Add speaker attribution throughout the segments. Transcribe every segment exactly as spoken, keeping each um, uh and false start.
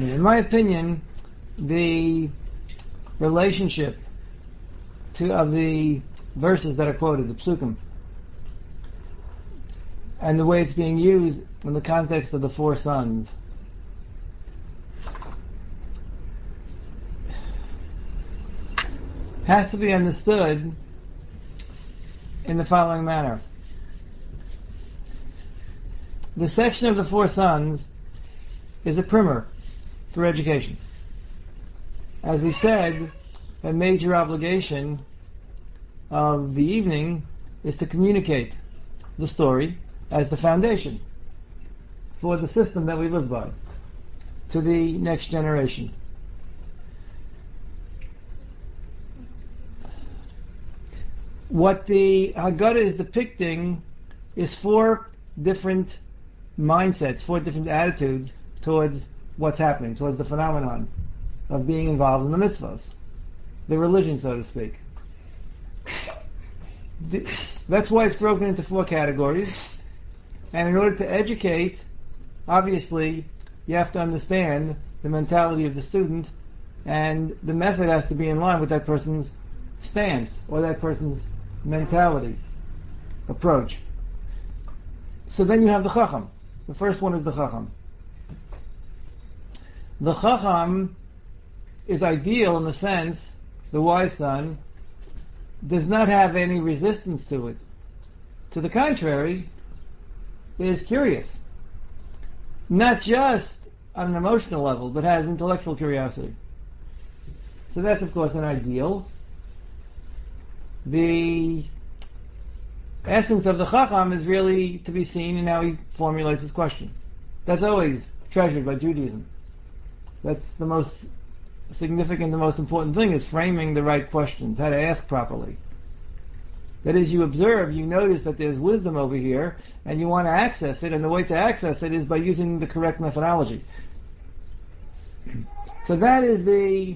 Speaker 1: In my opinion, the relationship to of the verses that are quoted, the psukim, and the way it's being used in the context of the four sons, has to be understood in the following manner. The section of the four sons is a primer for education. As we said, a major obligation of the evening is to communicate the story as the foundation for the system that we live by to the next generation. What the Haggadah is depicting is four different mindsets, four different attitudes towards what's happening, towards the phenomenon of being involved in the mitzvahs, the religion, so to speak. The, that's why it's broken into four categories. And in order to educate, obviously, you have to understand the mentality of the student, and the method has to be in line with that person's stance or that person's mentality, approach. So then you have the Chacham. The first one is the Chacham. The Chacham is ideal in the sense, the wise son does not have any resistance to it. To the contrary, is curious. Not just on an emotional level, but has intellectual curiosity. So that's of course an ideal. The essence of the Chacham is really to be seen in how he formulates his question. That's always treasured by Judaism. That's the most significant, the most important thing, is framing the right questions, how to ask properly. That is, you observe, you notice that there's wisdom over here, and you want to access it, and the way to access it is by using the correct methodology. So that is the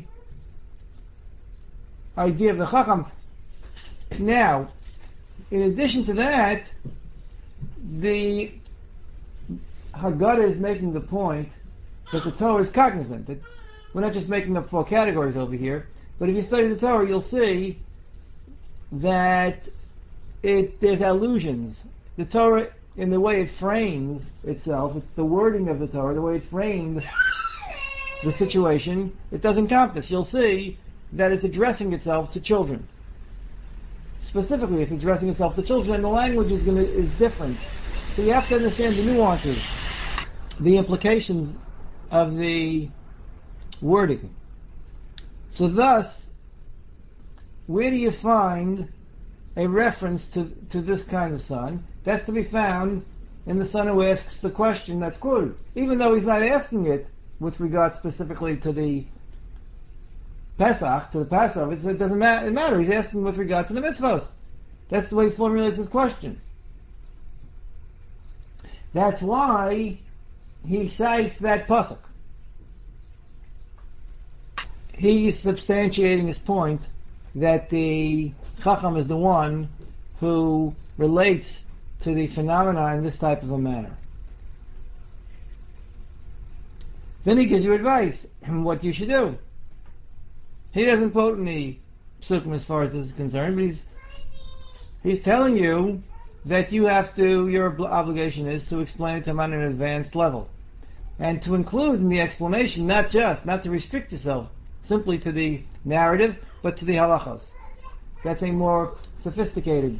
Speaker 1: idea of the Chacham. Now, in addition to that, the Haggadah is making the point that the Torah is cognizant, that we're not just making up four categories over here, but if you study the Torah, you'll see that it there's allusions. The Torah, in the way it frames itself, it's the wording of the Torah, the way it framed the situation, it does encompass. You'll see that it's addressing itself to children. Specifically, it's addressing itself to children, and the language is going to, is different. So you have to understand the nuances, the implications of the wording. So thus, where do you find a reference to, to this kind of son? That's to be found in the son who asks the question that's quoted. Even though he's not asking it with regard specifically to the Pesach, to the Passover, it doesn't matter, it matter. He's asking with regard to the mitzvahs. That's the way he formulates his question. That's why he cites that pasuk. He's substantiating his point that the Chacham is the one who relates to the phenomena in this type of a manner. Then he gives you advice on what you should do. He doesn't quote any psukim as far as this is concerned, but he's he's telling you that you have to, your obligation is to explain it to him on an advanced level. And to include in the explanation, not just, not to restrict yourself simply to the narrative, but to the halachos. That's a more sophisticated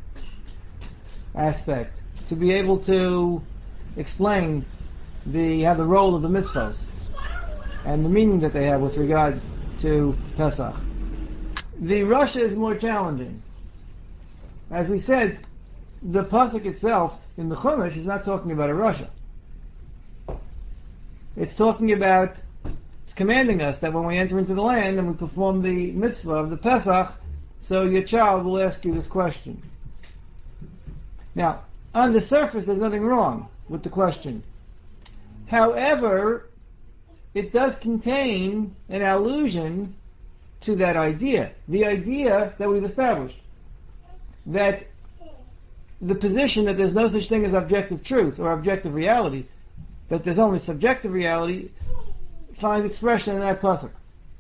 Speaker 1: aspect. To be able to explain the how the role of the mitzvahs and the meaning that they have with regard to Pesach. The Rasha is more challenging. As we said, the pasuk itself in the Chumash is not talking about a Rasha. It's talking about, it's commanding us that when we enter into the land and we perform the mitzvah of the Pesach, so your child will ask you this question. Now, on the surface there's nothing wrong with the question. However, it does contain an allusion to that idea. The idea that we've established. That the position that there's no such thing as objective truth or objective reality, that there's only subjective reality, finds expression in that pasuk.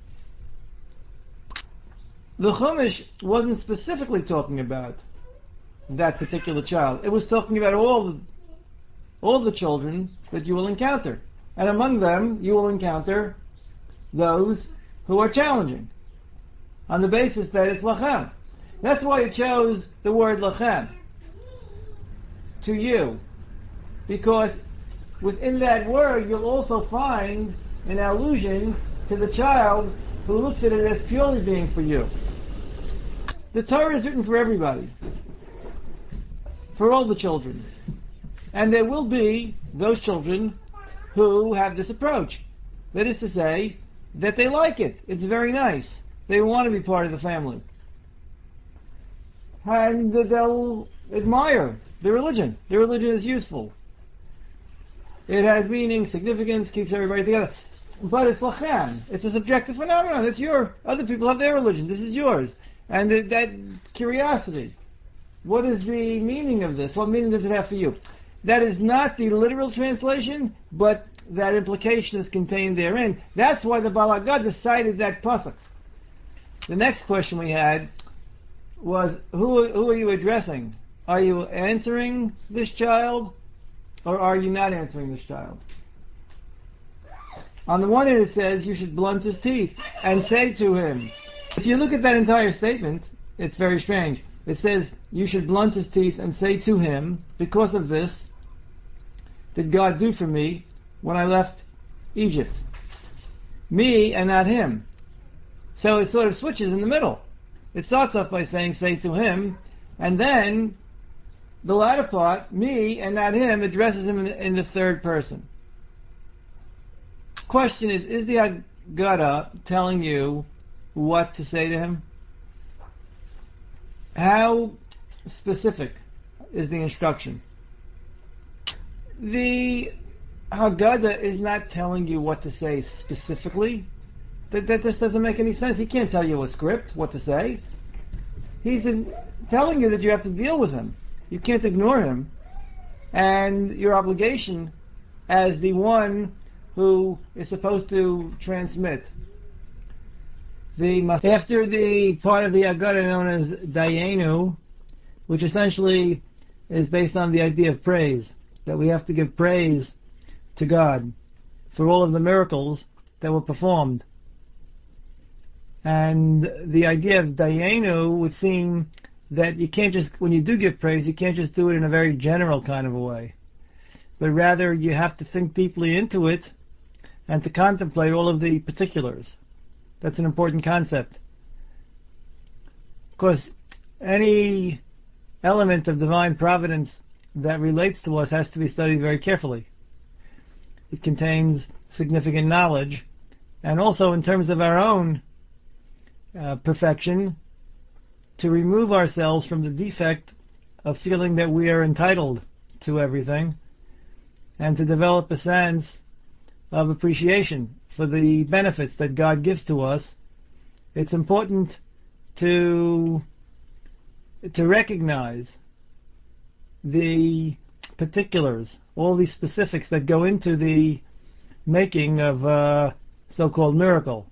Speaker 1: The Chumash wasn't specifically talking about that particular child. It was talking about all the, all the children that you will encounter. And among them, you will encounter those who are challenging, on the basis that it's lachem. That's why it chose the word lachem, to you. Because within that word, you'll also find an allusion to the child who looks at it as purely being for you. The Torah is written for everybody, for all the children. And there will be those children who have this approach. That is to say, that they like it. It's very nice. They want to be part of the family. And they'll admire the religion. The religion is useful. It has meaning, significance, keeps everybody together. But it's lachem. It's a subjective phenomenon. It's your, other people have their religion. This is yours. And th- that curiosity. What is the meaning of this? What meaning does it have for you? That is not the literal translation, but that implication is contained therein. That's why the Baal HaGad decided that pasuk. The next question we had was, who, who are you addressing? Are you answering this child, or are you not answering this child? On the one hand it says you should blunt his teeth and say to him. If you look at that entire statement, it's very strange. It says you should blunt his teeth and say to him, because of this did God do for me when I left Egypt. Me and not him. So it sort of switches in the middle. It starts off by saying say to him, and then the latter part, me and not him, addresses him in, in the third person. Question is, is the Haggadah telling you what to say to him? How specific is the instruction? The Haggadah is not telling you what to say specifically. That, that just doesn't make any sense. He can't tell you a script, what to say. He's in, telling you that you have to deal with him. You can't ignore him. And your obligation as the one who is supposed to transmit. The, after the part of the Haggadah known as Dayenu, which essentially is based on the idea of praise, that we have to give praise to God for all of the miracles that were performed. And the idea of Dayenu would seem that you can't just, when you do give praise, you can't just do it in a very general kind of a way, but rather you have to think deeply into it and to contemplate all of the particulars. That's an important concept. Of course, any element of divine providence that relates to us has to be studied very carefully. It contains significant knowledge, and also in terms of our own uh, perfection, to remove ourselves from the defect of feeling that we are entitled to everything, and to develop a sense of appreciation for the benefits that God gives to us. It's important to to recognize the particulars, all the specifics that go into the making of a so-called miracle.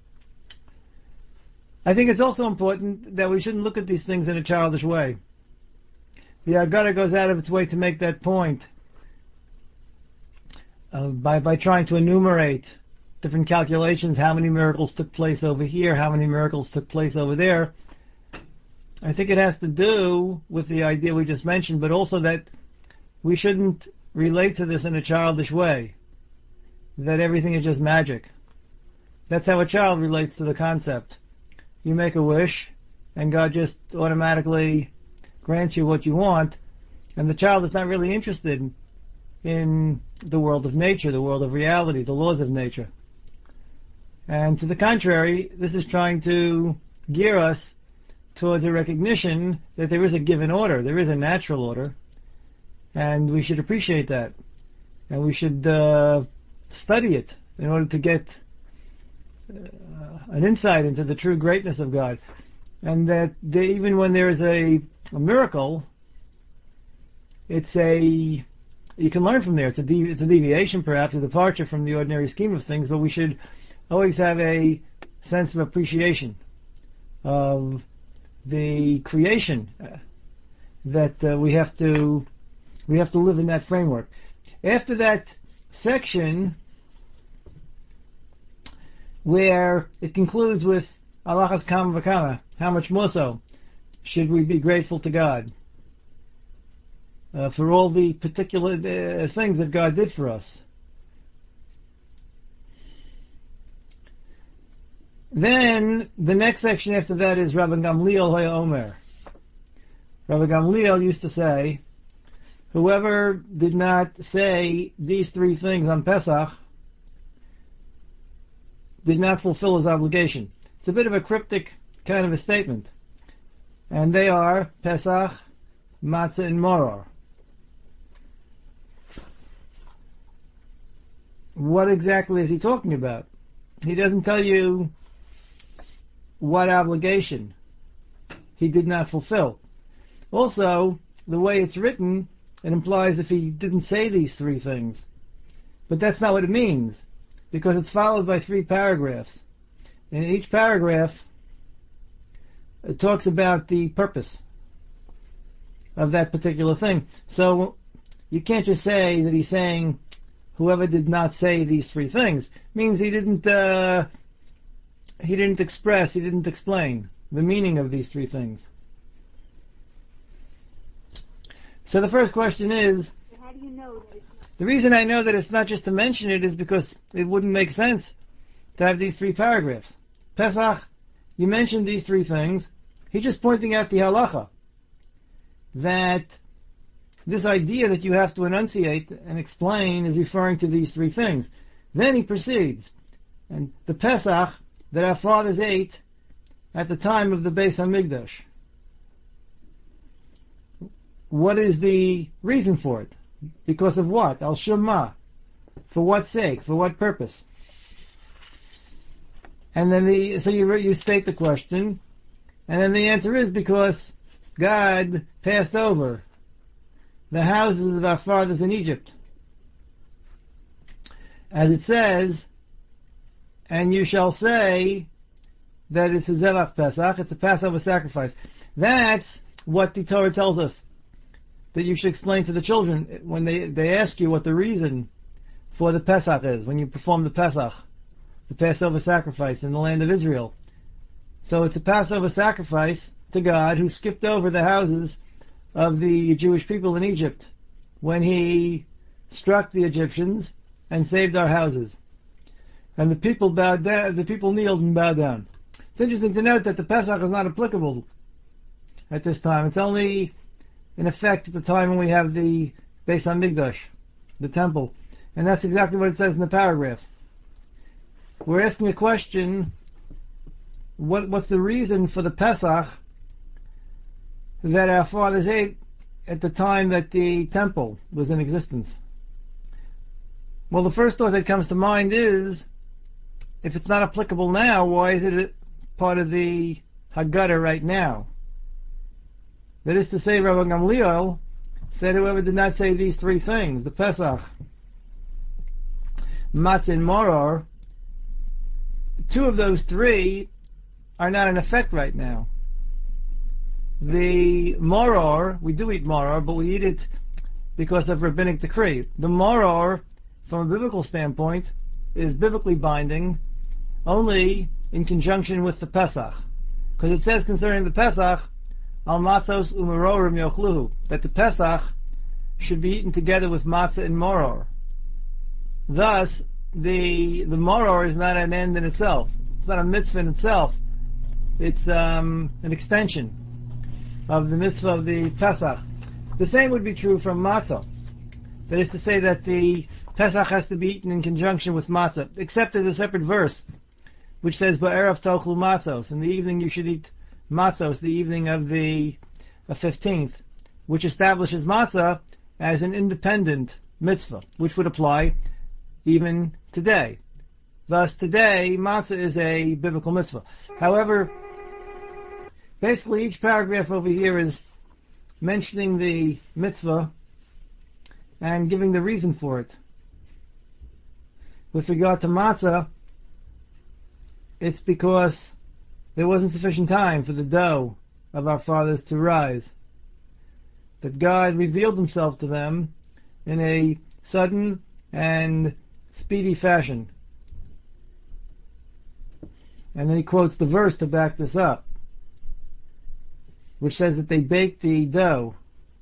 Speaker 1: I think it's also important that we shouldn't look at these things in a childish way. The Haggadah goes out of its way to make that point uh, by by trying to enumerate different calculations, how many miracles took place over here, how many miracles took place over there. I think it has to do with the idea we just mentioned, but also that we shouldn't relate to this in a childish way, that everything is just magic. That's how a child relates to the concept. You make a wish, and God just automatically grants you what you want, and the child is not really interested in the world of nature, the world of reality, the laws of nature. And to the contrary, this is trying to gear us towards a recognition that there is a given order, there is a natural order, and we should appreciate that. And we should uh, study it in order to get uh, an insight into the true greatness of God. And that they, even when there is a, a miracle, it's a you can learn from there. It's a devi- it's a deviation, perhaps a departure from the ordinary scheme of things, but we should always have a sense of appreciation of the creation uh, that uh, we have to we have to live in that framework. After that section, where it concludes with Alachas Kama V'Kama, how much more so should we be grateful to God uh, for all the particular uh, things that God did for us. Then the next section after that is Rabbi Gamliel Haya Omer. Rabbi Gamliel used to say, whoever did not say these three things on Pesach did not fulfill his obligation. It's a bit of a cryptic kind of a statement. And they are Pesach, Matzah, and Maror. What exactly is he talking about? He doesn't tell you what obligation he did not fulfill. Also, the way it's written, it implies if he didn't say these three things. But that's not what it means, because it's followed by three paragraphs. And each paragraph it talks about the purpose of that particular thing. So you can't just say that he's saying whoever did not say these three things. It means he didn't uh, he didn't express, he didn't explain the meaning of these three things. So the first question is,
Speaker 2: how do you know that it's not?
Speaker 1: The reason I know that it's not just to mention it is because it wouldn't make sense to have these three paragraphs. Pesach, you mentioned these three things. He's just pointing out the halacha, that this idea that you have to enunciate and explain is referring to these three things. Then he proceeds, and the Pesach that our fathers ate at the time of the Beis Hamikdash. What is the reason for it? Because of what? Al Shema. For what sake? For what purpose? And then the so you you state the question, and then the answer is because God passed over the houses of our fathers in Egypt. As it says, and you shall say that it's a Zevach Pesach, it's a Passover sacrifice. That's what the Torah tells us, that you should explain to the children when they, they ask you what the reason for the Pesach is, when you perform the Pesach, the Passover sacrifice in the land of Israel. So it's a Passover sacrifice to God who skipped over the houses of the Jewish people in Egypt when he struck the Egyptians and saved our houses. And the people bowed down, the people kneeled and bowed down. It's interesting to note that the Pesach is not applicable at this time. It's only in effect at the time when we have the Beis Hamikdash, the temple. And that's exactly what it says in the paragraph. We're asking a question, what, what's the reason for the Pesach that our fathers ate at the time that the temple was in existence? Well, the first thought that comes to mind is, if it's not applicable now, why is it part of the Haggadah right now? That is to say, Rabbi Gamliel said whoever did not say these three things, the Pesach, Matzah, and Maror, two of those three are not in effect right now. The Maror, we do eat Maror, but we eat it because of rabbinic decree. The Maror, from a biblical standpoint, is biblically binding only in conjunction with the Pesach. Because it says concerning the Pesach, Al matzos u'merorim yochluhu, that the Pesach should be eaten together with matzah and maror. Thus, the the maror is not an end in itself. It's not a mitzvah in itself. It's um, an extension of the mitzvah of the Pesach. The same would be true from matzah. That is to say that the Pesach has to be eaten in conjunction with matzah, except there's a separate verse which says, Ba'erev tochlu matzos, in the evening you should eat matzos, the evening of the fifteenth, which establishes matzah as an independent mitzvah, which would apply even today. Thus, today, matzah is a biblical mitzvah. However, basically each paragraph over here is mentioning the mitzvah and giving the reason for it. With regard to matzah, it's because there wasn't sufficient time for the dough of our fathers to rise. That God revealed himself to them in a sudden and speedy fashion. And then he quotes the verse to back this up, which says that they baked the dough,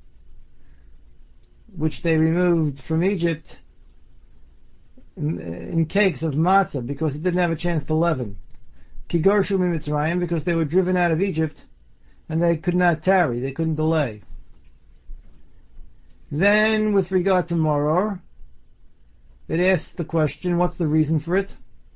Speaker 1: which they removed from Egypt, in, in cakes of matzah, because it didn't have a chance to leaven. Ki gorshu miMitzrayim, because they were driven out of Egypt, and they could not tarry, they couldn't delay. Then, with regard to Moror, it asks the question, what's the reason for it?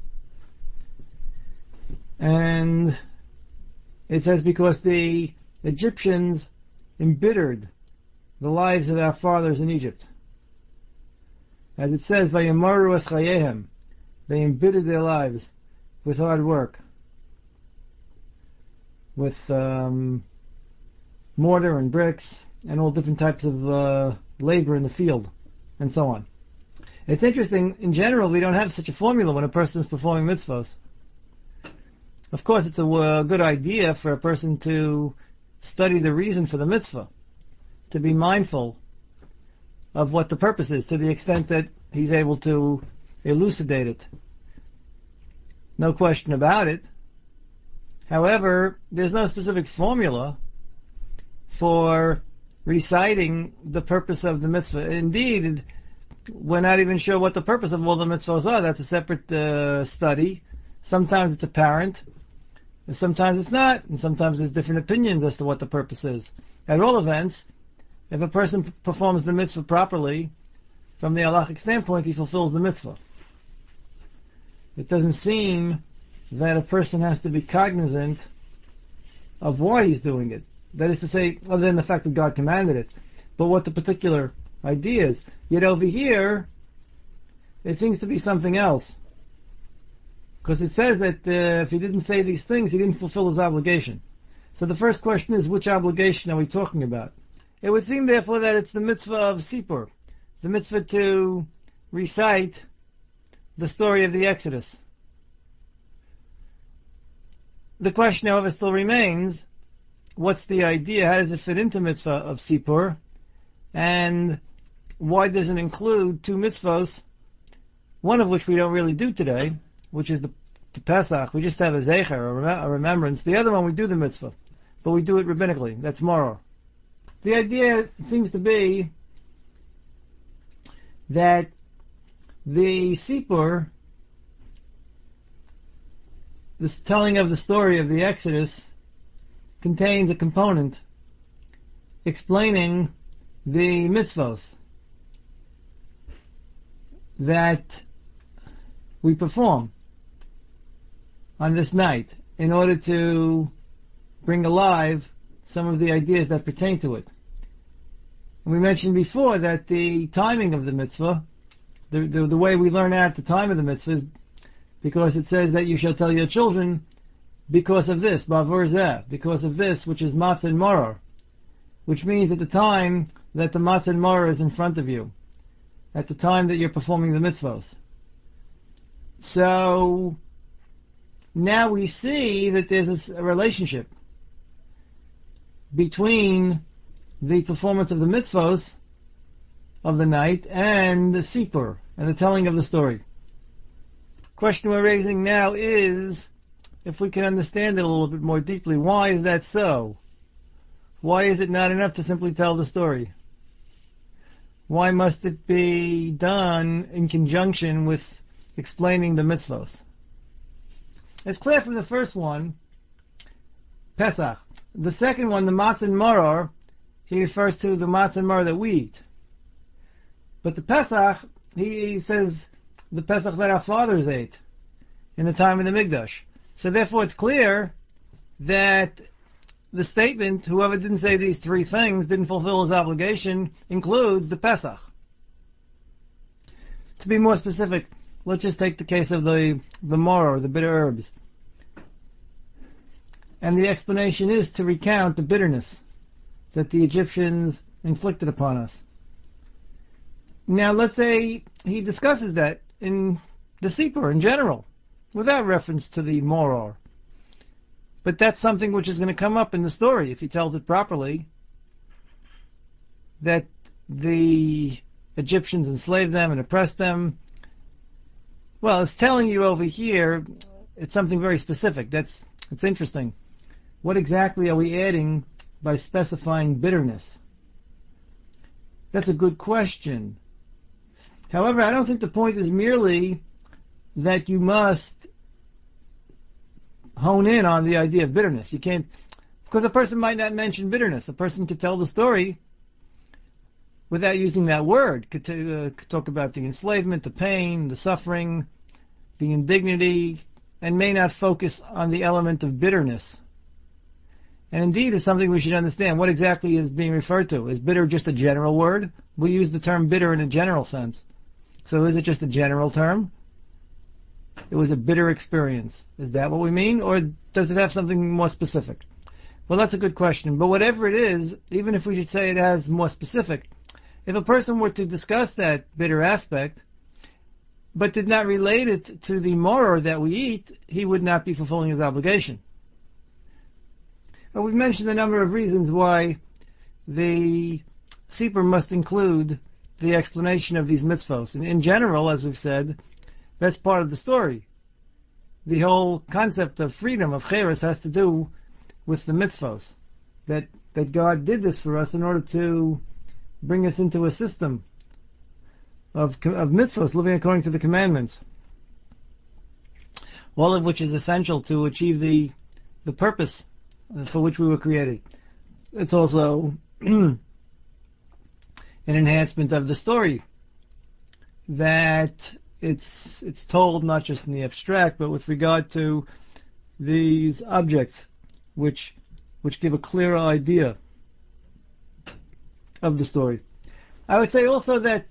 Speaker 1: And it says because the Egyptians embittered the lives of our fathers in Egypt. As it says, Vayamoru es chayehem, they embittered their lives with hard work, with um, mortar and bricks and all different types of uh, labor in the field, and so on. It's interesting, in general, we don't have such a formula when a person is performing mitzvahs. Of course, it's a uh, good idea for a person to study the reason for the mitzvah, to be mindful of what the purpose is, to the extent that he's able to elucidate it. No question about it. However, there's no specific formula for reciting the purpose of the mitzvah. Indeed, we're not even sure what the purpose of all the mitzvahs are. That's a separate uh, study. Sometimes it's apparent, and sometimes it's not, and sometimes there's different opinions as to what the purpose is. At all events, if a person p- performs the mitzvah properly, from the halachic standpoint, he fulfills the mitzvah. It doesn't seem that a person has to be cognizant of why he's doing it. That is to say, other than the fact that God commanded it, but what the particular idea is. Yet over here, it seems to be something else. Because it says that uh, if he didn't say these things, he didn't fulfill his obligation. So the first question is, which obligation are we talking about? It would seem, therefore, that it's the mitzvah of Sipur, the mitzvah to recite the story of the Exodus. The question, however, still remains, what's the idea? How does it fit into mitzvah of Sipur? And why does it include two mitzvahs, one of which we don't really do today, which is the, the Pesach. We just have a zecher, a, rem- a remembrance. The other one we do the mitzvah, but we do it rabbinically. That's Moror. The idea seems to be that the Sipur, this telling of the story of the Exodus, contains a component explaining the mitzvos that we perform on this night in order to bring alive some of the ideas that pertain to it. And we mentioned before that the timing of the mitzvah, the, the, the way we learn at the time of the mitzvah is because it says that you shall tell your children because of this, bavur zeh, because of this, which is matzah and moror, which means at the time that the matzah and moror is in front of you, at the time that you're performing the mitzvos. So now we see that there's a relationship between the performance of the mitzvos of the night and the sipur, and the telling of the story. Question we're raising now is, if we can understand it a little bit more deeply, why is that so? Why is it not enough to simply tell the story? Why must it be done in conjunction with explaining the mitzvos? It's clear from the first one, Pesach. The second one, the matzah and maror, he refers to the matzah and maror that we eat. But the Pesach, he says the Pesach that our fathers ate in the time of the Mikdash. So therefore it's clear that the statement, whoever didn't say these three things, didn't fulfill his obligation, includes the Pesach. To be more specific, let's just take the case of the, the maror, the bitter herbs. And the explanation is to recount the bitterness that the Egyptians inflicted upon us. Now, let's say he discusses that in the Sipur in general, without reference to the Moror. But that's something which is going to come up in the story if he tells it properly, that the Egyptians enslaved them and oppressed them. Well, it's telling you over here, it's something very specific. That's it's interesting. What exactly are we adding by specifying bitterness? That's a good question. However, I don't think the point is merely that you must hone in on the idea of bitterness. You can't, because a person might not mention bitterness. A person could tell the story without using that word. Could, t- uh, could talk about the enslavement, the pain, the suffering, the indignity, and may not focus on the element of bitterness. And indeed, it's something we should understand. What exactly is being referred to? Is bitter just a general word? We use the term bitter in a general sense. So is it just a general term? It was a bitter experience. Is that what we mean? Or does it have something more specific? Well, that's a good question. But whatever it is, even if we should say it has more specific, if a person were to discuss that bitter aspect, but did not relate it to the moror that we eat, he would not be fulfilling his obligation. But we've mentioned a number of reasons why the Sipur must include the explanation of these mitzvos. And in general, as we've said, that's part of the story. The whole concept of freedom, of cheres, has to do with the mitzvos. That that God did this for us in order to bring us into a system of of mitzvos, living according to the commandments. All of which is essential to achieve the the purpose for which we were created. It's also an enhancement of the story, that it's it's told not just in the abstract, but with regard to these objects, which which give a clearer idea of the story. I would say also that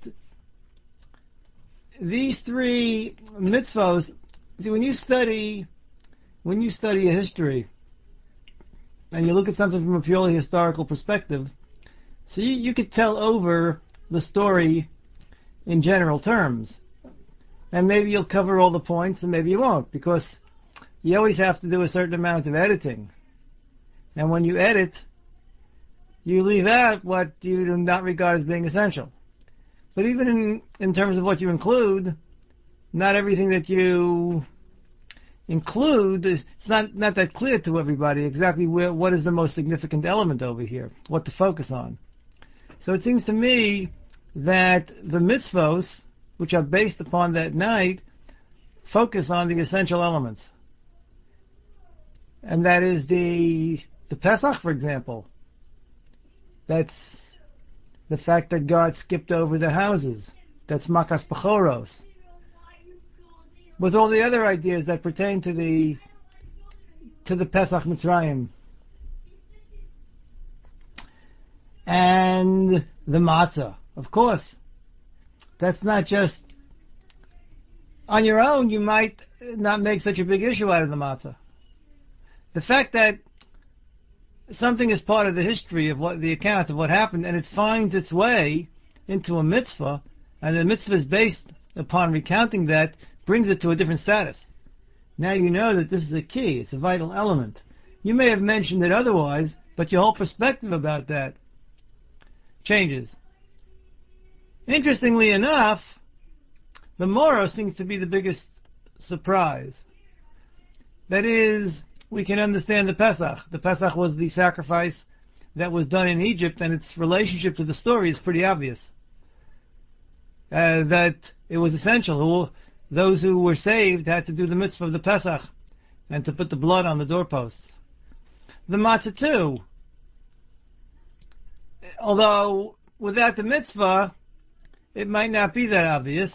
Speaker 1: these three mitzvos, see, when you study when you study a history and you look at something from a purely historical perspective, so you, you could tell over the story in general terms. And maybe you'll cover all the points and maybe you won't, because you always have to do a certain amount of editing. And when you edit, you leave out what you do not regard as being essential. But even in, in terms of what you include, not everything that you include, it's not, not that clear to everybody exactly where, what is the most significant element over here, what to focus on. So it seems to me that the mitzvos, which are based upon that night, focus on the essential elements. And that is the the Pesach, for example. That's the fact that God skipped over the houses. That's Makas Bechoros. With all the other ideas that pertain to the to the Pesach Mitzrayim. And the matzah, of course. That's not just on your own. You might not make such a big issue out of the matzah. The fact that something is part of the history of what the account of what happened, and it finds its way into a mitzvah, and the mitzvah is based upon recounting that, brings it to a different status. Now you know that this is a key. It's a vital element. You may have mentioned it otherwise, but your whole perspective about that changes. Interestingly enough, the Moror seems to be the biggest surprise. That is, we can understand the Pesach. The Pesach was the sacrifice that was done in Egypt, and its relationship to the story is pretty obvious. Uh, that it was essential. Who, those who were saved had to do the mitzvah of the Pesach and to put the blood on the doorposts. The matzah too. Although without the mitzvah, it might not be that obvious.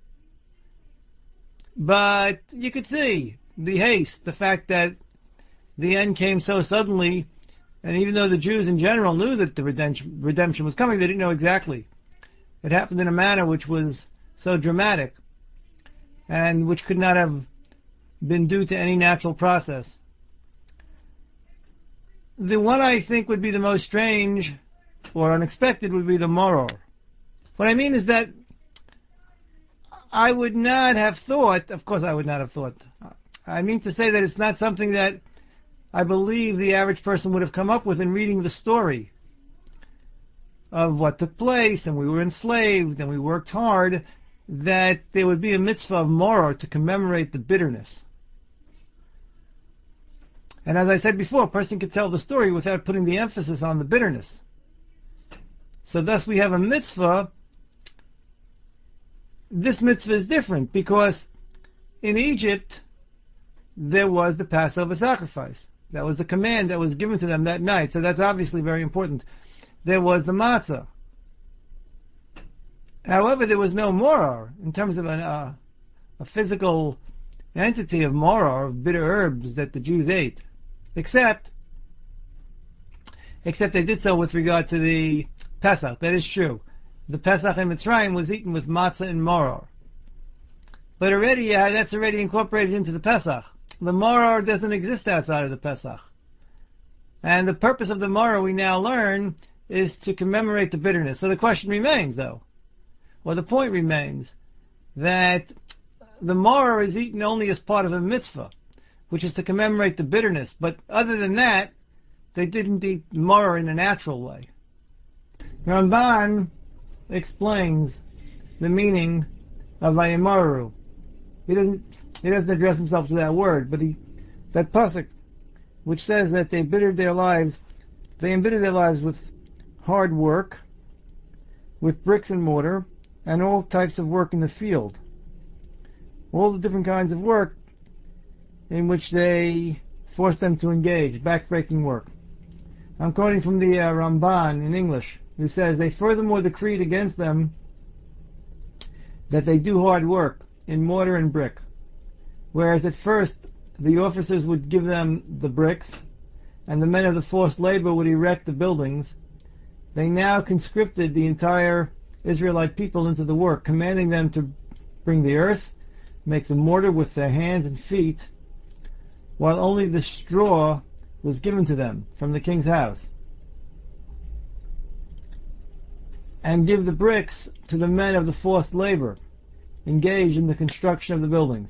Speaker 1: But you could see the haste, the fact that the end came so suddenly, and even though the Jews in general knew that the redemption, redemption was coming, they didn't know exactly. It happened in a manner which was so dramatic, and which could not have been due to any natural process. The one I think would be the most strange or unexpected would be the Moror. What I mean is that I would not have thought, of course I would not have thought, I mean to say that it's not something that I believe the average person would have come up with in reading the story of what took place, and we were enslaved, and we worked hard, that there would be a mitzvah of Moror to commemorate the bitterness. And as I said before, a person could tell the story without putting the emphasis on the bitterness. So thus we have a mitzvah. This mitzvah is different because in Egypt there was the Passover sacrifice. That was the command that was given to them that night. So that's obviously very important. There was the matzah. However, there was no moror in terms of an, uh, a physical entity of moror, of bitter herbs that the Jews ate, except except they did so with regard to the Pesach. That is true. The Pesach in Mitzrayim was eaten with matzah and moror. But already, uh, that's already incorporated into the Pesach. The moror doesn't exist outside of the Pesach. And the purpose of the moror, we now learn, is to commemorate the bitterness. So the question remains, though, or the point remains, that the moror is eaten only as part of a mitzvah, which is to commemorate the bitterness. But other than that, they didn't eat moror in a natural way. Ramban explains the meaning of Vayimaru. He doesn't he doesn't address himself to that word, but he that pasuk which says that they embittered their lives, they embittered their lives with hard work, with bricks and mortar, and all types of work in the field. All the different kinds of work in which they forced them to engage, backbreaking work. I'm quoting from the uh, Ramban in English, who says, they furthermore decreed against them that they do hard work in mortar and brick, whereas at first the officers would give them the bricks, and the men of the forced labor would erect the buildings. They now conscripted the entire Israelite people into the work, commanding them to bring the earth, make the mortar with their hands and feet, while only the straw was given to them from the king's house, and give the bricks to the men of the forced labor engaged in the construction of the buildings.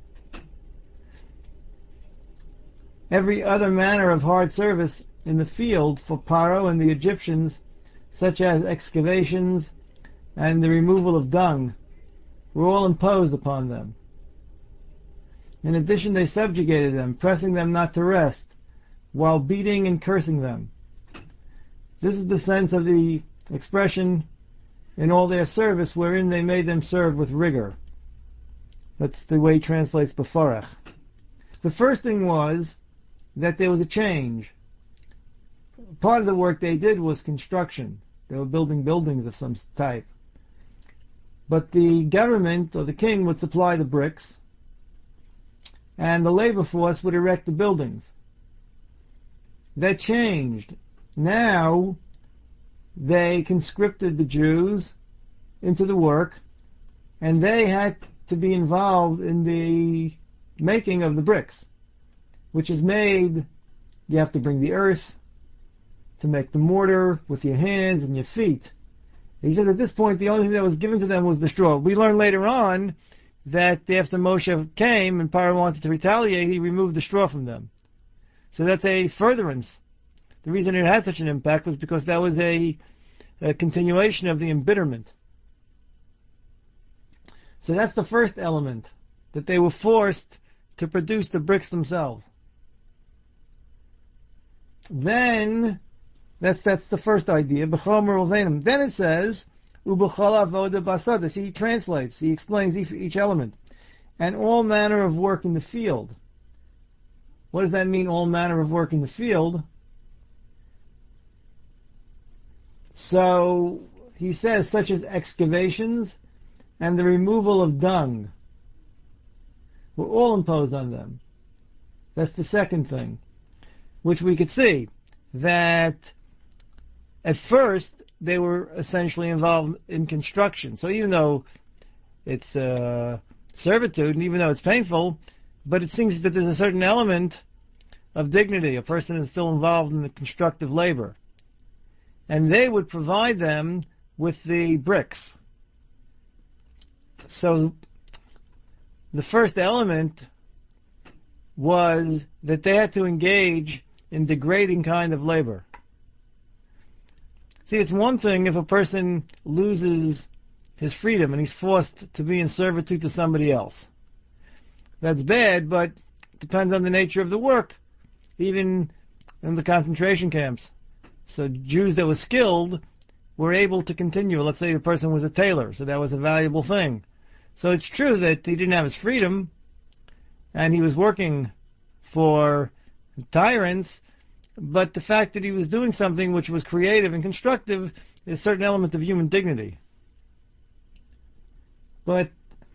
Speaker 1: Every other manner of hard service in the field for Paro and the Egyptians, such as excavations and the removal of dung, were all imposed upon them. In addition, they subjugated them, pressing them not to rest, while beating and cursing them. This is the sense of the expression in all their service, wherein they made them serve with rigor. That's the way he translates Beforech. The first thing was that there was a change. Part of the work they did was construction. They were building buildings of some type. But the government, or the king, would supply the bricks, and the labor force would erect the buildings. That changed. Now, they conscripted the Jews into the work, and they had to be involved in the making of the bricks, which is made, you have to bring the earth to make the mortar with your hands and your feet. He said at this point the only thing that was given to them was the straw. We learn later on that after Moshe came and Paro wanted to retaliate, he removed the straw from them. So that's a furtherance. The reason it had such an impact was because that was a, a continuation of the embitterment. So that's the first element, that they were forced to produce the bricks themselves. Then, that's that's the first idea. Then it says, he translates, he explains each, each element. And all manner of work in the field. What does that mean, all manner of work in the field? So, he says, such as excavations and the removal of dung were all imposed on them. That's the second thing, which we could see, that at first they were essentially involved in construction. So even though it's uh, servitude, and even though it's painful, but it seems that there's a certain element of dignity. A person is still involved in the constructive labor. And they would provide them with the bricks. So the first element was that they had to engage in degrading kind of labor. See, it's one thing if a person loses his freedom and he's forced to be in servitude to somebody else. That's bad, but it depends on the nature of the work, even in the concentration camps. So Jews that were skilled were able to continue. Let's say the person was a tailor, so that was a valuable thing. So it's true that he didn't have his freedom, and he was working for tyrants, but the fact that he was doing something which was creative and constructive is a certain element of human dignity. But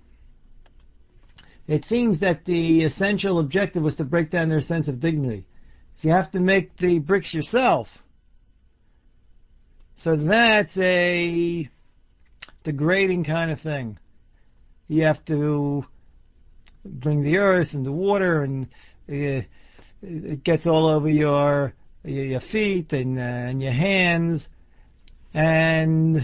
Speaker 1: it seems that the essential objective was to break down their sense of dignity. If you have to make the bricks yourself, so that's a degrading kind of thing. You have to bring the earth and the water, and uh, it gets all over your your feet and, uh, and your hands, and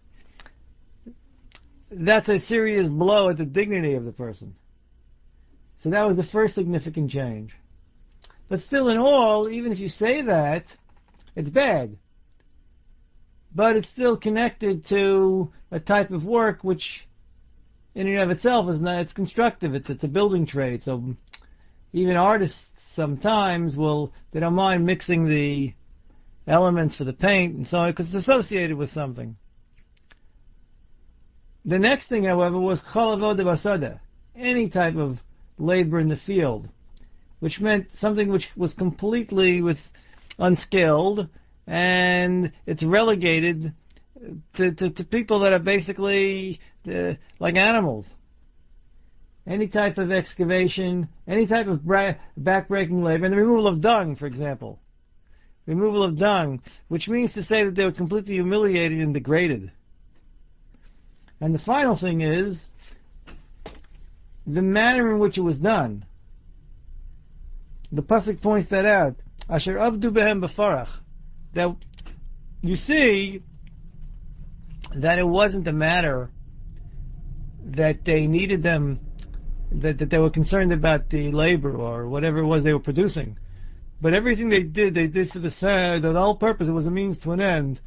Speaker 1: that's a serious blow at the dignity of the person. So that was the first significant change. But still in all, even if you say that, it's bad. But it's still connected to a type of work which in and of itself is not, it's constructive, it's, it's a building trade. So even artists sometimes will, they don't mind mixing the elements for the paint and so on, because it's associated with something. The next thing, however, was chol avoda basada, any type of labor in the field, which meant something which was completely with unskilled, and it's relegated to, to, to people that are basically uh, like animals. Any type of excavation, any type of bra- backbreaking labor, and the removal of dung, for example. Removal of dung, which means to say that they were completely humiliated and degraded. And the final thing is the manner in which it was done. The pasuk points that out. Asher avdu behem b'farach. That you see that it wasn't a matter that they needed them, that, that they were concerned about the labor or whatever it was they were producing. But everything they did, they did for the sake, the whole purpose, it was a means to an end,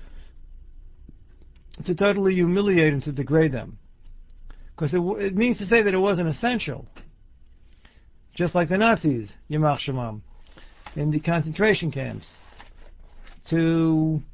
Speaker 1: to totally humiliate and to degrade them. Because it, it means to say that it wasn't essential. Just like the Nazis, Yamach Shemam, in the concentration camps. To,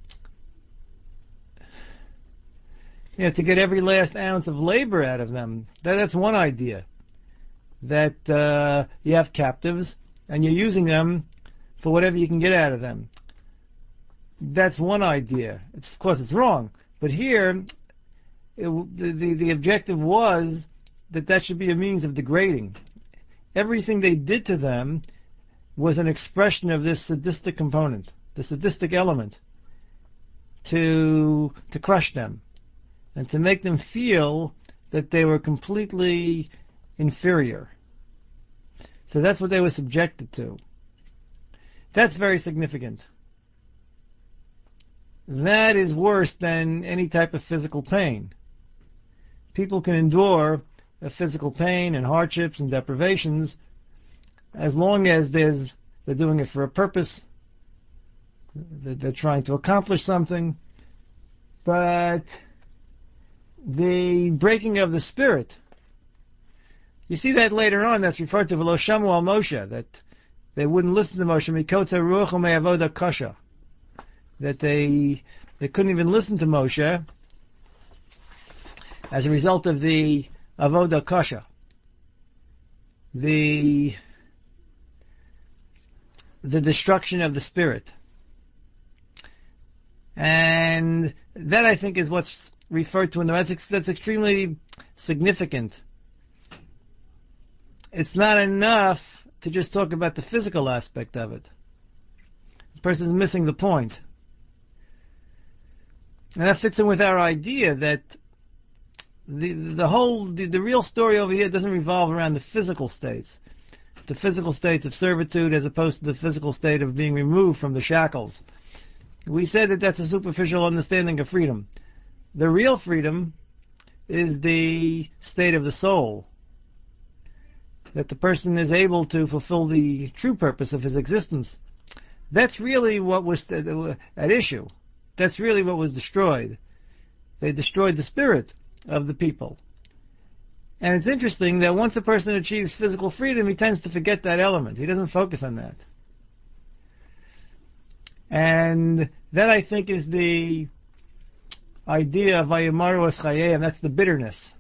Speaker 1: you know, to get every last ounce of labor out of them. That, that's one idea. That uh, you have captives, and you're using them for whatever you can get out of them. That's one idea. It's, of course, it's wrong. But here, it, the, the the objective was that that should be a means of degrading. Everything they did to them was an expression of this sadistic component, the sadistic element, to to crush them and to make them feel that they were completely inferior. So that's what they were subjected to. That's very significant. That is worse than any type of physical pain. People can endure a physical pain and hardships and deprivations as long as there's, they're doing it for a purpose, that they're trying to accomplish something. But the breaking of the spirit, you see that later on, that's referred to V'lo shamu al Moshe, that they wouldn't listen to Moshe, mikotza ruach u'me'avoda kasha, that they they couldn't even listen to Moshe as a result of the avoda kasha, the the destruction of the spirit. And that, I think, is what's referred to in the that's, that's extremely significant. It's not enough to just talk about the physical aspect of it. The person's missing the point. And that fits in with our idea that the the whole, the, the real story over here doesn't revolve around the physical states. The physical states of servitude as opposed to the physical state of being removed from the shackles. We said that that's a superficial understanding of freedom. The real freedom is the state of the soul. that the person is able to fulfill the true purpose of his existence. That's really what was at issue. That's really what was destroyed. They destroyed the spirit of the people. And it's interesting that once a person achieves physical freedom, he tends to forget that element. He doesn't focus on that. And that, I think, is the idea of Vayamaru es Chayei, that's the bitterness.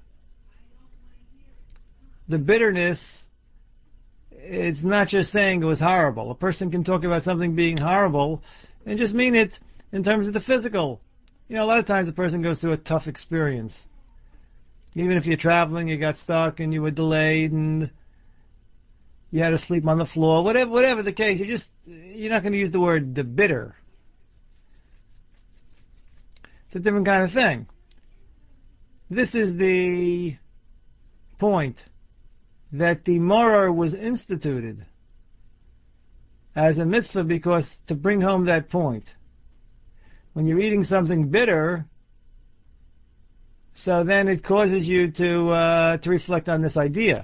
Speaker 1: The bitterness, it's not just saying it was horrible. A person can talk about something being horrible and just mean it in terms of the physical. You know, a lot of times a person goes through a tough experience. Even if you're traveling, you got stuck and you were delayed and you had to sleep on the floor, whatever whatever the case, you just, you're not going to use the word the bitter. It's a different kind of thing. This is the point, that the Morar was instituted as a mitzvah because to bring home that point. When you're eating something bitter, so then it causes you to uh, to reflect on this idea.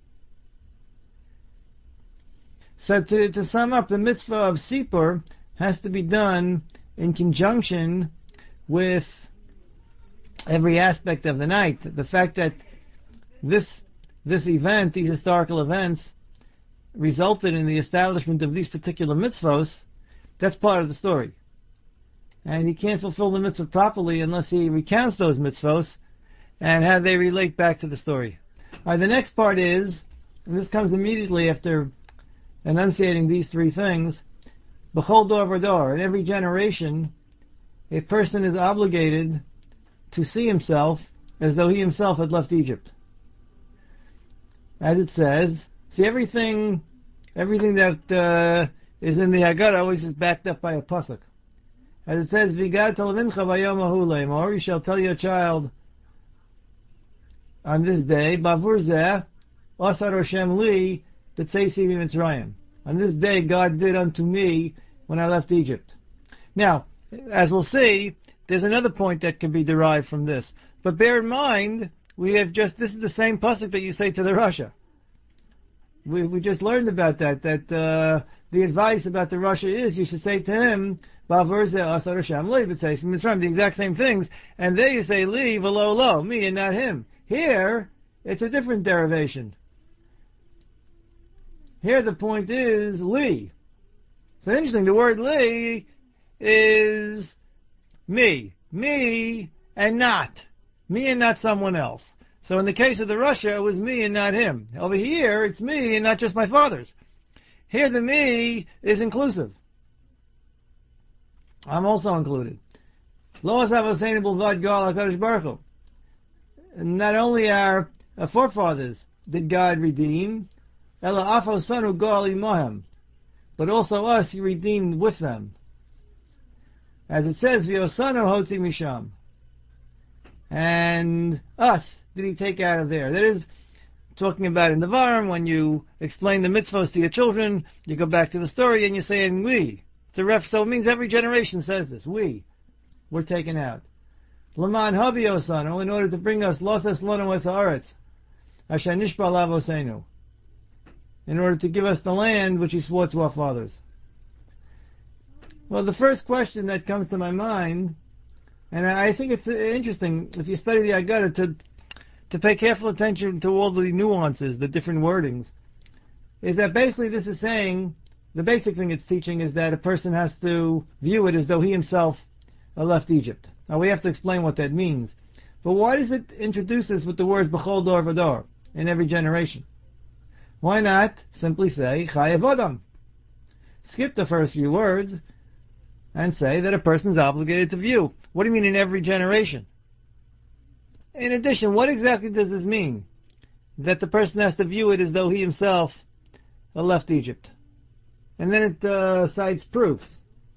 Speaker 1: So to, to sum up, the mitzvah of Sipur has to be done in conjunction with every aspect of the night. The fact that this this event, these historical events, resulted in the establishment of these particular mitzvahs, that's part of the story. And he can't fulfill the mitzvah properly unless he recounts those mitzvahs and how they relate back to the story. All right, the next part is, and this comes immediately after enunciating these three things, B'chol dor v'dor, in every generation, a person is obligated to see himself as though he himself had left Egypt. As it says, see, everything everything that uh, is in the Haggadah always is backed up by a pasuk. As it says, V'gad talvincha v'yom ahu le'mor, you shall tell your child on this day, Bavur zeh, asar Hashem li, b'tzeisi mitzrayim. On this day God did unto me when I left Egypt. Now, as we'll see, there's another point that can be derived from this. But bear in mind, we have just, this is the same pasuk that you say to the Rasha. We we just learned about that, that uh, the advice about the Rasha is you should say to him, Bavur zeh asar Hashem li, b'tzeisi mitzrayim, the exact same things. And there you say, li, v'lo lo, me and not him. Here, it's a different derivation. Here the point is li. So interesting, the word li is me. Me and not. Me and not someone else. So in the case of the Rasha, it was me and not him. Over here, it's me and not just my father's. Here the me is inclusive. I'm also included. Lo asav Hosseinu b'lvad gal HaKadosh Baruch Hu. Not only our uh, forefathers did God redeem, ela af osanu gal imohem, but also us He redeemed with them. As it says, v'osanu hotzi misham, and us did He take out of there. That is talking about in the Varm, when you explain the mitzvahs to your children, you go back to the story and you say, and we. It's a ref, so it means every generation says this. We were taken out. L'man havi osanu, in order to bring us losas lonu es haaretz, asher nishba alav Hosseinu, in order to give us the land which He swore to our fathers. Well, the first question that comes to my mind, and I think it's interesting, if you study the Haggadah, to to pay careful attention to all the nuances, the different wordings, is that basically this is saying, the basic thing it's teaching is that a person has to view it as though he himself left Egypt. Now we have to explain what that means. But why does it introduce us with the words B'chol dor v'dor, in every generation? Why not simply say Chayev Adam? Skip the first few words and say that a person is obligated to view. What do you mean in every generation? In addition, what exactly does this mean? That the person has to view it as though he himself left Egypt. And then it uh, cites proofs.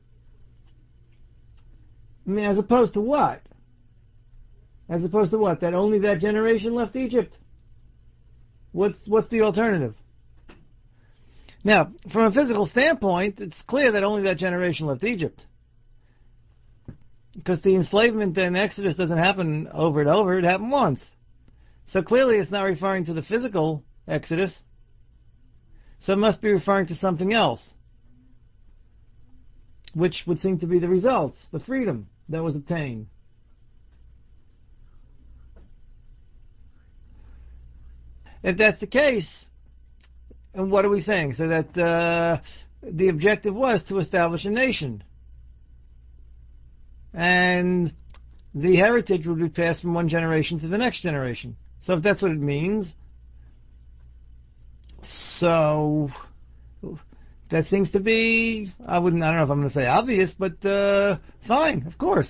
Speaker 1: I mean, as opposed to what? As opposed to what? That only that generation left Egypt? What's what's the alternative? Now, from a physical standpoint, it's clear that only that generation left Egypt. Because the enslavement and Exodus doesn't happen over and over, it happened once. So clearly it's not referring to the physical Exodus. So it must be referring to something else, which would seem to be the results, the freedom that was obtained. If that's the case, and what are we saying? So that uh, the objective was to establish a nation, and the heritage would be passed from one generation to the next generation. So if that's what it means, so that seems to be, I wouldn't, I don't know if I'm going to say obvious, but uh, fine, of course.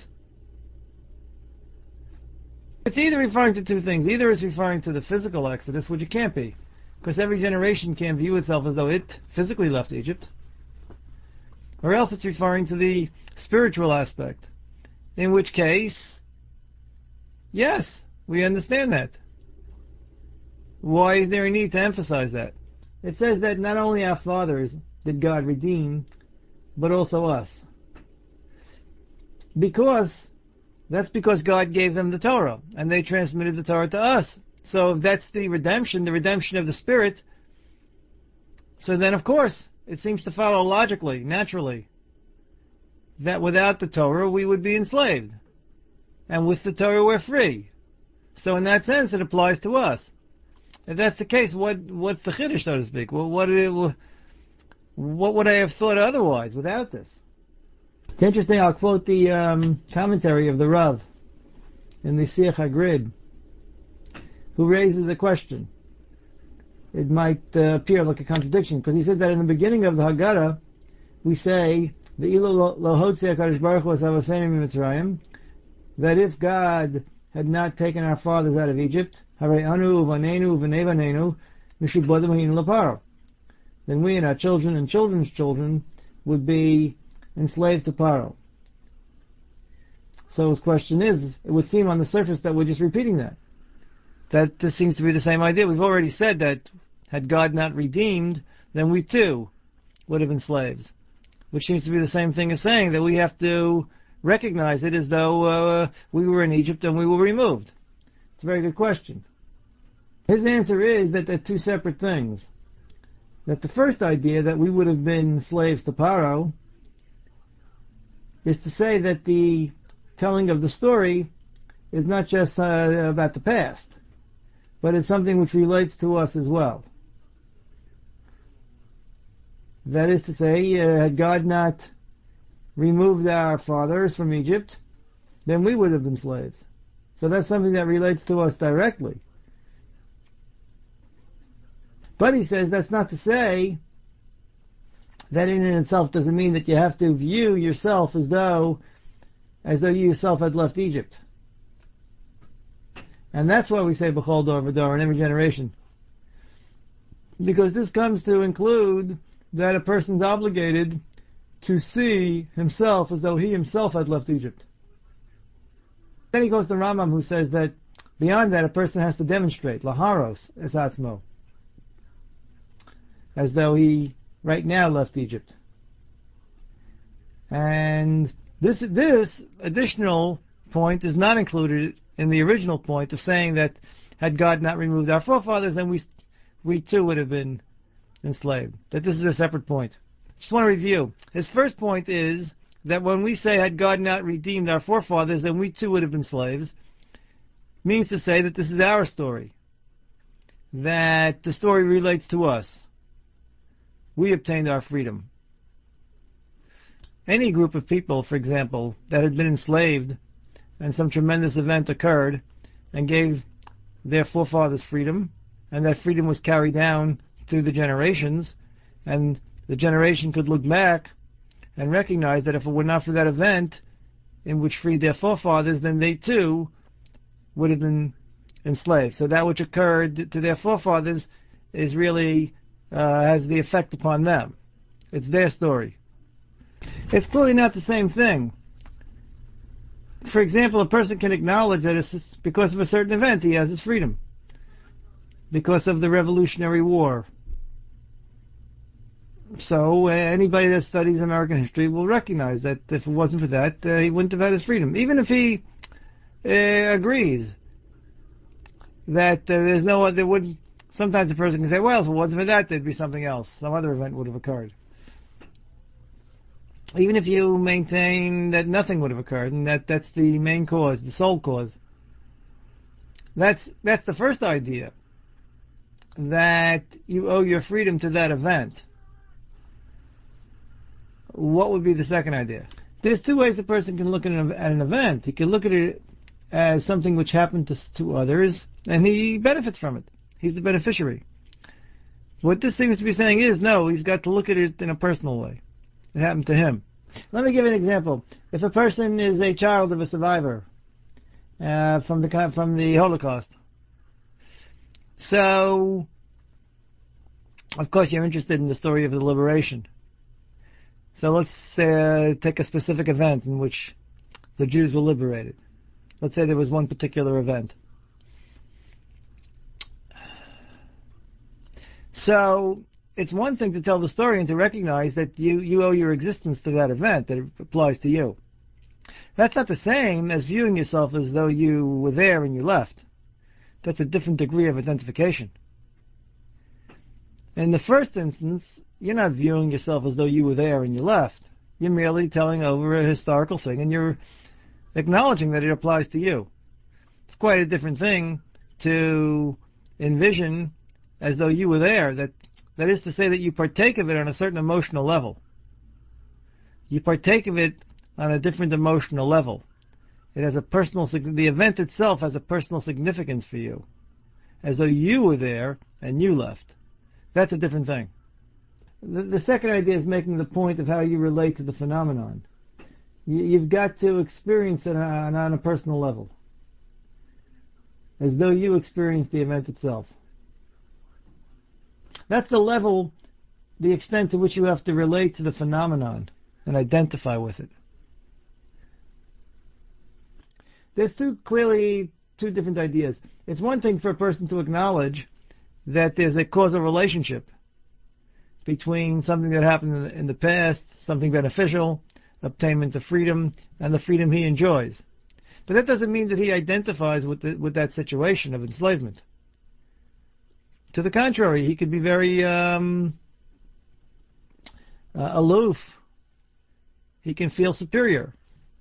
Speaker 1: It's either referring to two things. Either it's referring to the physical exodus, which it can't be, because every generation can view itself as though it physically left Egypt, or else it's referring to the spiritual aspect, in which case, yes, we understand that. Why is there a need to emphasize that? It says that not only our fathers did God redeem, but also us. Because, that's because God gave them the Torah, and they transmitted the Torah to us. So if that's the redemption, the redemption of the Spirit, so then of course, it seems to follow logically, naturally, that without the Torah we would be enslaved. And with the Torah we're free. So in that sense it applies to us. If that's the case, what what's the chiddush, so to speak? Well, what, what would I have thought otherwise without this? It's interesting, I'll quote the um, commentary of the Rav in the Siach HaGrid, who raises a question. It might uh, appear like a contradiction, because he said that in the beginning of the Haggadah, we say, that if God had not taken our fathers out of Egypt, then we and our children and children's children would be enslaved to Paro. So his question is, it would seem on the surface that we're just repeating that. That this seems to be the same idea. We've already said that had God not redeemed, then we too would have been slaves. Which seems to be the same thing as saying that we have to recognize it as though uh, we were in Egypt and we were removed. It's a very good question. His answer is that they're two separate things. That the first idea, that we would have been slaves to Paro, is to say that the telling of the story is not just uh, about the past, but it's something which relates to us as well. That is to say, uh, had God not removed our fathers from Egypt, then we would have been slaves. So that's something that relates to us directly. But he says that's not to say that in and itself doesn't mean that you have to view yourself as though as though you yourself had left Egypt. And that's why we say B'chol Dor V'Dor in every generation. Because this comes to include that a person's obligated to see himself as though he himself had left Egypt. Then he goes to Rambam, who says that beyond that a person has to demonstrate, Laharos es atzmo, as though he right now left Egypt. And this this additional point is not included in the original point of saying that had God not removed our forefathers, then we we too would have been enslaved. That this is a separate point. Just want to review. His first point is that when we say had God not redeemed our forefathers, then we too would have been slaves, means to say that this is our story. That the story relates to us. We obtained our freedom. Any group of people, for example, that had been enslaved and some tremendous event occurred and gave their forefathers freedom, and that freedom was carried down through the generations, and the generation could look back and recognize that if it were not for that event in which freed their forefathers, then they too would have been enslaved. So that which occurred to their forefathers is really uh, has the effect upon them. It's their story. It's clearly not the same thing. For example, a person can acknowledge that it's because of a certain event he has his freedom. Because of the Revolutionary War. So uh, anybody that studies American history will recognize that if it wasn't for that, uh, he wouldn't have had his freedom. Even if he uh, agrees that uh, there's no, there wouldn't, sometimes a person can say, well, if it wasn't for that, there'd be something else. Some other event would have occurred. Even if you maintain that nothing would have occurred, and that that's the main cause, the sole cause, that's that's the first idea, that you owe your freedom to that event. What would be the second idea? There's two ways a person can look at an, at an event. He can look at it as something which happened to, to others, and he benefits from it. He's the beneficiary. What this seems to be saying is, no, he's got to look at it in a personal way. It happened to him. Let me give you an example. If a person is a child of a survivor uh, from the from the Holocaust, so of course you're interested in the story of the liberation. So let's uh, take a specific event in which the Jews were liberated. Let's say there was one particular event. So it's one thing to tell the story and to recognize that you, you owe your existence to that event, that it applies to you. That's not the same as viewing yourself as though you were there and you left. That's a different degree of identification. In the first instance, you're not viewing yourself as though you were there and you left. You're merely telling over a historical thing and you're acknowledging that it applies to you. It's quite a different thing to envision as though you were there, that that is to say that you partake of it on a certain emotional level. You partake of it on a different emotional level. It has a personal, the event itself has a personal significance for you, as though you were there and you left. That's a different thing. The, the second idea is making the point of how you relate to the phenomenon. You, you've got to experience it on, on a personal level, as though you experienced the event itself. That's the level, the extent to which you have to relate to the phenomenon and identify with it. There's two, clearly two different ideas. It's one thing for a person to acknowledge that there's a causal relationship between something that happened in the, in the past, something beneficial, obtainment of freedom, and the freedom he enjoys. But that doesn't mean that he identifies with the, with that situation of enslavement. To the contrary, he could be very um, uh, aloof. He can feel superior.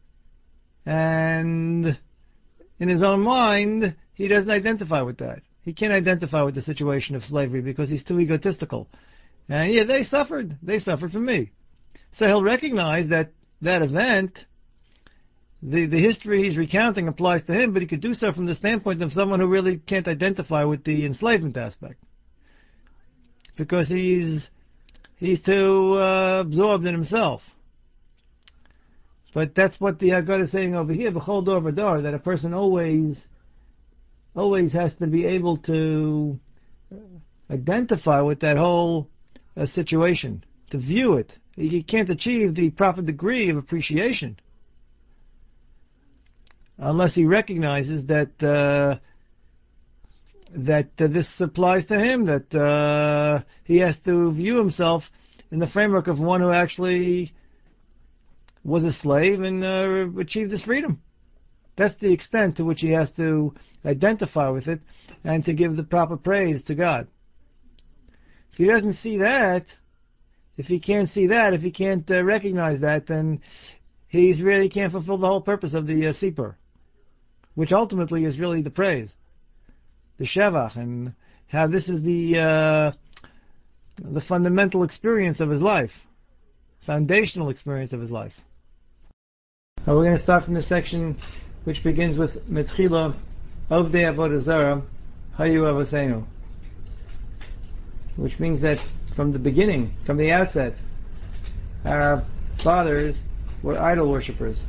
Speaker 1: And in his own mind, he doesn't identify with that. He can't identify with the situation of slavery because he's too egotistical. And yeah, they suffered. They suffered from me. So he'll recognize that that event, the, the history he's recounting applies to him, but he could do so from the standpoint of someone who really can't identify with the enslavement aspect. Because he's he's too uh, absorbed in himself. But that's what the Haggadah is saying over here, b'chol dor v'dor, that a person always always has to be able to identify with that whole uh, situation, to view it. He can't achieve the proper degree of appreciation unless he recognizes that uh, that uh, this applies to him, that uh, he has to view himself in the framework of one who actually was a slave and uh, achieved his freedom. That's the extent to which he has to identify with it and to give the proper praise to God. If he doesn't see that, if he can't see that, if he can't uh, recognize that, then he's really can't fulfill the whole purpose of the uh, Sipur, which ultimately is really the praise, the Shevach, and how this is the uh, the fundamental experience of his life, foundational experience of his life. Now we're going to start from the section which begins with Metchila Ovdei Avodah Zarah Hayu Avosenu, which means that from the beginning, from the outset, our fathers were idol worshippers.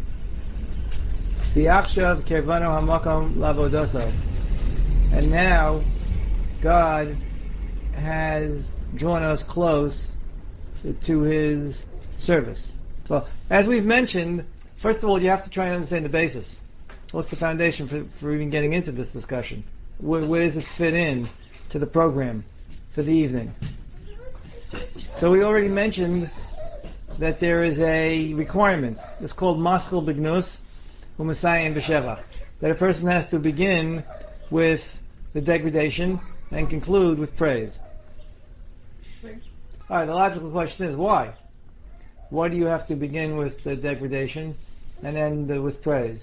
Speaker 1: V'achshav kervano hamakom lavodaso, and now God has drawn us close to His service. Well, as we've mentioned, first of all, you have to try and understand the basis. What's the foundation for, for even getting into this discussion? Where, where does it fit in to the program for the evening? So we already mentioned that there is a requirement. It's called Maskil Bignus U'Masayim B'Shevach, that a person has to begin with the degradation and conclude with praise. Alright, the logical question is why? Why do you have to begin with the degradation and end uh, with praise?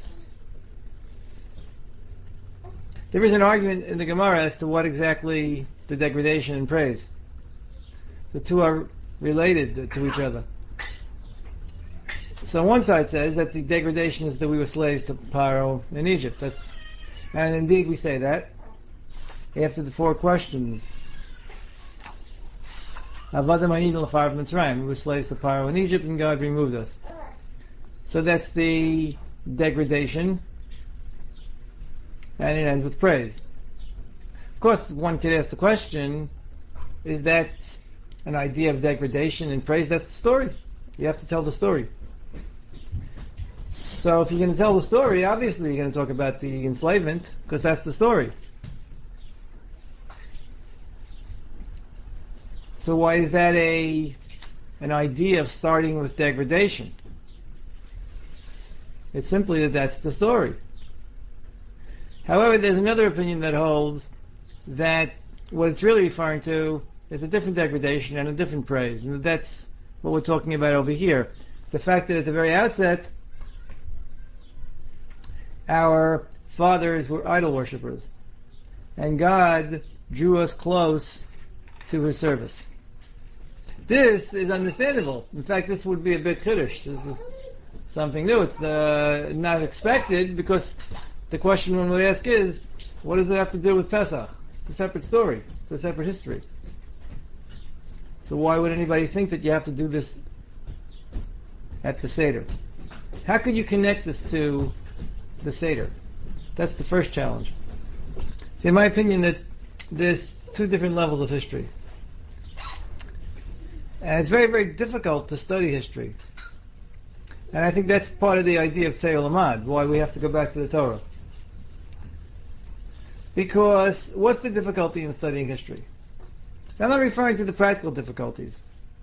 Speaker 1: There is an argument in the Gemara as to what exactly the degradation and praise. The two are related to each other. So one side says that the degradation is that we were slaves to Paro in Egypt. That's, and indeed we say that after the four questions. Avadam ha'in l'farv Mitzrayim. We were slaves to Paro in Egypt and God removed us. So that's the degradation. And it ends with praise. Of course, one could ask the question, is that an idea of degradation and praise? That's the story. You have to tell the story. So if you're going to tell the story, obviously you're going to talk about the enslavement, because that's the story. So why is that a an idea of starting with degradation? It's simply that that's the story. However, there's another opinion that holds that what it's really referring to is a different degradation and a different praise, and that's what we're talking about over here. The fact that at the very outset, our fathers were idol worshippers, and God drew us close to His service. This is understandable. In fact, this would be a bit chiddush. This is something new. It's uh, not expected, because the question one would ask is, what does it have to do with Pesach? It's a separate story. It's a separate history. So why would anybody think that you have to do this at the Seder? How could you connect this to the Seder? That's the first challenge. See, in my opinion, that there's two different levels of history. And it's very, very difficult to study history. And I think that's part of the idea of Tzei Ulamad, why we have to go back to the Torah. Because what's the difficulty in studying history? I'm not referring to the practical difficulties.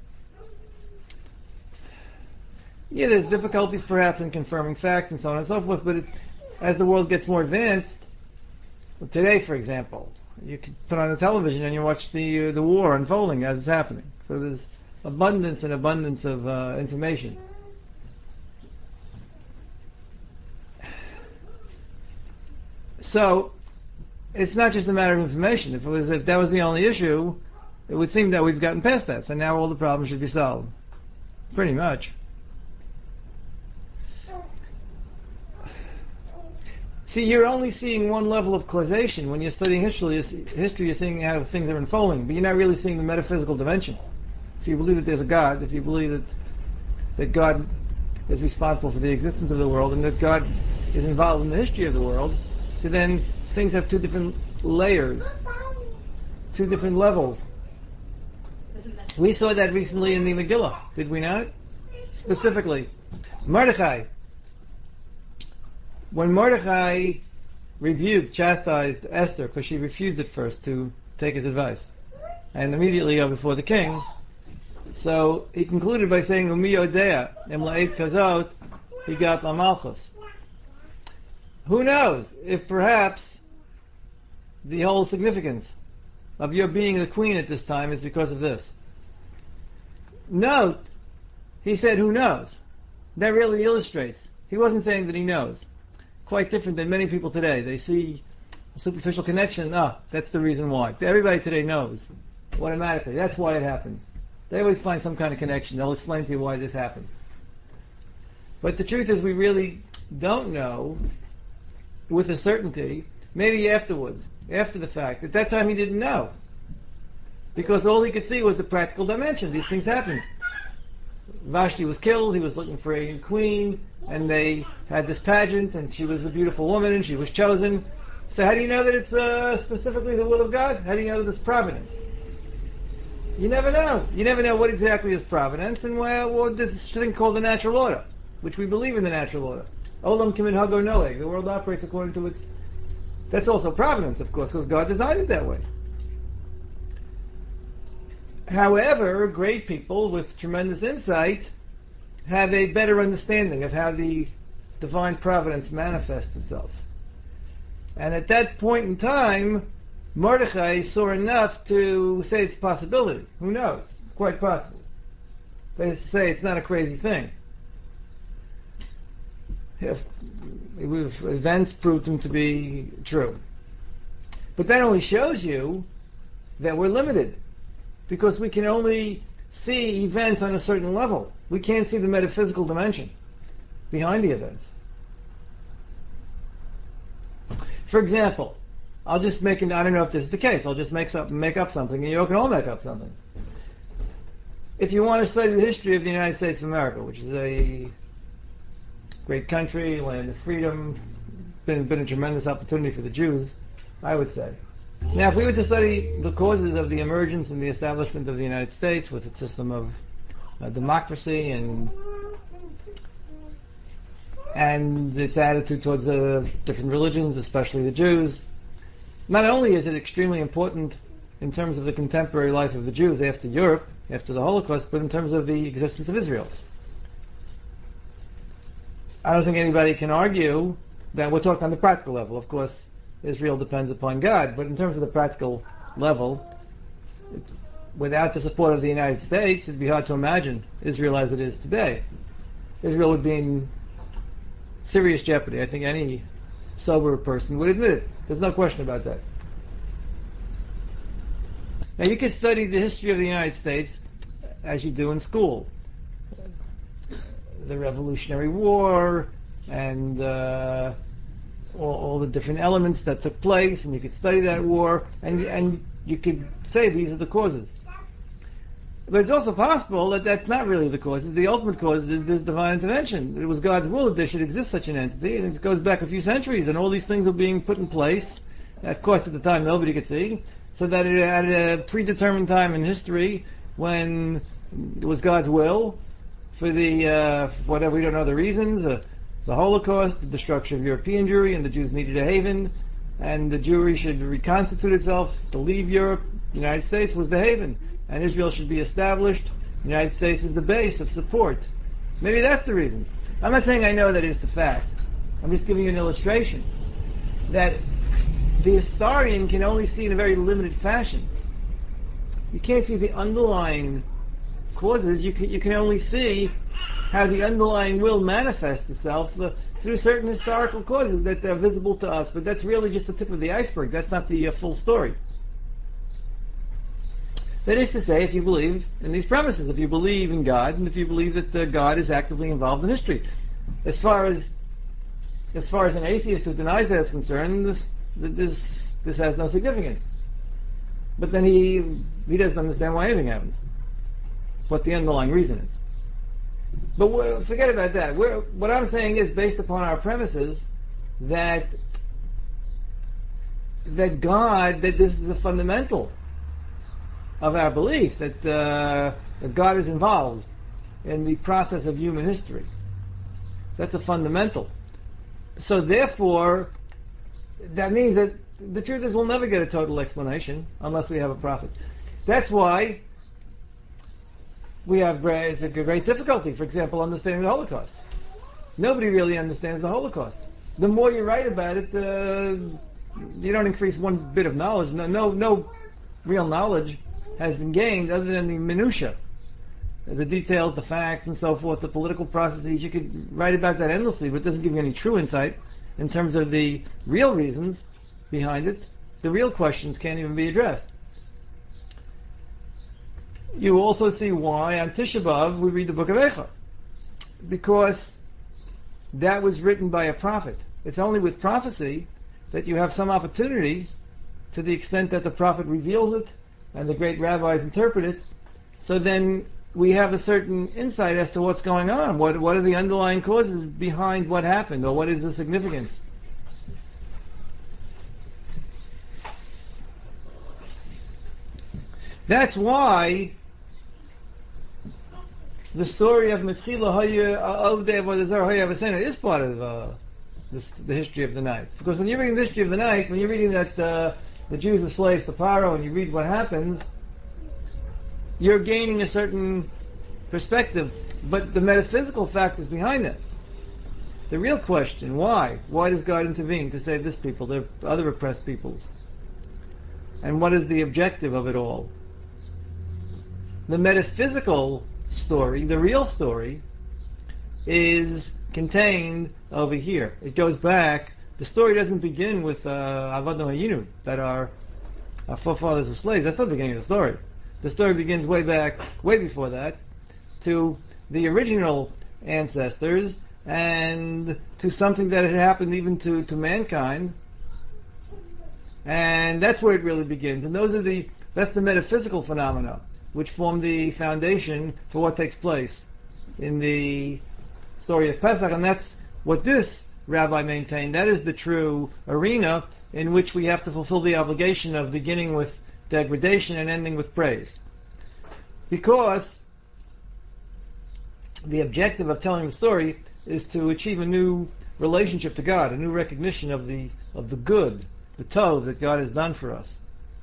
Speaker 1: Yeah, there's difficulties perhaps in confirming facts and so on and so forth, but it, as the world gets more advanced, well, today, for example, you can put on the television and you watch the uh, the war unfolding as it's happening. So there's abundance and abundance of uh, information. So it's not just a matter of information. If it was, if that was the only issue, it would seem that we've gotten past that. So now all the problems should be solved, pretty much. See, you're only seeing one level of causation when you're studying history. History, you're seeing how things are unfolding, but you're not really seeing the metaphysical dimension. If you believe that there's a God, if you believe that that God is responsible for the existence of the world, and that God is involved in the history of the world, so then things have two different layers, two different levels. We saw that recently in the Megillah, did we not? Specifically, Mordechai. When Mordechai rebuked, chastised Esther because she refused at first to take his advice, and immediately go before the king, so he concluded by saying, Umi yodea, em la'ed kazot, higat lamalchus. Who knows if perhaps the whole significance of your being the queen at this time is because of this. Note, he said, who knows? That really illustrates. He wasn't saying that he knows. Quite different than many people today. They see a superficial connection. Ah, that's the reason why. Everybody today knows automatically. That's why it happened. They always find some kind of connection. They'll explain to you why this happened. But the truth is, we really don't know with a certainty. Maybe afterwards, after the fact. At that time, he didn't know, because all he could see was the practical dimension. These things happened. Vashti was killed. He was looking for a queen, and they had this pageant, and she was a beautiful woman, and she was chosen. So how do you know that it's uh, specifically the will of God? How do you know that it's providence? You never know. You never know what exactly is providence, and well, well this thing called the natural order, which we believe in the natural order. Olam kimin hago noeg. The world operates according to its... That's also providence, of course, because God designed it that way. However, great people with tremendous insight have a better understanding of how the divine providence manifests itself. And at that point in time, Mordechai saw enough to say it's a possibility. Who knows? It's quite possible. That is to say, it's not a crazy thing. If, if events proved them to be true. But that only shows you that we're limited, because we can only see events on a certain level. We can't see the metaphysical dimension behind the events. For example, I'll just make an, I don't know if this is the case, I'll just make, some, make up something, and you can all make up something. If you want to study the history of the United States of America, which is a great country, land of freedom, been, been a tremendous opportunity for the Jews, I would say. Now, if we were to study the causes of the emergence and the establishment of the United States with its system of uh, democracy and and its attitude towards uh, different religions, especially the Jews, not only is it extremely important in terms of the contemporary life of the Jews after Europe, after the Holocaust, but in terms of the existence of Israel. I don't think anybody can argue that we're talking on the practical level. Of course, Israel depends upon God, but in terms of the practical level, it, without the support of the United States, it'd be hard to imagine Israel as it is today. Israel would be in serious jeopardy. I think any sober person would admit it. There's no question about that. Now, you can study the history of the United States as you do in school. The Revolutionary War and uh, all, all the different elements that took place, and you could study that war, and and you could say these are the causes. But it's also possible that that's not really the causes. The ultimate cause is this divine intervention. It was God's will that there should exist such an entity, and it goes back a few centuries, and all these things were being put in place. Of course, at the time, nobody could see, so that it, at a predetermined time in history, when it was God's will, for the, uh, whatever, we don't know the reasons, uh, the Holocaust, the destruction of European Jewry, and the Jews needed a haven, and the Jewry should reconstitute itself to leave Europe. The United States was the haven, and Israel should be established. The United States is the base of support. Maybe that's the reason. I'm not saying I know that it's the fact. I'm just giving you an illustration that the historian can only see in a very limited fashion. You can't see the underlying causes. You can, you can only see how the underlying will manifests itself uh, through certain historical causes that are visible to us. But that's really just the tip of the iceberg. That's not the uh, full story. That is to say, if you believe in these premises, if you believe in God, and if you believe that uh, God is actively involved in history. As far as as far as an atheist who denies that is concerned, this this this has no significance. But then he he doesn't understand why anything happens, what the underlying reason is. But forget about that. We're, what I'm saying is based upon our premises that that God, that this is a fundamental of our belief, that, uh, that God is involved in the process of human history. That's a fundamental. So therefore, that means that the truth is we'll never get a total explanation unless we have a prophet. That's why we have great, a great difficulty, for example, understanding the Holocaust. Nobody really understands the Holocaust. The more you write about it, uh, you don't increase one bit of knowledge. No, no, no real knowledge has been gained other than the minutiae, the details, the facts, and so forth, the political processes. You could write about that endlessly, but it doesn't give you any true insight in terms of the real reasons behind it. The real questions can't even be addressed. You also see why on Tisha B'Av we read the book of Eicha, because that was written by a prophet. It's only with prophecy that you have some opportunity, to the extent that the prophet reveals it and the great rabbis interpret it, so then we have a certain insight as to what's going on. What what are the underlying causes behind what happened, or what is the significance? That's why the story of Metchila Ovdei Avodah Zarah Hayavasena is part of uh, this, the history of the night. Because when you're reading the history of the night, when you're reading that uh, the Jews were slaves to Paro, and you read what happens, you're gaining a certain perspective. But the metaphysical factors behind that, the real question, why? Why does God intervene to save this people? There are other oppressed peoples. and what is the objective of it all. The metaphysical story, the real story, is contained over here. It goes back. The story doesn't begin with uh, Avadon Hayinu, that our, our forefathers were slaves. That's not the beginning of the story. The story begins way back, way before that, to the original ancestors, and to something that had happened even to, to mankind. And that's where it really begins. And those are the that's the metaphysical phenomena which form the foundation for what takes place in the story of Pesach. And that's what this rabbi maintained. That is the true arena in which we have to fulfill the obligation of beginning with degradation and ending with praise. Because the objective of telling the story is to achieve a new relationship to God, a new recognition of the of the good, the tov that God has done for us.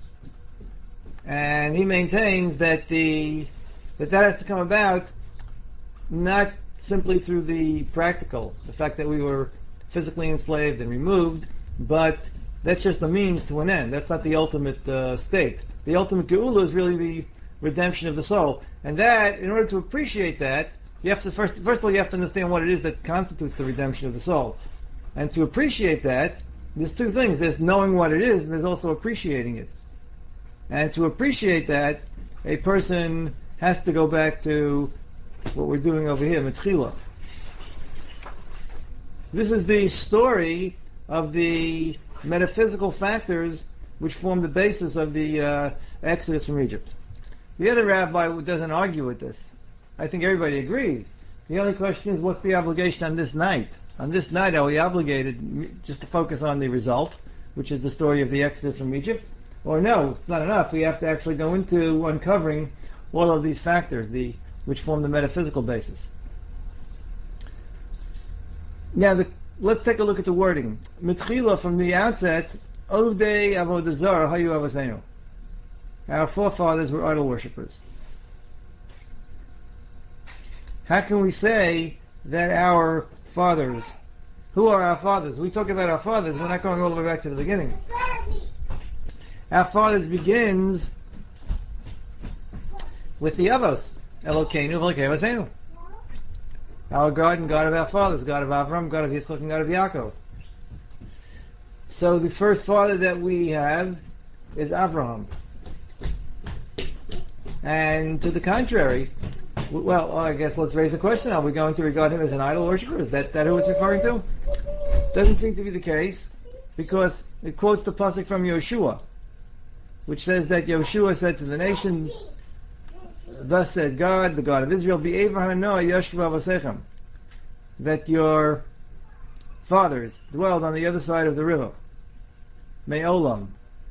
Speaker 1: And he maintains that the that that has to come about not simply through the practical, the fact that we were physically enslaved and removed, but that's just a means to an end. That's not the ultimate uh, state. The ultimate geula is really the redemption of the soul. And that, in order to appreciate that, you have to first, first of all, you have to understand what it is that constitutes the redemption of the soul. And to appreciate that, there's two things. There's knowing what it is, and there's also appreciating it. And to appreciate that, a person has to go back to what we're doing over here, Metchila. This is the story of the metaphysical factors which form the basis of the uh, Exodus from Egypt. The other rabbi doesn't argue with this. I think everybody agrees. The only question is, what's the obligation on this night? On this night, are we obligated just to focus on the result, which is the story of the Exodus from Egypt? Or no, it's not enough. We have to actually go into uncovering all of these factors, the which form the metaphysical basis. Now, the, let's take a look at the wording. Mitchila, from the outset, Ovdei Avodah Zarah Hayu Avosenu. Our forefathers were idol worshippers. How can we say that our fathers, who are our fathers? We talk about our fathers, we're not going all the way back to the beginning. Our fathers begins with the Avos, Elokeinu v'Elokei Avosenu. Our God and God of our fathers, God of Avram, God of Yitzchak, and God of Yaakov. So the first father that we have is Avraham. And to the contrary, well, I guess let's raise the question, are we going to regard him as an idol worshiper? Is that, that who it's referring to? Doesn't seem to be the case, because it quotes the pasuk from Yoshua, which says that Yoshua said to the nations, thus said God, the God of Israel, be Avraham Noah Yoshu Avosechem, that your fathers dwelled on the other side of the river. Me'olam.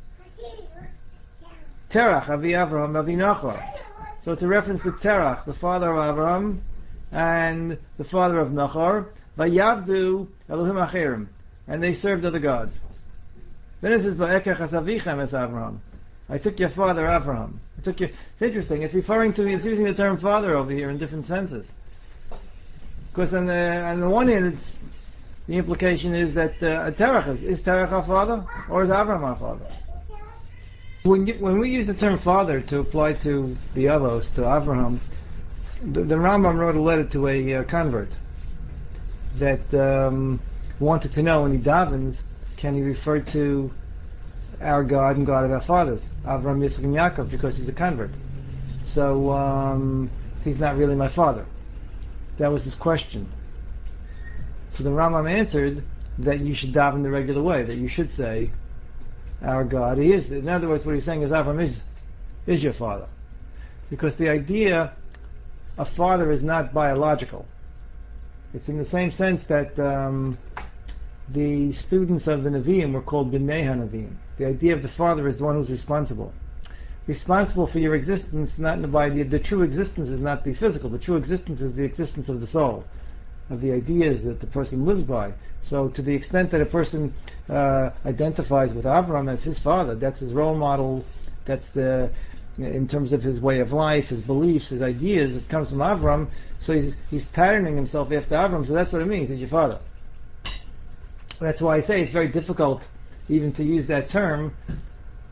Speaker 1: Terach, Avi Avraham, Avi Nachor. So it's a reference to Terach, the father of Avraham, and the father of Nachor. Vayavdu Elohim Acherim, and they served other gods. Then it says, Va'ekech Asavichem es Avraham. I took your father Avraham. I took your. It's interesting. It's referring to. It's using the term father over here in different senses. Because on the on the one hand, it's, the implication is that uh, Terach is, is Terach our father, or is Avraham our father? When you, when we use the term father to apply to the Avos, to Avraham, the, the Rambam wrote a letter to a uh, convert that um, wanted to know when he davens, can he refer to our God and God of our fathers, Avraham, Yitzchak, and Yaakov, because he's a convert. So um, he's not really my father. That was his question. So the Rambam answered that you should daven the regular way, that you should say, our God, he is. In other words, what he's saying is Avraham is, is your father. Because the idea of father is not biological. It's in the same sense that um, the students of the Nevi'im were called B'nei HaNevi'im. The idea of the father is the one who's responsible. Responsible for your existence, not in the body. The true existence is not the physical. The true existence is the existence of the soul, of the ideas that the person lives by. So to the extent that a person uh, identifies with Avraham as his father, that's his role model, that's the, in terms of his way of life, his beliefs, his ideas, it comes from Avraham, so he's, he's patterning himself after Avraham, so that's what it means, he's your father. That's why I say it's very difficult even to use that term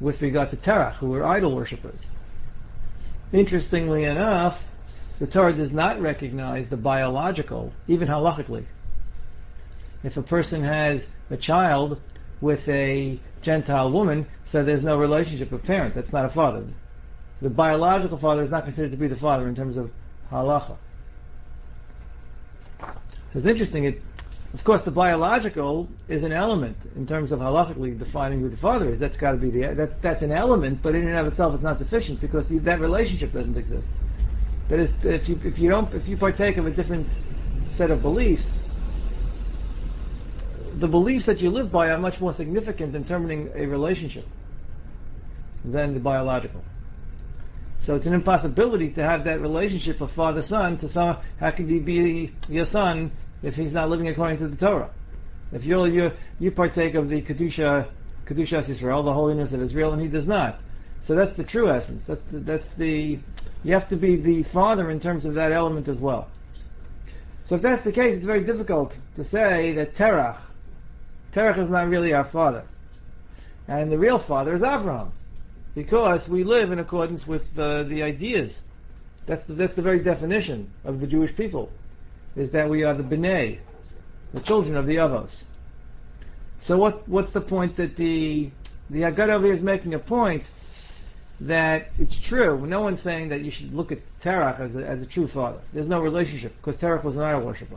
Speaker 1: with regard to Terach, who were idol worshippers. Interestingly enough, the Torah does not recognize the biological, even halachically. If a person has a child with a Gentile woman, so there's no relationship of parent. That's not a father. The biological father is not considered to be the father in terms of halacha. So it's interesting. It, of course, the biological is an element in terms of halachically defining who the father is. That's got to be the that, that's an element, but in and of itself, it's not sufficient because you, that relationship doesn't exist. That is, if you if you don't if you partake of a different set of beliefs, the beliefs that you live by are much more significant in determining a relationship than the biological. So it's an impossibility to have that relationship of father-son to some. How could he be your son if he's not living according to the Torah? If you you you partake of the kedusha kedushas Yisrael, the holiness of Israel, and he does not. So that's the true essence. That's the, that's the you have to be the father in terms of that element as well. So if that's the case, it's very difficult to say that Terach, Terach is not really our father, and the real father is Abraham, because we live in accordance with uh, the ideas. That's the, that's the very definition of the Jewish people, is that we are the B'nai, the children of the Avos. So what what's the point that the the Haggadah over here is making a point that it's true. No one's saying that you should look at Terach as a, as a true father. There's no relationship, because Terach was an idol worshiper.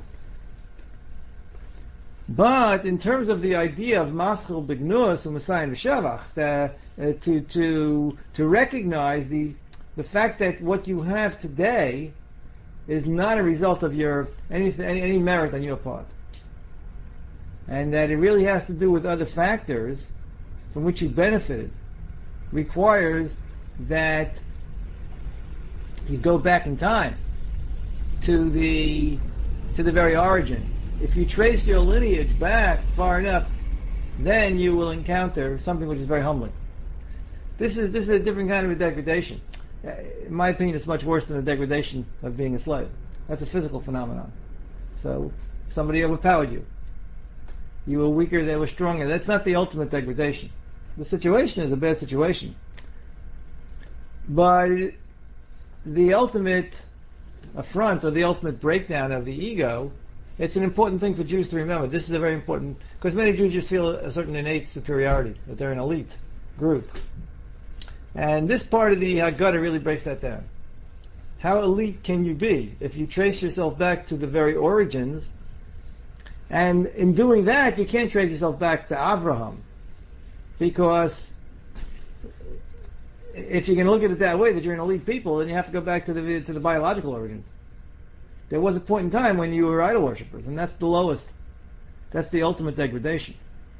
Speaker 1: But in terms of the idea of Maschil Bignus and Messiah V'Shavach, uh, to to to recognize the the fact that what you have today is not a result of your any any, any merit on your part, and that it really has to do with other factors from which you benefited, requires that you go back in time to the to the very origin. If you trace your lineage back far enough, then you will encounter something which is very humbling. This is this is a different kind of a degradation. In my opinion, it's much worse than the degradation of being a slave. That's a physical phenomenon. So somebody overpowered you. You were weaker, they were stronger. That's not the ultimate degradation. The situation is a bad situation. But the ultimate affront or the ultimate breakdown of the ego, it's an important thing for Jews to remember. This is a very important, because many Jews just feel a certain innate superiority, that they're an elite group. And this part of the Haggadah really breaks that down. How elite can you be if you trace yourself back to the very origins? And in doing that, you can't trace yourself back to Avraham, because if you're going to look at it that way, that you're an elite people, then you have to go back to the to the biological origin. There was a point in time when you were idol worshippers, and that's the lowest. That's the ultimate degradation.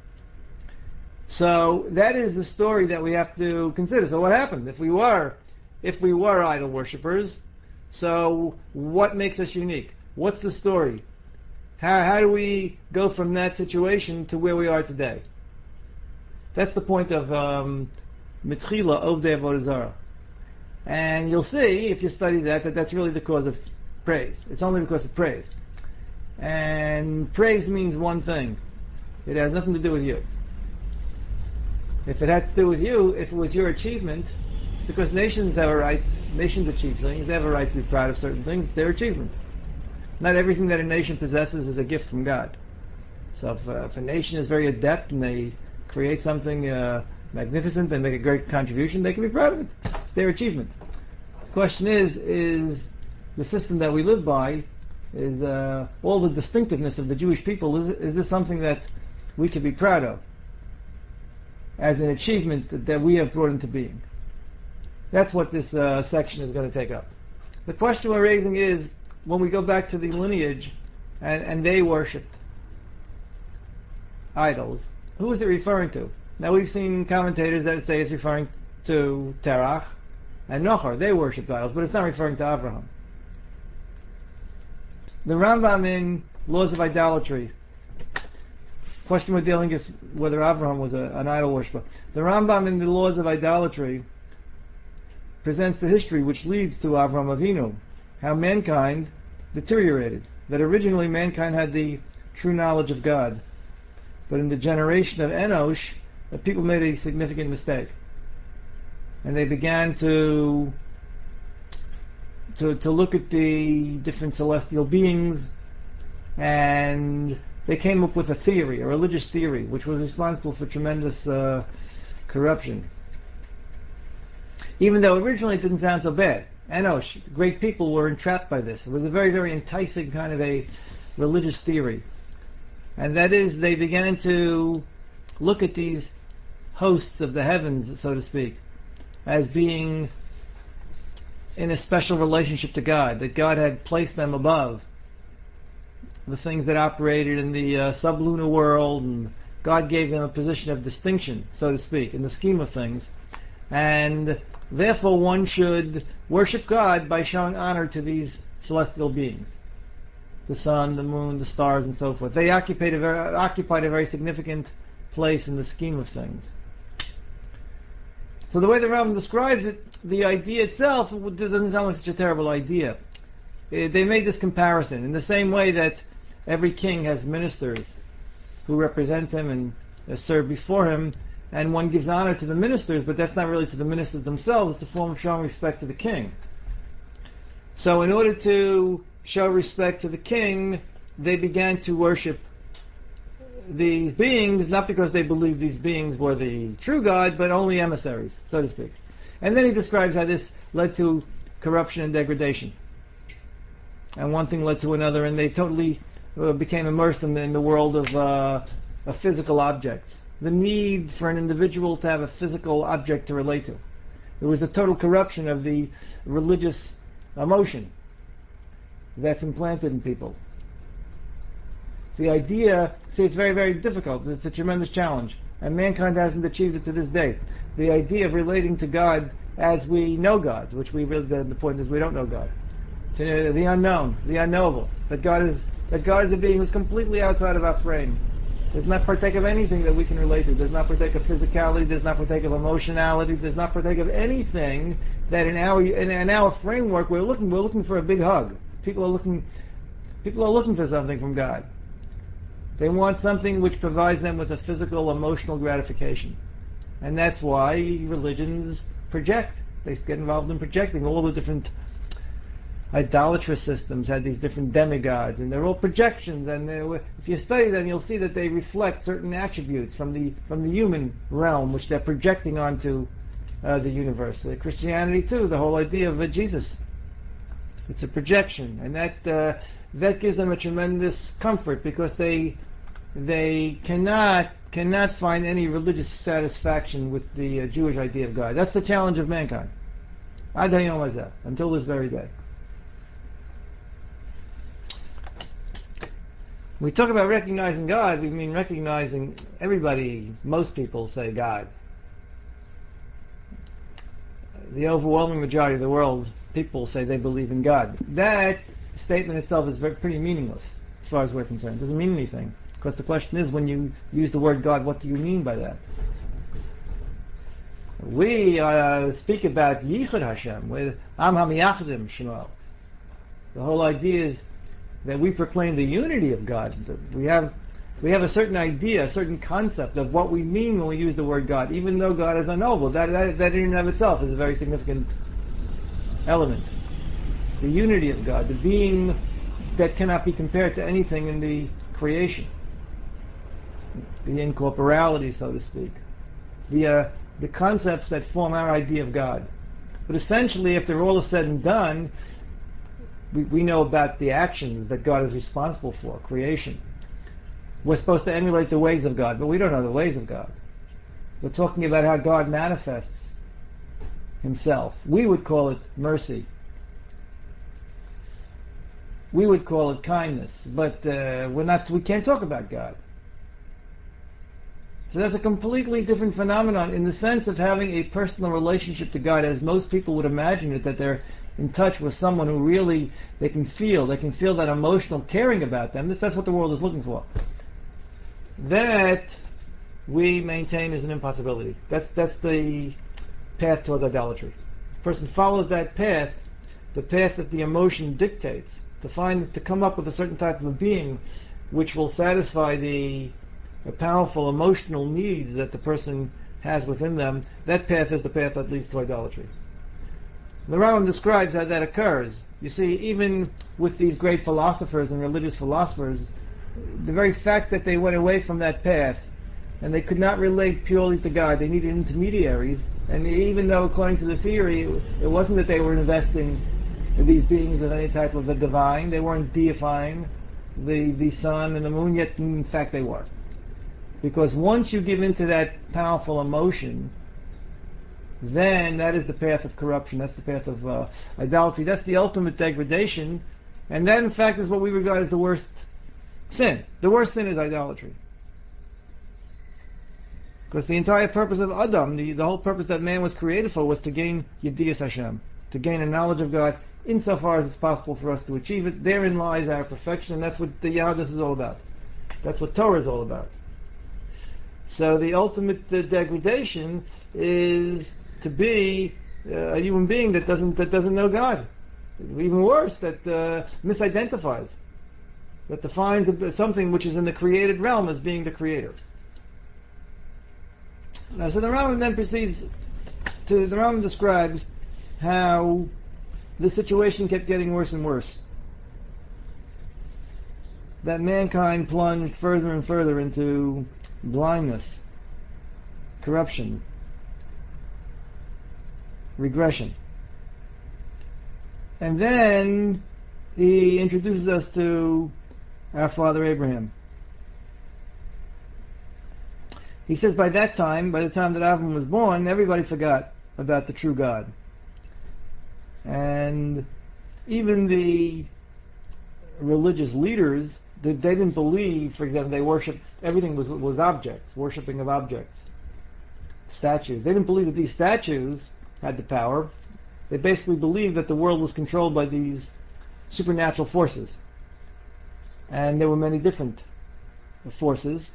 Speaker 1: So that is the story that we have to consider. So what happened if we were, if we were idol worshippers? So what makes us unique? What's the story? How how do we go from that situation to where we are today? That's the point of um, Mitchila Ovdei Avodah Zarah. And you'll see, if you study that, that that's really the cause of praise. It's only because of praise. And praise means one thing. It has nothing to do with you. If it had to do with you, if it was your achievement, because nations have a right, nations achieve things, they have a right to be proud of certain things, it's their achievement. Not everything that a nation possesses is a gift from God. So if, uh, if a nation is very adept and they create something uh, magnificent and make a great contribution, they can be proud of it. It's their achievement. The question is, is the system that we live by, is uh, all the distinctiveness of the Jewish people, is, is this something that we can be proud of as an achievement that, that we have brought into being? That's what this uh, section is going to take up. The question we're raising is, when we go back to the lineage and, and they worshipped idols, who is it referring to? Now we've seen commentators that say it's referring to Terach and Nochar. They worshipped idols, but it's not referring to Avraham. The Rambam in Laws of Idolatry, question we're dealing is whether Avraham was a, an idol worshiper. The Rambam in the Laws of Idolatry presents the history which leads to Avraham Avinu, how mankind deteriorated, that originally mankind had the true knowledge of God, but in the generation of Enosh, the people made a significant mistake. and they began to to to look at the different celestial beings, and they came up with a theory, a religious theory, which was responsible for tremendous uh, corruption. Even though originally it didn't sound so bad. Enosh, great people were entrapped by this. It was a very, very enticing kind of a religious theory. And that is, they began to look at these hosts of the heavens, so to speak, as being in a special relationship to God, that God had placed them above the things that operated in the uh, sublunar world, and God gave them a position of distinction, so to speak, in the scheme of things. And therefore one should worship God by showing honor to these celestial beings. The sun, the moon, the stars, and so forth. They occupied a very, occupied a very significant place in the scheme of things. So the way the Rambam describes it, the idea itself doesn't sound like such a terrible idea. Uh, they made this comparison in the same way that every king has ministers who represent him and uh, serve before him, and one gives honor to the ministers, but that's not really to the ministers themselves, it's a form of showing respect to the king. So in order to show respect to the king, they began to worship these beings, not because they believed these beings were the true God, but only emissaries, so to speak. And then he describes how this led to corruption and degradation. And one thing led to another, and they totally uh, became immersed in, in the world of, uh, of physical objects. The need for an individual to have a physical object to relate to. There was a total corruption of the religious emotion that's implanted in people. The idea, see, it's very, very difficult. It's a tremendous challenge. And mankind hasn't achieved it to this day. The idea of relating to God as we know God, which we really, the, the point is we don't know God. To the unknown, the unknowable. That God is, that God is a being who's completely outside of our frame. Does not partake of anything that we can relate to. Does not partake of physicality. Does not partake of emotionality. Does not partake of anything that in our in, in our framework we're looking we're looking for a big hug. People are looking people are looking for something from God. They want something which provides them with a physical, emotional gratification, and that's why religions project. They get involved in projecting. All the different idolatrous systems had these different demigods, and they're all projections, and if you study them you'll see that they reflect certain attributes from the from the human realm which they're projecting onto uh, the universe. Uh, Christianity too, the whole idea of uh, Jesus, it's a projection, and that uh, that gives them a tremendous comfort because they they cannot cannot find any religious satisfaction with the uh, Jewish idea of God. That's the challenge of mankind. Ad hayom hazeh, until this very day. When we talk about recognizing God, we mean recognizing everybody, most people say God. The overwhelming majority of the world, people say they believe in God. That statement itself is very, pretty meaningless as far as we're concerned. It doesn't mean anything. Because the question is, when you use the word God, what do you mean by that? We uh, speak about Yichud Hashem, with Am HaMiyachdim Shemo. The whole idea is that we proclaim the unity of God. We have we have a certain idea, a certain concept of what we mean when we use the word God, even though God is unknowable. That, that, that in and of itself is a very significant element. The unity of God, the being that cannot be compared to anything in the creation. The incorporality, so to speak. The, uh, the concepts that form our idea of God. But essentially, after all is said and done, We, we know about the actions that God is responsible for, creation. We're supposed to emulate the ways of God, but we don't know the ways of God. We're talking about how God manifests himself. We would call it mercy. We would call it kindness, but uh, we're not. We can't talk about God. So that's a completely different phenomenon in the sense of having a personal relationship to God, as most people would imagine it, that they're in touch with someone who really they can feel, they can feel that emotional caring about them. That's what the world is looking for. That we maintain is an impossibility. That's that's the path towards idolatry. The person follows that path, the path that the emotion dictates, to find to come up with a certain type of a being which will satisfy the, the powerful emotional needs that the person has within them, that path is the path that leads to idolatry. The Rambam describes how that occurs. You see, even with these great philosophers and religious philosophers, the very fact that they went away from that path and they could not relate purely to God, they needed intermediaries, and even though according to the theory it wasn't that they were investing in these beings as any type of a divine, they weren't deifying the, the sun and the moon, yet in fact they were. Because once you give into that powerful emotion, then that is the path of corruption, that's the path of uh, idolatry, that's the ultimate degradation, and that in fact is what we regard as the worst sin. The worst sin is idolatry. Because the entire purpose of Adam, the, the whole purpose that man was created for, was to gain Yediyas Hashem, to gain a knowledge of God, insofar as it's possible for us to achieve it. Therein lies our perfection, and that's what the Yahadus is all about. That's what Torah is all about. So the ultimate uh, degradation is to be uh, a human being that doesn't that doesn't know God. Even worse, that uh, misidentifies, that defines something which is in the created realm as being the creator. Now, so the Rambam then proceeds to, the Rambam describes how the situation kept getting worse and worse. That mankind plunged further and further into blindness, corruption, regression. And then he introduces us to our father Abraham. He says by that time, by the time that Abraham was born, everybody forgot about the true God. And even the religious leaders, they, they didn't believe, for example, they worshipped, everything was, was objects, worshipping of objects, statues. They didn't believe that these statues had the power. They basically believed that the world was controlled by these supernatural forces. And there were many different forces.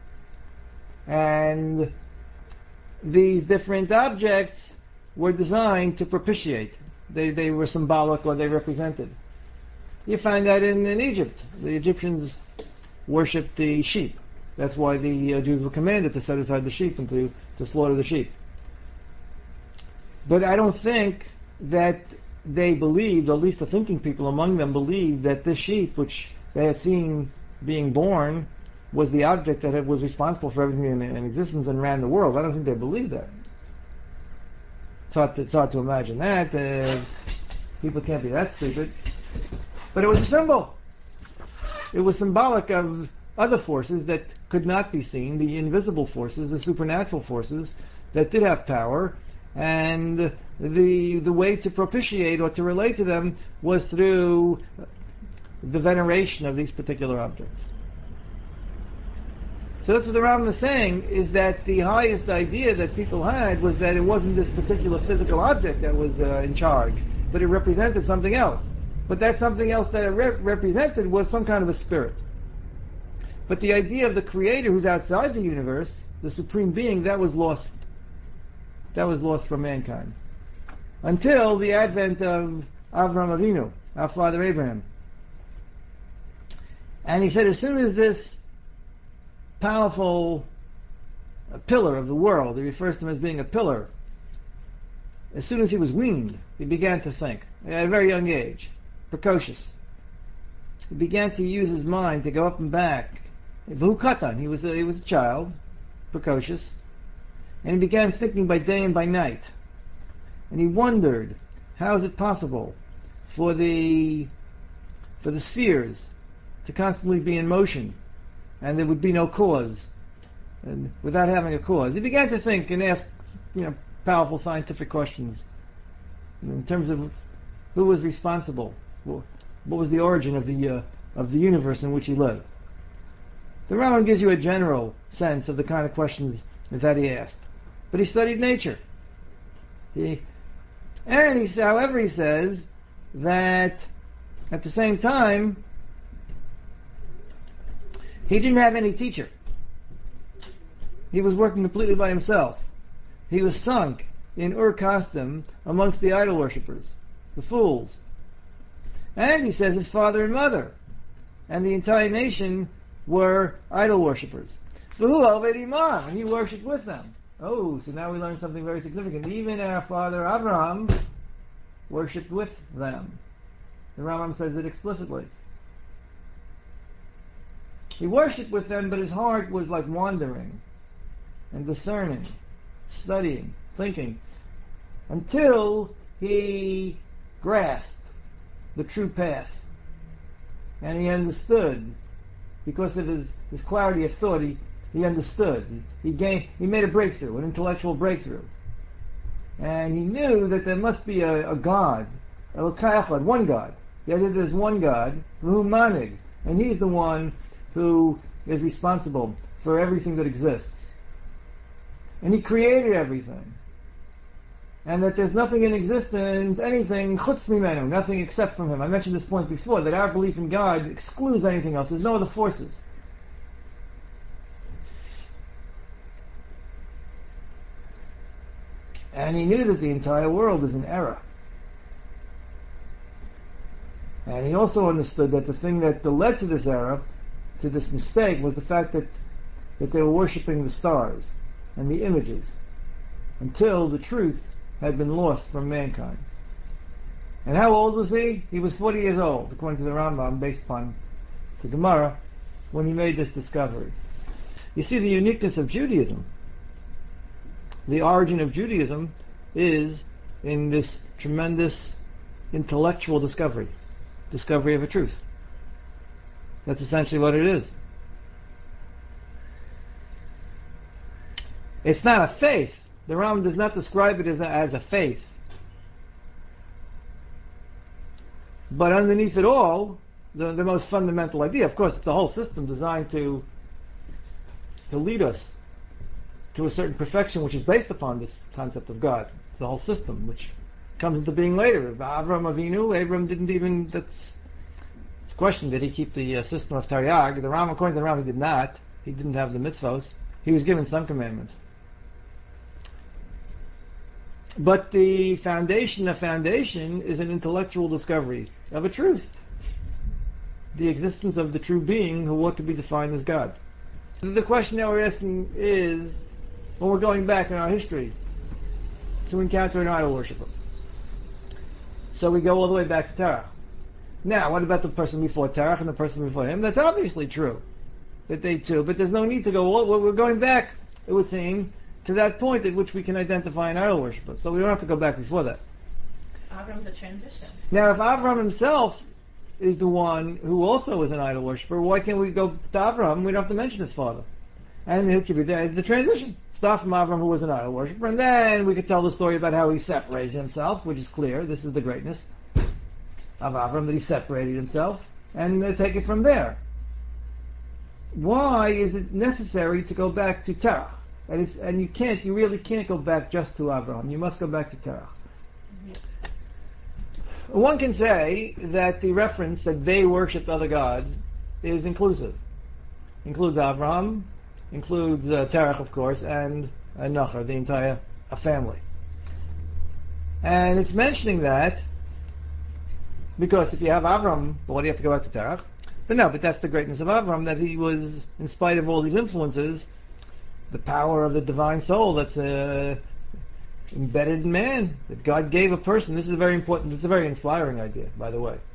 Speaker 1: And these different objects were designed to propitiate. They they were symbolic, or they represented. You find that in, in Egypt. The Egyptians worshipped the sheep. That's why the uh, Jews were commanded to set aside the sheep and to, to slaughter the sheep. But I don't think that they believed, or at least the thinking people among them believed, that this sheep, which they had seen being born, was the object that was responsible for everything in, in existence and ran the world. I don't think they believed that. It's hard to, it's hard to imagine that. Uh, people can't be that stupid. But it was a symbol. It was symbolic of other forces that could not be seen, the invisible forces, the supernatural forces that did have power, and the the way to propitiate or to relate to them was through the veneration of these particular objects. So that's what the Rambam is saying, is that the highest idea that people had was that it wasn't this particular physical object that was uh, in charge, but it represented something else. But that something else that it re- represented was some kind of a spirit. But the idea of the creator who's outside the universe, the supreme being, that was lost. That was lost from mankind. Until the advent of Avraham Avinu, our father Abraham. And he said as soon as this powerful pillar of the world, he refers to him as being a pillar, as soon as he was weaned, he began to think, at a very young age, precocious. He began to use his mind to go up and back. V'hu katan, he was a, he was a child, precocious, and he began thinking by day and by night. And he wondered, how is it possible for the for the spheres to constantly be in motion, and there would be no cause, and without having a cause? He began to think and ask, you know, powerful scientific questions in terms of who was responsible, what was the origin of the uh, of the universe in which he lived. The Rambam gives you a general sense of the kind of questions that he asked, but he studied nature. He, and he, however, he says that at the same time he didn't have any teacher. He was working completely by himself. He was sunk in Ur-Kasdim amongst the idol worshippers, the fools. And he says his father and mother and the entire nation were idol worshippers. And he worshipped with them. Oh, so now we learn something very significant. Even our father Avraham worshipped with them. The Rambam says it explicitly. He worshipped with them, but his heart was like wandering and discerning, studying, thinking, until he grasped the true path. And he understood, because of his, his clarity of thought, he, he understood. He, he, gained, he made a breakthrough, an intellectual breakthrough. And he knew that there must be a, a God, Elokai Echad, one God. That there's one God, who manig, and he's the one who is responsible for everything that exists. And he created everything. And that there's nothing in existence, anything chutz mimenu, nothing except from him. I mentioned this point before, that our belief in God excludes anything else. There's no other forces. And he knew that the entire world is in error. And he also understood that the thing that led to this error, to this mistake, was the fact that, that they were worshipping the stars and the images until the truth had been lost from mankind. And how old was he? He was forty years old, according to the Rambam, based upon the Gemara, when he made this discovery. You see the uniqueness of Judaism. The origin of Judaism is in this tremendous intellectual discovery, discovery of a truth. That's essentially what it is. It's not a faith. The Rambam does not describe it as a, as a faith. But underneath it all, the, the most fundamental idea, of course, it's a whole system designed to to lead us to a certain perfection, which is based upon this concept of God. It's a whole system which comes into being later. Avram Avinu, Abram didn't even, that's, it's a question, did he keep the uh, system of Taryag? The Rambam, according to the Rambam, he did not. He didn't have the mitzvos. He was given some commandments. But the foundation of foundation is an intellectual discovery of a truth. The existence of the true being who ought to be defined as God. So the question that we're asking is, when we're going back in our history to encounter an idol worshiper. So we go all the way back to Terach. Now, what about the person before Terach and the person before him? That's obviously true, that they too, but there's no need to go, well, we're going back, it would seem, to that point at which we can identify an idol worshiper. So we don't have to go back before that.
Speaker 3: Avram's a transition.
Speaker 1: Now, if Avram himself is the one who also is an idol worshiper, why can't we go to Avram? We don't have to mention his father. And it could be the, the transition. Start from Avram, who was an idol worshiper, and then we could tell the story about how he separated himself, which is clear. This is the greatness of Avram, that he separated himself, and uh, take it from there. Why is it necessary to go back to Terach? And, it's, and you can't, you really can't go back just to Avraham. You must go back to Terach. Mm-hmm. One can say that the reference that they worshipped other gods is inclusive. Includes Avraham, includes uh, Terach, of course, and uh, Nachor, the entire uh, family. And it's mentioning that because if you have Avram, well, do you have to go back to Terach? But no, but that's the greatness of Avram, that he was, in spite of all these influences, the power of the divine soul that's uh, embedded in man, that God gave a person. This is very important. It's a very inspiring idea, by the way.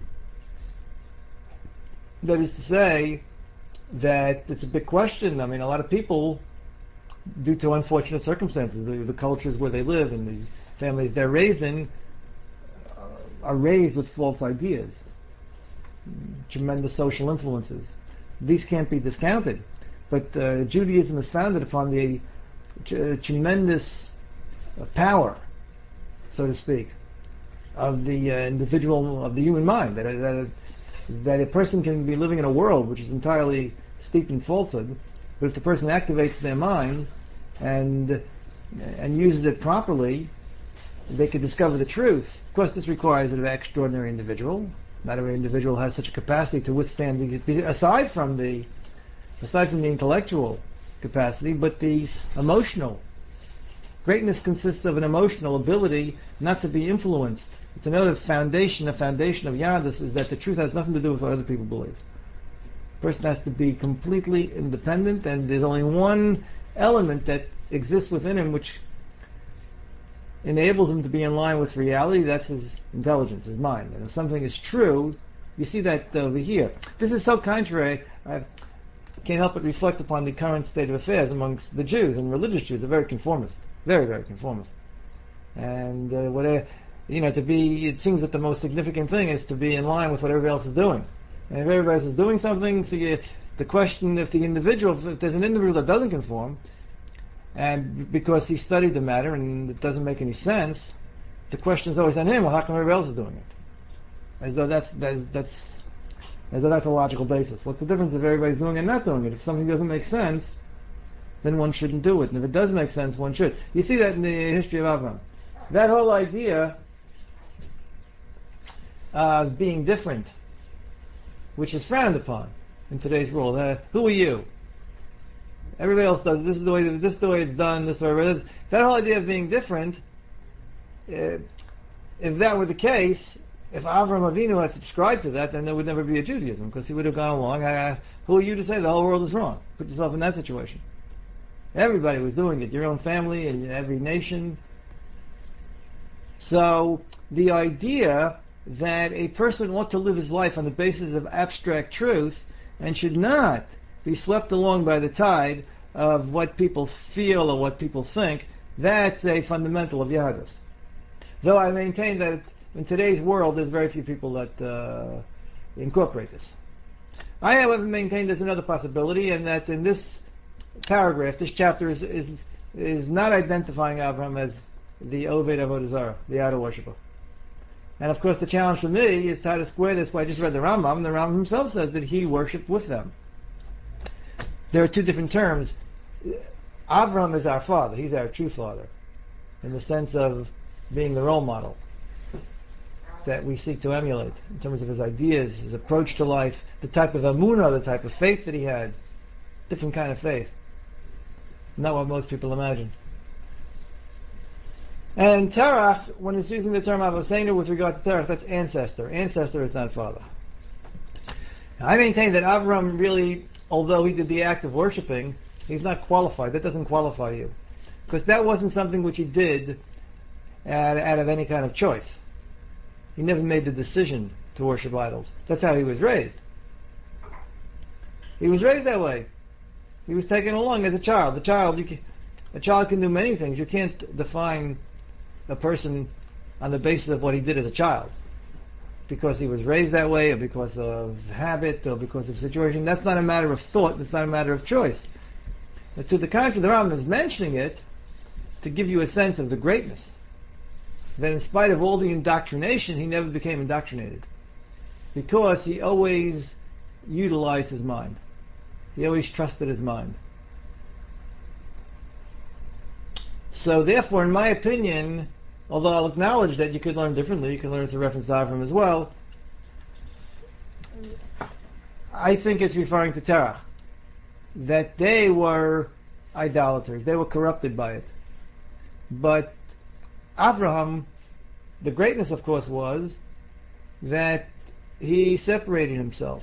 Speaker 1: That is to say that it's a big question. I mean, a lot of people, due to unfortunate circumstances, the, the cultures where they live and the families they're raised in, uh, are raised with false ideas, tremendous social influences. These can't be discounted. But uh, Judaism is founded upon the uh, tremendous uh, power, so to speak, of the uh, individual, of the human mind. That, that, that a person can be living in a world which is entirely steeped in falsehood, but if the person activates their mind and and uses it properly, they can discover the truth. Of course, this requires an extraordinary individual. Not every individual has such a capacity to withstand the, aside from the aside from the intellectual capacity, but the emotional. Greatness consists of an emotional ability not to be influenced. It's another foundation, a foundation of Yadus, is that the truth has nothing to do with what other people believe. A person has to be completely independent, and there's only one element that exists within him which enables him to be in line with reality. That's his intelligence, his mind. And if something is true, you see that over here. This is so contrary. I can't help but reflect upon the current state of affairs amongst the Jews, and religious Jews are very conformist, very, very conformist. And uh, whatever, you know, to be, it seems that the most significant thing is to be in line with what everybody else is doing. And if everybody else is doing something, so you, the question, if the individual, if there's an individual that doesn't conform, and because he studied the matter and it doesn't make any sense, the question is always on him. Well, how come everybody else is doing it? As though that's that's, that's as though that's a logical basis. What's the difference if everybody's doing it and not doing it? If something doesn't make sense, then one shouldn't do it. And if it does make sense, one should. You see that in the history of Abraham. That whole idea of being different, which is frowned upon in today's world. Uh, who are you? Everybody else does. This is the way. This is the way it's done. This way. It is. That whole idea of being different. Uh, if that were the case, if Avraham Avinu had subscribed to that, then there would never be a Judaism, because he would have gone along. Uh, who are you to say the whole world is wrong? Put yourself in that situation. Everybody was doing it. Your own family and every nation. So the idea that a person ought to live his life on the basis of abstract truth and should not be swept along by the tide of what people feel or what people think, that's a fundamental of Yahadus. Though I maintain that in today's world there's very few people that uh, incorporate this. I however maintain there's another possibility, and that in this paragraph, this chapter is is, is not identifying Abraham as the Oved Avodah Zarah, the idol worshipper. And of course the challenge for me is to how to square this. Well, I just read the Rambam. The Rambam himself says that he worshipped with them. There are two different terms. Avram is our father. He's our true father, in the sense of being the role model that we seek to emulate in terms of his ideas, his approach to life, the type of amunah, the type of faith that he had. Different kind of faith. Not what most people imagine. And Terach, when it's using the term Avosenu with regard to Terach, that's ancestor. Ancestor is not father. I maintain that Avram really, although he did the act of worshipping, he's not qualified. That doesn't qualify you. Because that wasn't something which he did out, out of any kind of choice. He never made the decision to worship idols. That's how he was raised. He was raised that way. He was taken along as a child. The child, you can, a child can do many things. You can't define a person on the basis of what he did as a child, because he was raised that way, or because of habit, or because of situation. That's not a matter of thought. That's not a matter of choice. But to the contrary, the Rambam is mentioning it to give you a sense of the greatness. That in spite of all the indoctrination, he never became indoctrinated, because he always utilized his mind. He always trusted his mind. So therefore, in my opinion, although I'll acknowledge that you could learn differently, you can learn to reference to Avram as well, I think it's referring to Terach, that they were idolaters, they were corrupted by it. But Abraham, the greatness of course was that he separated himself.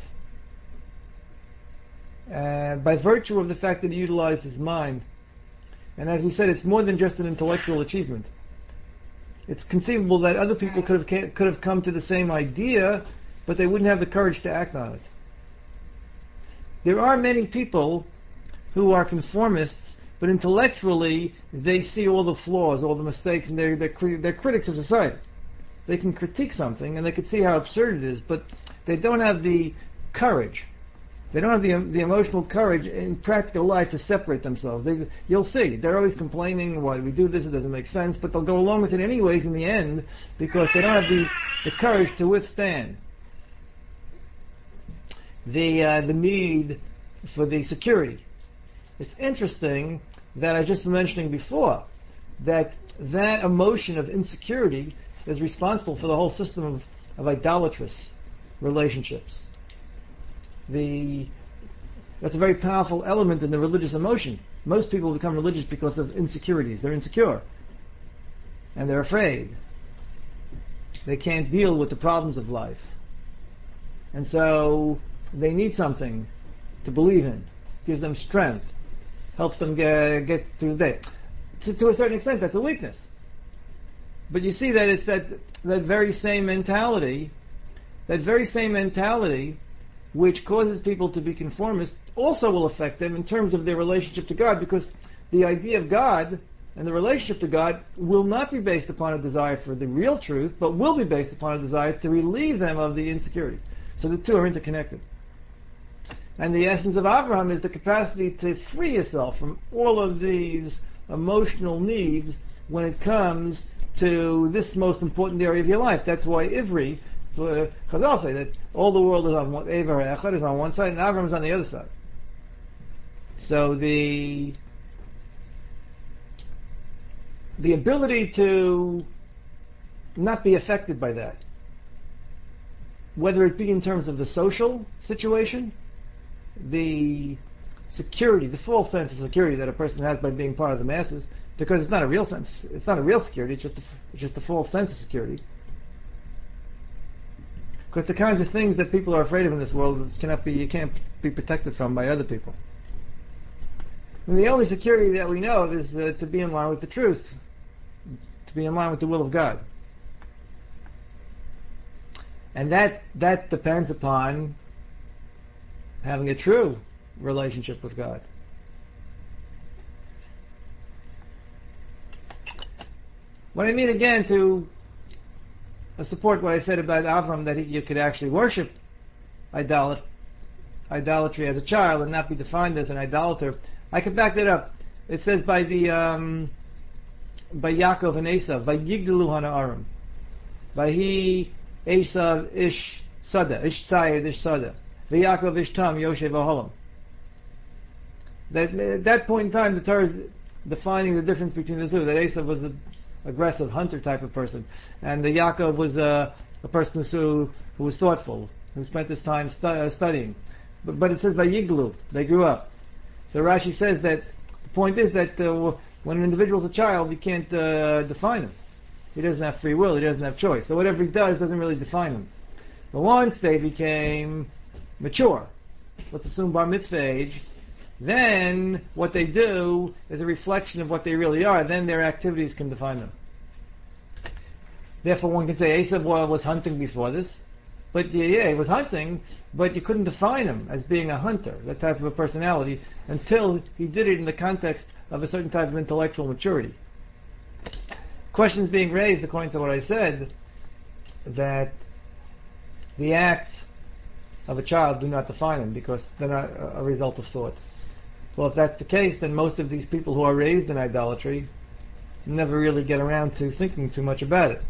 Speaker 1: Uh, by virtue of the fact that he utilized his mind. And as we said, it's more than just an intellectual achievement. It's conceivable that other people could have ca- could have come to the same idea, but they wouldn't have the courage to act on it. There are many people who are conformists, but intellectually they see all the flaws, all the mistakes, and they're, they're, cri- they're critics of society. They can critique something, and they can see how absurd it is, but they don't have the courage. They don't have the the emotional courage in practical life to separate themselves. They, you'll see, they're always complaining, why do we do this, it doesn't make sense, but they'll go along with it anyways in the end, because they don't have the, the courage to withstand the uh, the need for the security. It's interesting that I was just mentioning before, that that emotion of insecurity is responsible for the whole system of, of idolatrous relationships. The that's a very powerful element in the religious emotion. Most people become religious because of insecurities. They're insecure. And they're afraid. They can't deal with the problems of life. And so they need something to believe in. It gives them strength. helps them get, get through the day. To, to a certain extent, that's a weakness. But you see that it's that that very same mentality, that very same mentality, which causes people to be conformists, also will affect them in terms of their relationship to God, because the idea of God and the relationship to God will not be based upon a desire for the real truth, but will be based upon a desire to relieve them of the insecurity. So the two are interconnected. And the essence of Avraham is the capacity to free yourself from all of these emotional needs when it comes to this most important area of your life. That's why Ivri, so Chazal say that all the world is on one, Ever Echad is on one side and Avram is on the other side. So the the ability to not be affected by that, whether it be in terms of the social situation, the security, the false sense of security that a person has by being part of the masses, because it's not a real sense, it's not a real security, it's just a, it's just a false sense of security. Because the kinds of things that people are afraid of in this world cannot be, you can't be protected from by other people. And the only security that we know of is uh, to be in line with the truth, to be in line with the will of God. And that that depends upon having a true relationship with God. What I mean again to support what I said about Avram, that he, you could actually worship idolat- idolatry as a child and not be defined as an idolater, I could back that up. It says by the um, by Yaakov and Esav, by Yigdalu Hana'arim, by he Esav ish Sada, ish Tzayed ish Sada, Yaakov ish Tam Yoshev Oholam. That at that point in time, the Torah is defining the difference between the two. That Esav was an aggressive hunter type of person, and the Yaakov was a, a person who who was thoughtful, who spent his time stu- uh, studying. But, but it says by Yigdalu, they grew up. So Rashi says that the point is that uh, when an individual is a child, you can't uh, define him. He doesn't have free will, he doesn't have choice. So whatever he does doesn't really define him. But once they became mature, let's assume bar mitzvah age, then what they do is a reflection of what they really are. Then their activities can define them. Therefore one can say Esav was hunting before this. But yeah, he was hunting, but you couldn't define him as being a hunter, that type of a personality, until he did it in the context of a certain type of intellectual maturity. Questions being raised, according to what I said, that the acts of a child do not define him because they're not a result of thought. Well, if that's the case, then most of these people who are raised in idolatry never really get around to thinking too much about it.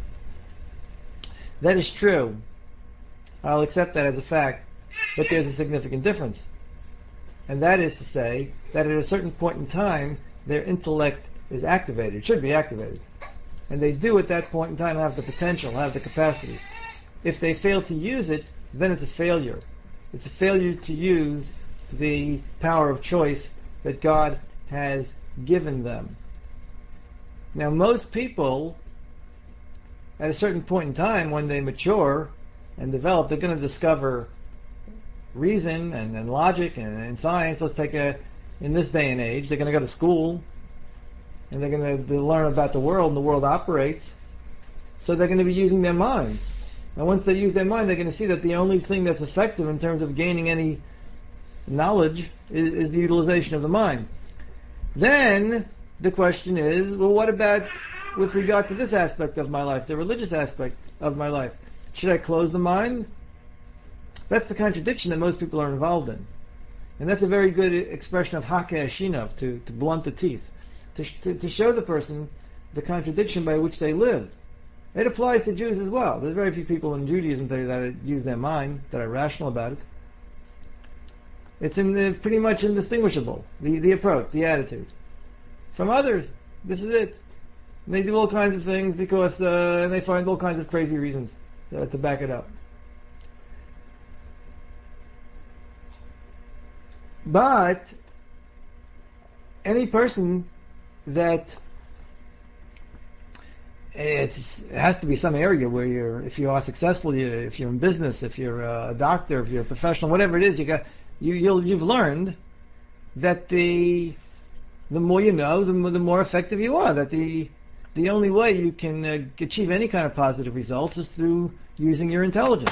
Speaker 1: That is true. I'll accept that as a fact, but there's a significant difference. And that is to say that at a certain point in time, their intellect is activated, should be activated. And they do at that point in time have the potential, have the capacity. If they fail to use it, then it's a failure. It's a failure to use the power of choice that God has given them. Now most people, at a certain point in time, when they mature and develop, they're going to discover reason and, and logic and, and science. Let's take a, in this day and age, they're going to go to school and they're going to learn about the world and the world operates. So they're going to be using their mind. And once they use their mind, they're going to see that the only thing that's effective in terms of gaining any knowledge is, is the utilization of the mind. Then the question is, well, what about with regard to this aspect of my life, the religious aspect of my life? Should I close the mind? That's the contradiction that most people are involved in. And that's a very good expression of hake ashinov, to, to blunt the teeth, to, to, to show the person the contradiction by which they live. It applies to Jews as well. There's very few people in Judaism that use their mind, that are rational about it. It's in the, pretty much indistinguishable, the, the approach, the attitude. From others, this is it. And they do all kinds of things because uh, they find all kinds of crazy reasons uh, to back it up. But any person that it's, it has to be some area where you're, if you are successful, you, if you're in business, if you're a doctor, if you're a professional, whatever it is, you got, you, you'll, you've learned that the the more you know, the more, the more effective you are. That the the only way you can uh, achieve any kind of positive results is through using your intelligence.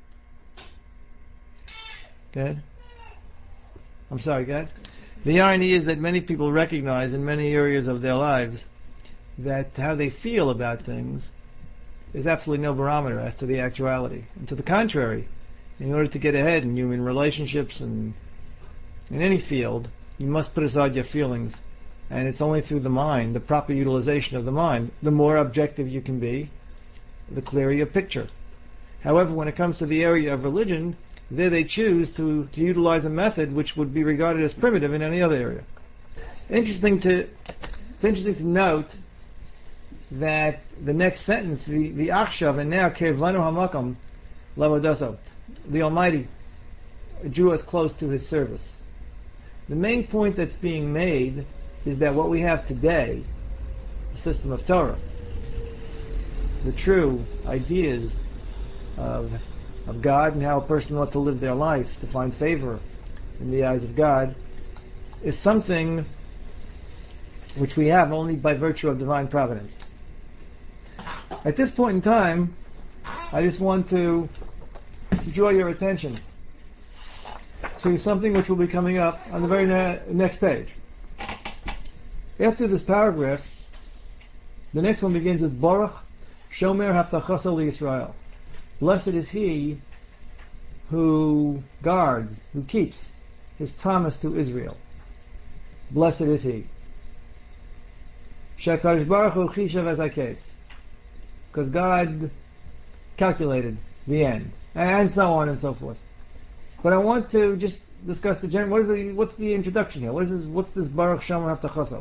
Speaker 1: Good. I'm sorry, good. The irony is that many people recognize in many areas of their lives that how they feel about things is absolutely no barometer as to the actuality. And to the contrary, in order to get ahead in human relationships and in any field, you must put aside your feelings. And it's only through the mind, the proper utilization of the mind, the more objective you can be, the clearer your picture. However, when it comes to the area of religion, there they choose to, to utilize a method which would be regarded as primitive in any other area. Interesting to, it's interesting to note that the next sentence, the the achshav, and now kevanu hamakam lavodaso, the Almighty drew us close to His service. The main point that's being made is that what we have today, the system of Torah, the true ideas of of God and how a person ought to live their life to find favor in the eyes of God, is something which we have only by virtue of divine providence. At this point in time, I just want to draw your attention to something which will be coming up on the very ne- next page. After this paragraph, the next one begins with Baruch Shomer Haftachaso LiYisrael. Blessed is he who guards, who keeps his promise to Israel. Blessed is he. Shekadosh Baruch Hu Chishav Ezakes. Because God calculated the end, and so on and so forth. But I want to just discuss the general. What is the what's the introduction here? What is this? What's this Baruch Shomer Haftachaso?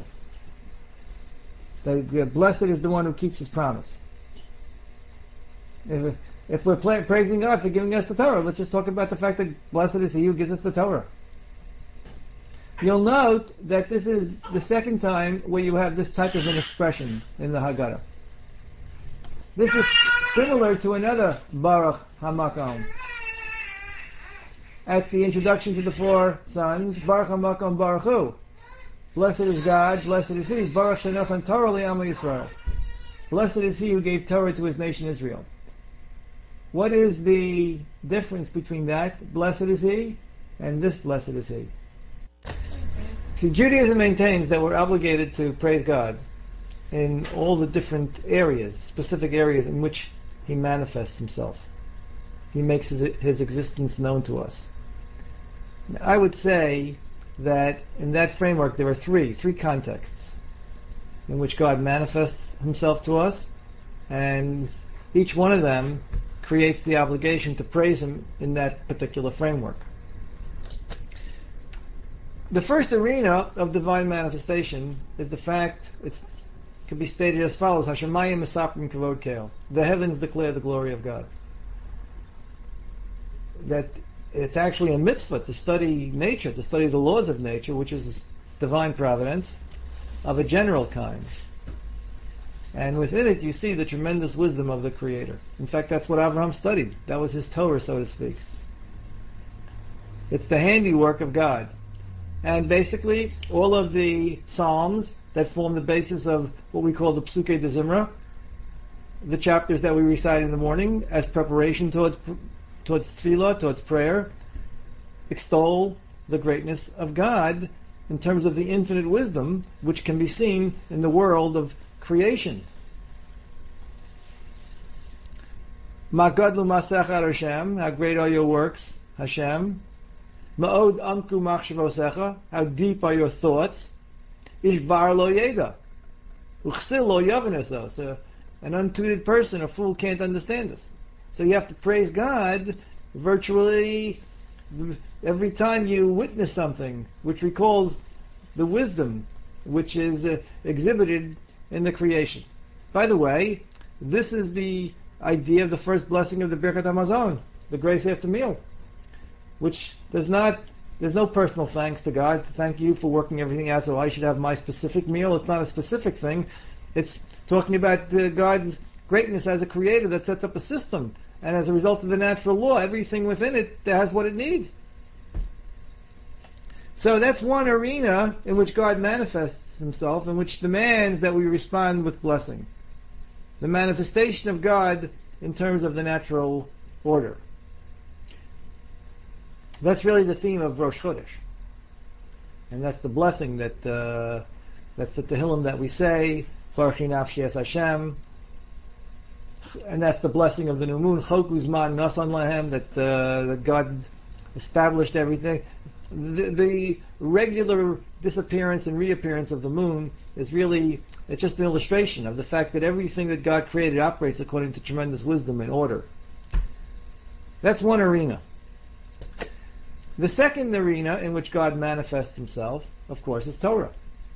Speaker 1: That blessed is the one who keeps his promise. If, if we're play, praising God for giving us the Torah, let's just talk about the fact that blessed is he who gives us the Torah. You'll note that this is the second time where you have this type of an expression in the Haggadah. This is similar to another Baruch HaMakom. At the introduction to the four sons, Baruch HaMakom Baruch Hu. Blessed is God, blessed is he, Baruch Shenatan Torah Li'am Yisrael. Blessed is he who gave Torah to his nation Israel. What is the difference between that, blessed is he, and this blessed is he? See, Judaism maintains that we're obligated to praise God in all the different areas, specific areas in which he manifests himself. He makes his, his existence known to us. I would say that in that framework there are three, three contexts in which God manifests himself to us, and each one of them creates the obligation to praise him in that particular framework. The first arena of divine manifestation is the fact, it can be stated as follows: Hashemayim Mesaprim Kavod Keil. The heavens declare the glory of God. That it's actually a mitzvah to study nature, to study the laws of nature, which is divine providence, of a general kind. And within it you see the tremendous wisdom of the Creator. In fact, that's what Abraham studied. That was his Torah, so to speak. It's the handiwork of God. And basically, all of the Psalms that form the basis of what we call the Psukei de Zimra, the chapters that we recite in the morning as preparation towards towards tefillah, towards prayer, extol the greatness of God in terms of the infinite wisdom which can be seen in the world of creation. Ma gadlu masech ad Hashem, how great are your works, Hashem. Ma'od amku machshavosecha, how deep are your thoughts. Ishbar lo yeda, uchsil lo yaveneso. So an untutored person, a fool, can't understand this. So you have to praise God virtually every time you witness something which recalls the wisdom which is uh, exhibited in the creation. By the way, this is the idea of the first blessing of the Birkat Hamazon, the grace after meal, which does not, there's no personal thanks to God. Thank you for working everything out so I should have my specific meal. It's not a specific thing. It's talking about uh, God's greatness as a creator that sets up a system. And as a result of the natural law, everything within it has what it needs. So that's one arena in which God manifests himself, in which demands that we respond with blessing. The manifestation of God in terms of the natural order. That's really the theme of Rosh Chodesh. And that's the blessing that, uh, that's the Tehillim that we say, Baruch Nafshi Es Hashem. And that's the blessing of the new moon, Chok Uzman Nasan Lahem, that, uh, that God established everything. The, the regular disappearance and reappearance of the moon is really, it's just an illustration of the fact that everything that God created operates according to tremendous wisdom and order. That's one arena. The second arena in which God manifests himself, of course, is Torah.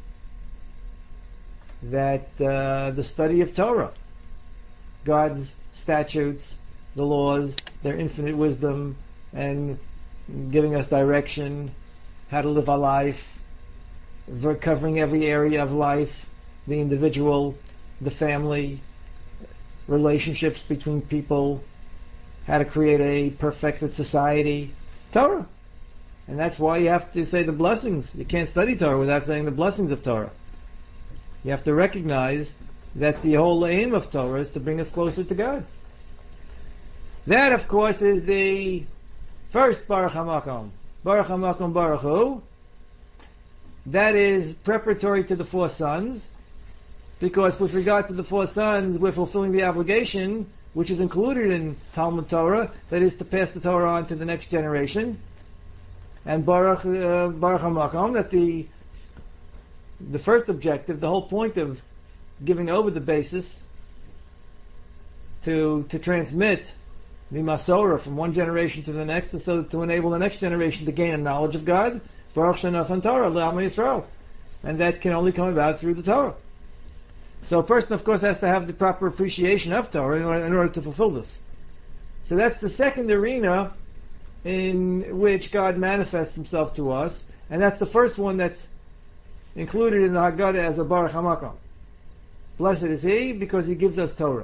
Speaker 1: That uh, the study of Torah, God's statutes, the laws, their infinite wisdom, and giving us direction, how to live our life, covering every area of life, the individual, the family, relationships between people, how to create a perfected society. Torah. And that's why you have to say the blessings. You can't study Torah without saying the blessings of Torah. You have to recognize that the whole aim of Torah is to bring us closer to God. That, of course, is the first Baruch HaMakom. Baruch HaMakom Baruch Hu. That is preparatory to the four sons, because with regard to the four sons, we're fulfilling the obligation, which is included in Talmud Torah, that is to pass the Torah on to the next generation. And Baruch, uh, Baruch HaMakom, that the the first objective, the whole point of giving over the basis to to transmit the Masorah from one generation to the next, is so to enable the next generation to gain a knowledge of God. Baruch Shenatan Torah L'Am Yisrael, and that can only come about through the Torah. So a person, of course, has to have the proper appreciation of Torah in order, in order to fulfill this. So that's the second arena in which God manifests himself to us, and that's the first one that's included in the Haggadah as a Baruch HaMakom. Blessed is he, because he gives us Torah.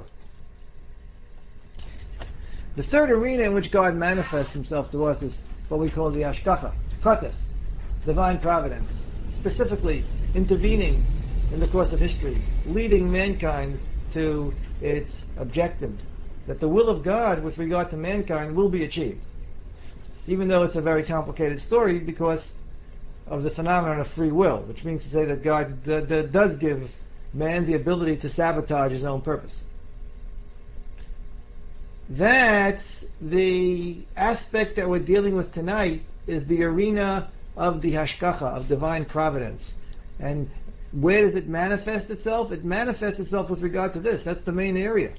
Speaker 1: The third arena in which God manifests himself to us is what we call the Hashgacha, Chotes, divine providence, specifically intervening in the course of history, leading mankind to its objective, that the will of God with regard to mankind will be achieved. Even though it's a very complicated story because of the phenomenon of free will, which means to say that God d- d- does give man the ability to sabotage his own purpose. That's the aspect that we're dealing with tonight, is the arena of the Hashgacha, of divine providence. And where does it manifest itself? It manifests itself with regard to this. That's the main area.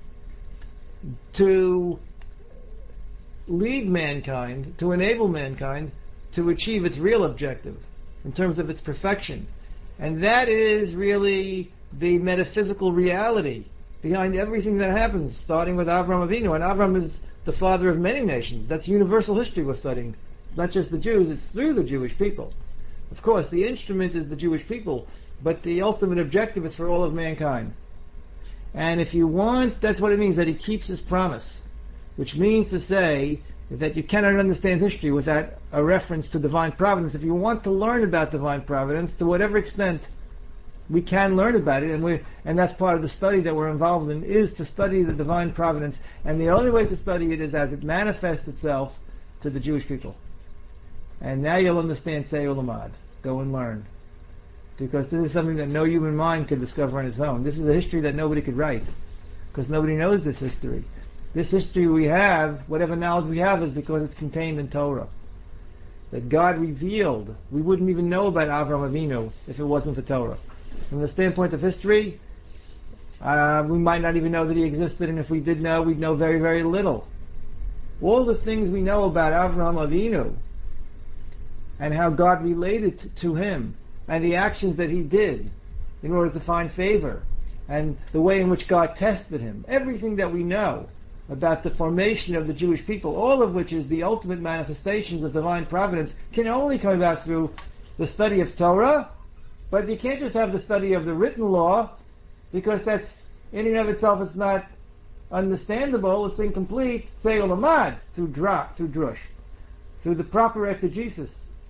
Speaker 1: To lead mankind, to enable mankind to achieve its real objective in terms of its perfection. And that is really the metaphysical reality behind everything that happens, starting with Avraham Avinu. And Avraham is the father of many nations. That's universal history we're studying. It's not just the Jews, it's through the Jewish people. Of course, the instrument is the Jewish people, but the ultimate objective is for all of mankind. And if you want, that's what it means, that he keeps his promise. Which means to say that you cannot understand history without a reference to divine providence. If you want to learn about divine providence, to whatever extent we can learn about it, and we and that's part of the study that we're involved in, is to study the divine providence. And the only way to study it is as it manifests itself to the Jewish people. And now you'll understand Say Ulamad. Go and learn. Because this is something that no human mind could discover on its own. This is a history that nobody could write. Because nobody knows this history. This history we have, whatever knowledge we have, is because it's contained in Torah. That God revealed. We wouldn't even know about Avraham Avinu if it wasn't for Torah. From the standpoint of history, uh, we might not even know that he existed, and if we did know, we'd know very, very little. All the things we know about Avraham Avinu, and how God related t- to him, and the actions that he did in order to find favor, and the way in which God tested him, everything that we know about the formation of the Jewish people, all of which is the ultimate manifestations of divine providence, can only come about through the study of Torah. But you can't just have the study of the written law, because that's, in and of itself, it's not understandable, it's incomplete. Say Olamad, through Dra, through Drush, through the proper exegesis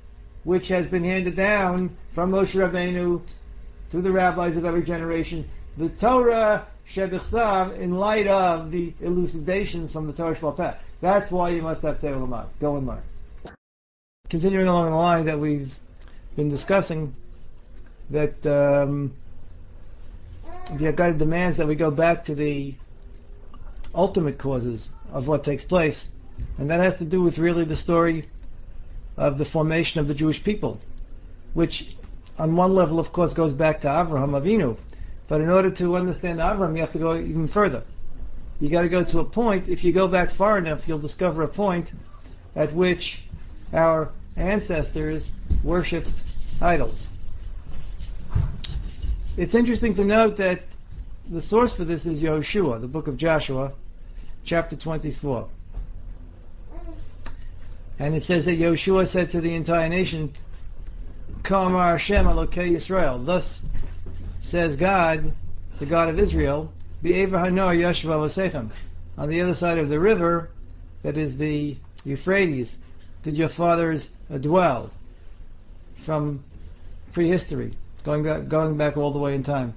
Speaker 1: which has been handed down from Moshe Rabbeinu to the rabbis of every generation, the Torah Shebichsav, in light of the elucidations from the Torah Sheba'al Peh. That's why you must have Torah Lamad. Go and learn. Continuing along the line that we've been discussing, that um, the Haggadah demands that we go back to the ultimate causes of what takes place, and that has to do with really the story of the formation of the Jewish people, which on one level of course goes back to Avraham Avinu, but in order to understand Avraham you have to go even further. You got to go to a point. If you go back far enough, you'll discover a point at which our ancestors worshipped idols. It's interesting to note that the source for this is Yoshua, the book of Joshua, chapter twenty-four. And it says that Yoshua said to the entire nation, Ka'amar Hashem Elokei Yisrael, thus says God, the God of Israel, Be'ever Hanor Yashva Vosechem, on the other side of the river, that is the Euphrates, did your fathers dwell, from prehistory, going back, going back all the way in time.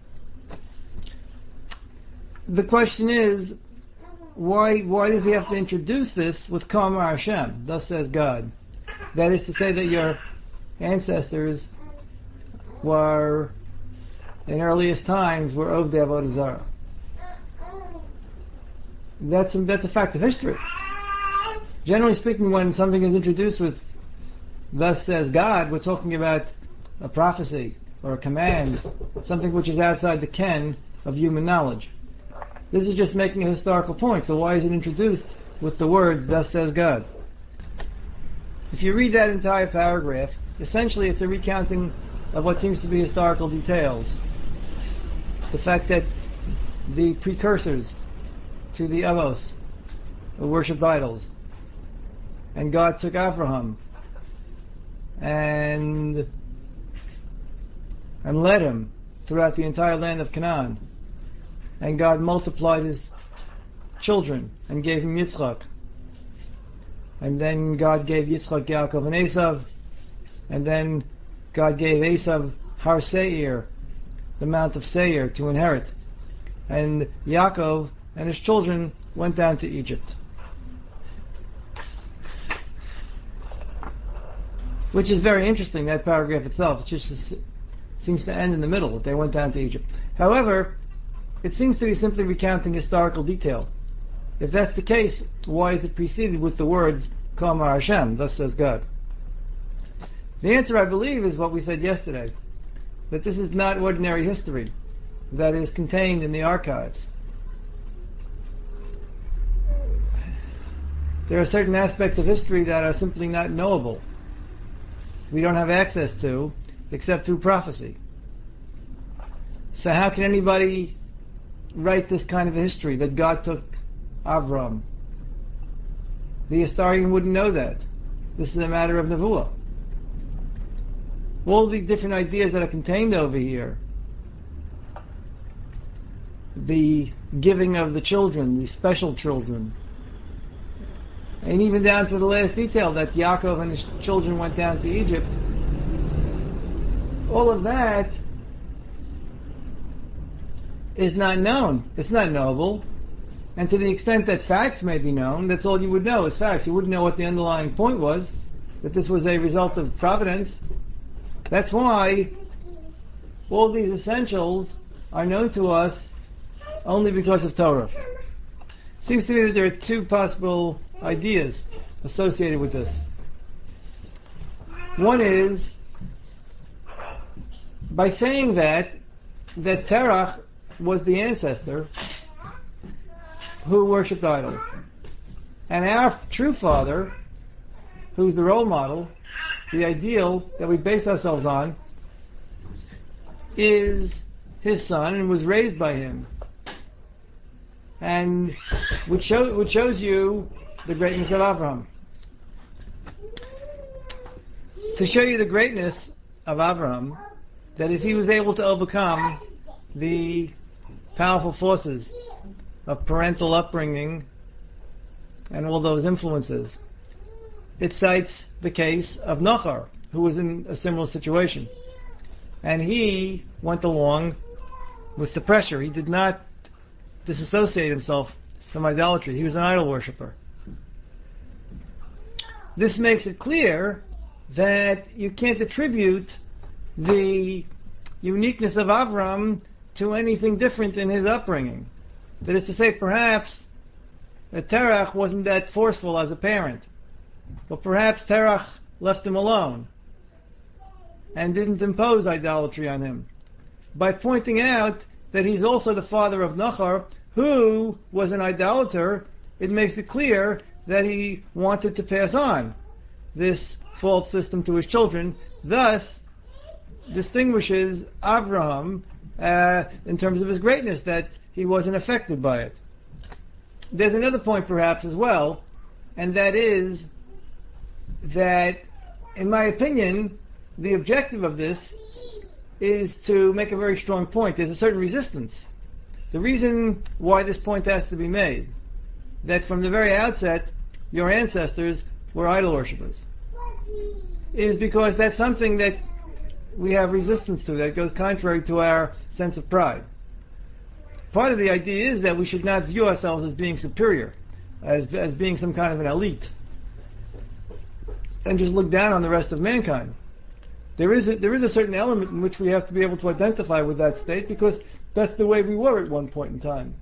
Speaker 1: The question is, why why does he have to introduce this with Ka'amar Hashem, thus says God? That is to say that your ancestors were, in earliest times, were Ovdei Avodah Zarah. That's a, that's a fact of history. Generally speaking, when something is introduced with thus says God, we're talking about a prophecy or a command, something which is outside the ken of human knowledge. This is just making a historical point, so why is it introduced with the words, thus says God? If you read that entire paragraph, essentially it's a recounting of what seems to be historical details. The fact that the precursors to the Avos worshipped idols, and God took Abraham and and led him throughout the entire land of Canaan, and God multiplied his children and gave him Yitzchak, and then God gave Yitzchak, Yaakov, and Esav, and then God gave Esav Har Seir, the Mount of Seir, to inherit, and Yaakov and his children went down to Egypt. Which is very interesting, that paragraph itself. It just seems to end in the middle, that they went down to Egypt. However, it seems to be simply recounting historical detail. If that's the case, why is it preceded with the words, Ka'amar Hashem, thus says God? The answer, I believe, is what we said yesterday, that this is not ordinary history that is contained in the archives. There are certain aspects of history that are simply not knowable. We don't have access to, except through prophecy. So how can anybody write this kind of a history, that God took Avram? The historian wouldn't know that. This is a matter of Nevuah. All the different ideas that are contained over here, the giving of the children, the special children, and even down to the last detail that Yaakov and his children went down to Egypt, all of that is not known. It's not knowable. And to the extent that facts may be known, that's all you would know is facts. You wouldn't know what the underlying point was, that this was a result of providence. That's why all these essentials are known to us only because of Torah. It seems to me that there are two possible ideas associated with this. One is, by saying that, that Terach was the ancestor who worshipped idols. And our true father, who's the role model, the ideal that we base ourselves on, is his son and was raised by him. And which, show, which shows you the greatness of Abraham. To show you the greatness of Abraham, that if he was able to overcome the powerful forces of parental upbringing and all those influences, it cites the case of Nachor, who was in a similar situation. And he went along with the pressure. He did not disassociate himself from idolatry. He was an idol worshiper. This makes it clear that you can't attribute the uniqueness of Avram to anything different in his upbringing. That is to say, perhaps that Terach wasn't that forceful as a parent, but perhaps Terach left him alone and didn't impose idolatry on him by pointing out that he's also the father of Nachor, who was an idolater. It makes it clear that he wanted to pass on this false system to his children, thus distinguishes Abraham uh, in terms of his greatness, that he wasn't affected by it. There's another point perhaps as well, and that is that, in my opinion, the objective of this is to make a very strong point. There's a certain resistance. The reason why this point has to be made, that from the very outset your ancestors were idol worshippers, is because that's something that we have resistance to, that goes contrary to our sense of pride. Part of the idea is that we should not view ourselves as being superior, as, as being some kind of an elite, and just look down on the rest of mankind. There is a, there is a certain element in which we have to be able to identify with that state, because that's the way we were at one point in time.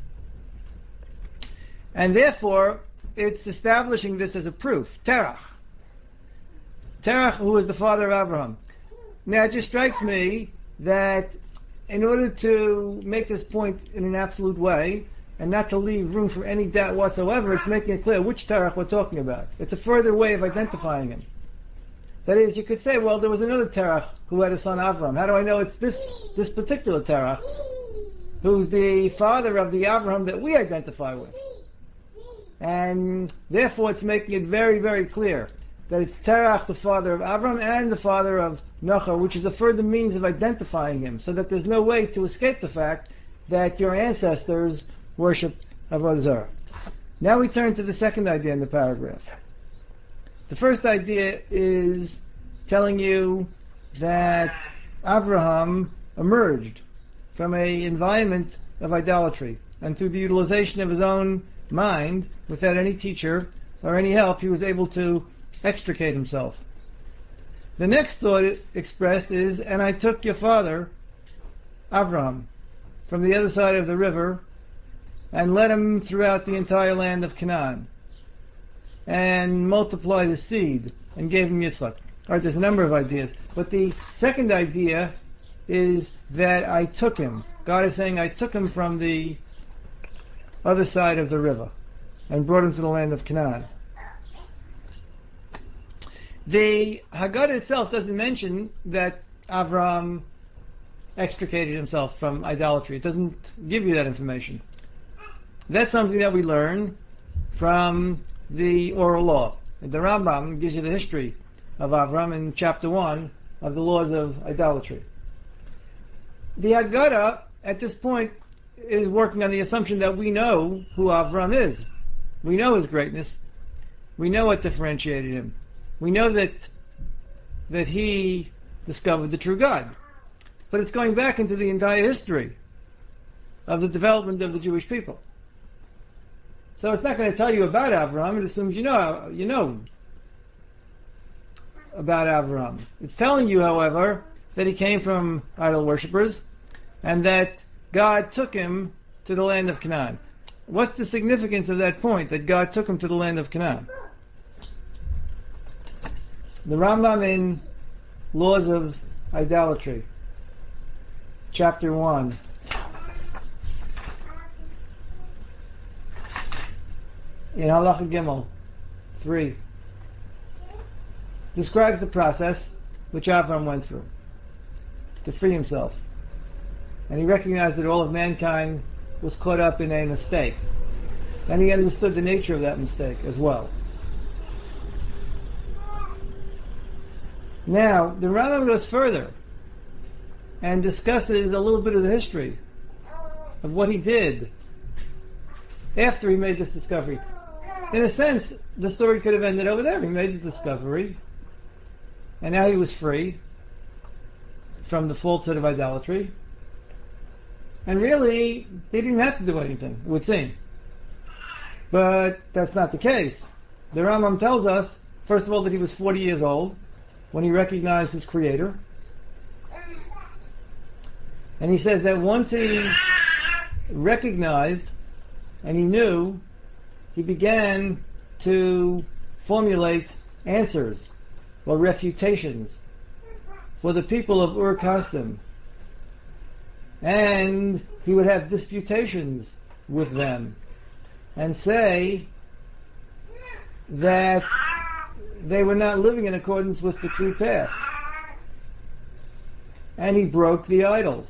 Speaker 1: And therefore, it's establishing this as a proof. Terach. Terach, who was the father of Abraham. Now, it just strikes me that in order to make this point in an absolute way, and not to leave room for any doubt whatsoever, it's making it clear which Terach we're talking about. It's a further way of identifying him. That is, you could say, well, there was another Terach who had a son Avram. How do I know it's this this particular Terach, who's the father of the Abraham that we identify with? And therefore it's making it very, very clear that it's Terach, the father of Avram, and the father of Nachor, which is a further means of identifying him, so that there's no way to escape the fact that your ancestors worshipped Avodah Zarah. Now we turn to the second idea in the paragraph. The first idea is telling you that Abraham emerged from an environment of idolatry, and through the utilization of his own mind, without any teacher or any help, he was able to extricate himself. The next thought expressed is, and I took your father, Abraham, from the other side of the river, and led him throughout the entire land of Canaan, and multiplied his seed, and gave him Yitzchak. Alright, there's a number of ideas, but the second idea is that I took him. God is saying, I took him from the other side of the river, and brought him to the land of Canaan. The Haggadah itself doesn't mention that Avram extricated himself from idolatry. It doesn't give you that information. That's something that we learn from the oral law. The Rambam gives you the history of Avram in chapter one of the laws of idolatry. The Haggadah, at this point, is working on the assumption that we know who Avram is. We know his greatness. We know what differentiated him. We know that that he discovered the true God. But it's going back into the entire history of the development of the Jewish people. So it's not going to tell you about Avraham. It assumes you know you know about Avraham. It's telling you, however, that he came from idol worshippers, and that God took him to the land of Canaan. What's the significance of that point, that God took him to the land of Canaan? The Rambam in Laws of Idolatry, chapter one, in Halacha Gimel three, describes the process which Avram went through to free himself. And he recognized that all of mankind was caught up in a mistake. And he understood the nature of that mistake as well. Now, the Rambam goes further and discusses a little bit of the history of what he did after he made this discovery. In a sense, the story could have ended over there. He made the discovery, and now he was free from the falsehood of idolatry. And really, he didn't have to do anything, it would seem. But that's not the case. The Rambam tells us, first of all, that he was forty years old when he recognized his Creator. And he says that once he recognized and he knew, he began to formulate answers or refutations for the people of Ur Kasdim. And he would have disputations with them and say that they were not living in accordance with the true path. And he broke the idols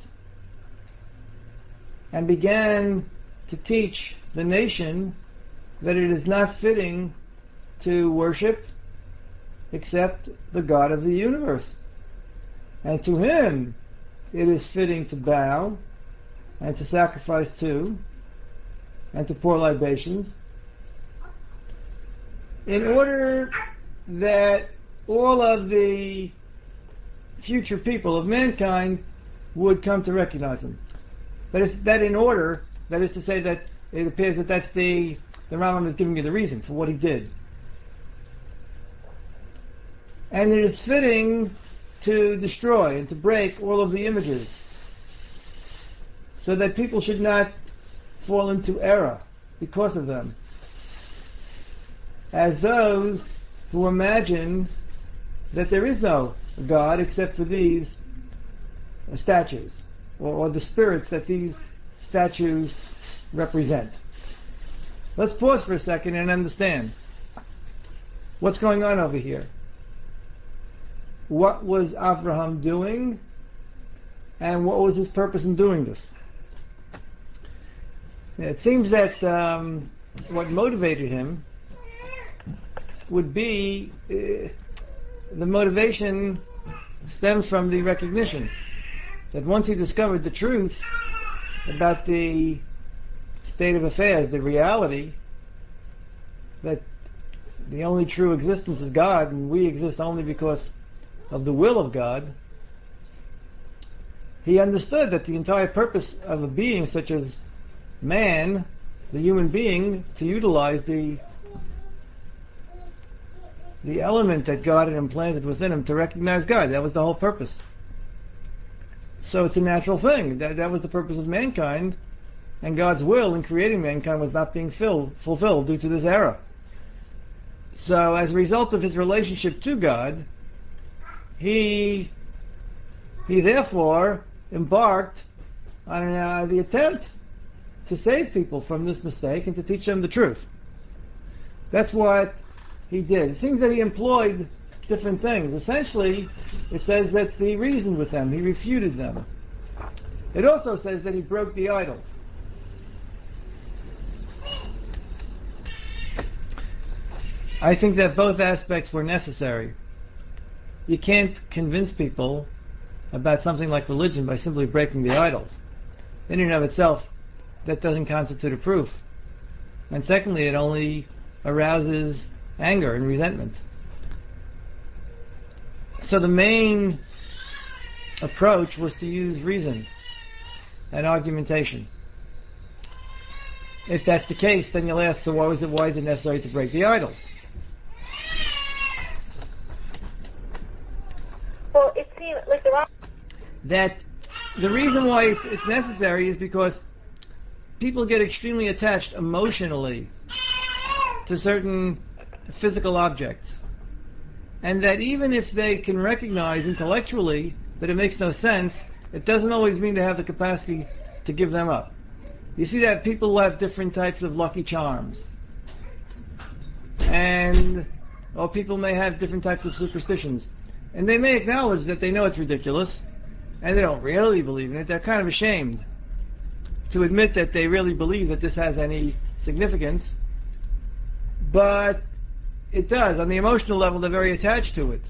Speaker 1: and began to teach the nation that it is not fitting to worship except the God of the universe. And to him it is fitting to bow and to sacrifice to and to pour libations in order that all of the future people of mankind would come to recognize him. That is, that in order, that is to say that it appears that that's the, the Rambam is giving you the reason for what he did. And it is fitting to destroy and to break all of the images so that people should not fall into error because of them. As those who imagine that there is no God except for these statues, or, or the spirits that these statues represent. Let's pause for a second and understand what's going on over here. What was Avraham doing, and what was his purpose in doing this? It seems that um, what motivated him would be uh, the motivation stems from the recognition that once he discovered the truth about the state of affairs, the reality that the only true existence is God and we exist only because of the will of God, he understood that the entire purpose of a being such as man, the human being, to utilize the the element that God had implanted within him to recognize God. That was the whole purpose. So it's a natural thing. That, that was the purpose of mankind, and God's will in creating mankind was not being filled, fulfilled due to this error. So as a result of his relationship to God, he he therefore embarked on uh, the attempt to save people from this mistake and to teach them the truth. That's what he did. It seems that he employed different things. Essentially, it says that he reasoned with them, he refuted them. It also says that he broke the idols. I think that both aspects were necessary. You can't convince people about something like religion by simply breaking the idols. In and of itself, that doesn't constitute a proof. And secondly, it only arouses anger and resentment. So the main approach was to use reason and argumentation. If that's the case, then you'll ask, so why was it, why is it necessary to break the idols?
Speaker 4: Well, it seems like the wrong...
Speaker 1: That the reason why it's, it's necessary is because people get extremely attached emotionally to certain physical objects. And that even if they can recognize intellectually that it makes no sense, it doesn't always mean they have the capacity to give them up. You see that people have different types of lucky charms. And, or people may have different types of superstitions. And they may acknowledge that they know it's ridiculous, and they don't really believe in it. They're kind of ashamed to admit that they really believe that this has any significance. But it does. On the emotional level, they're very attached to it.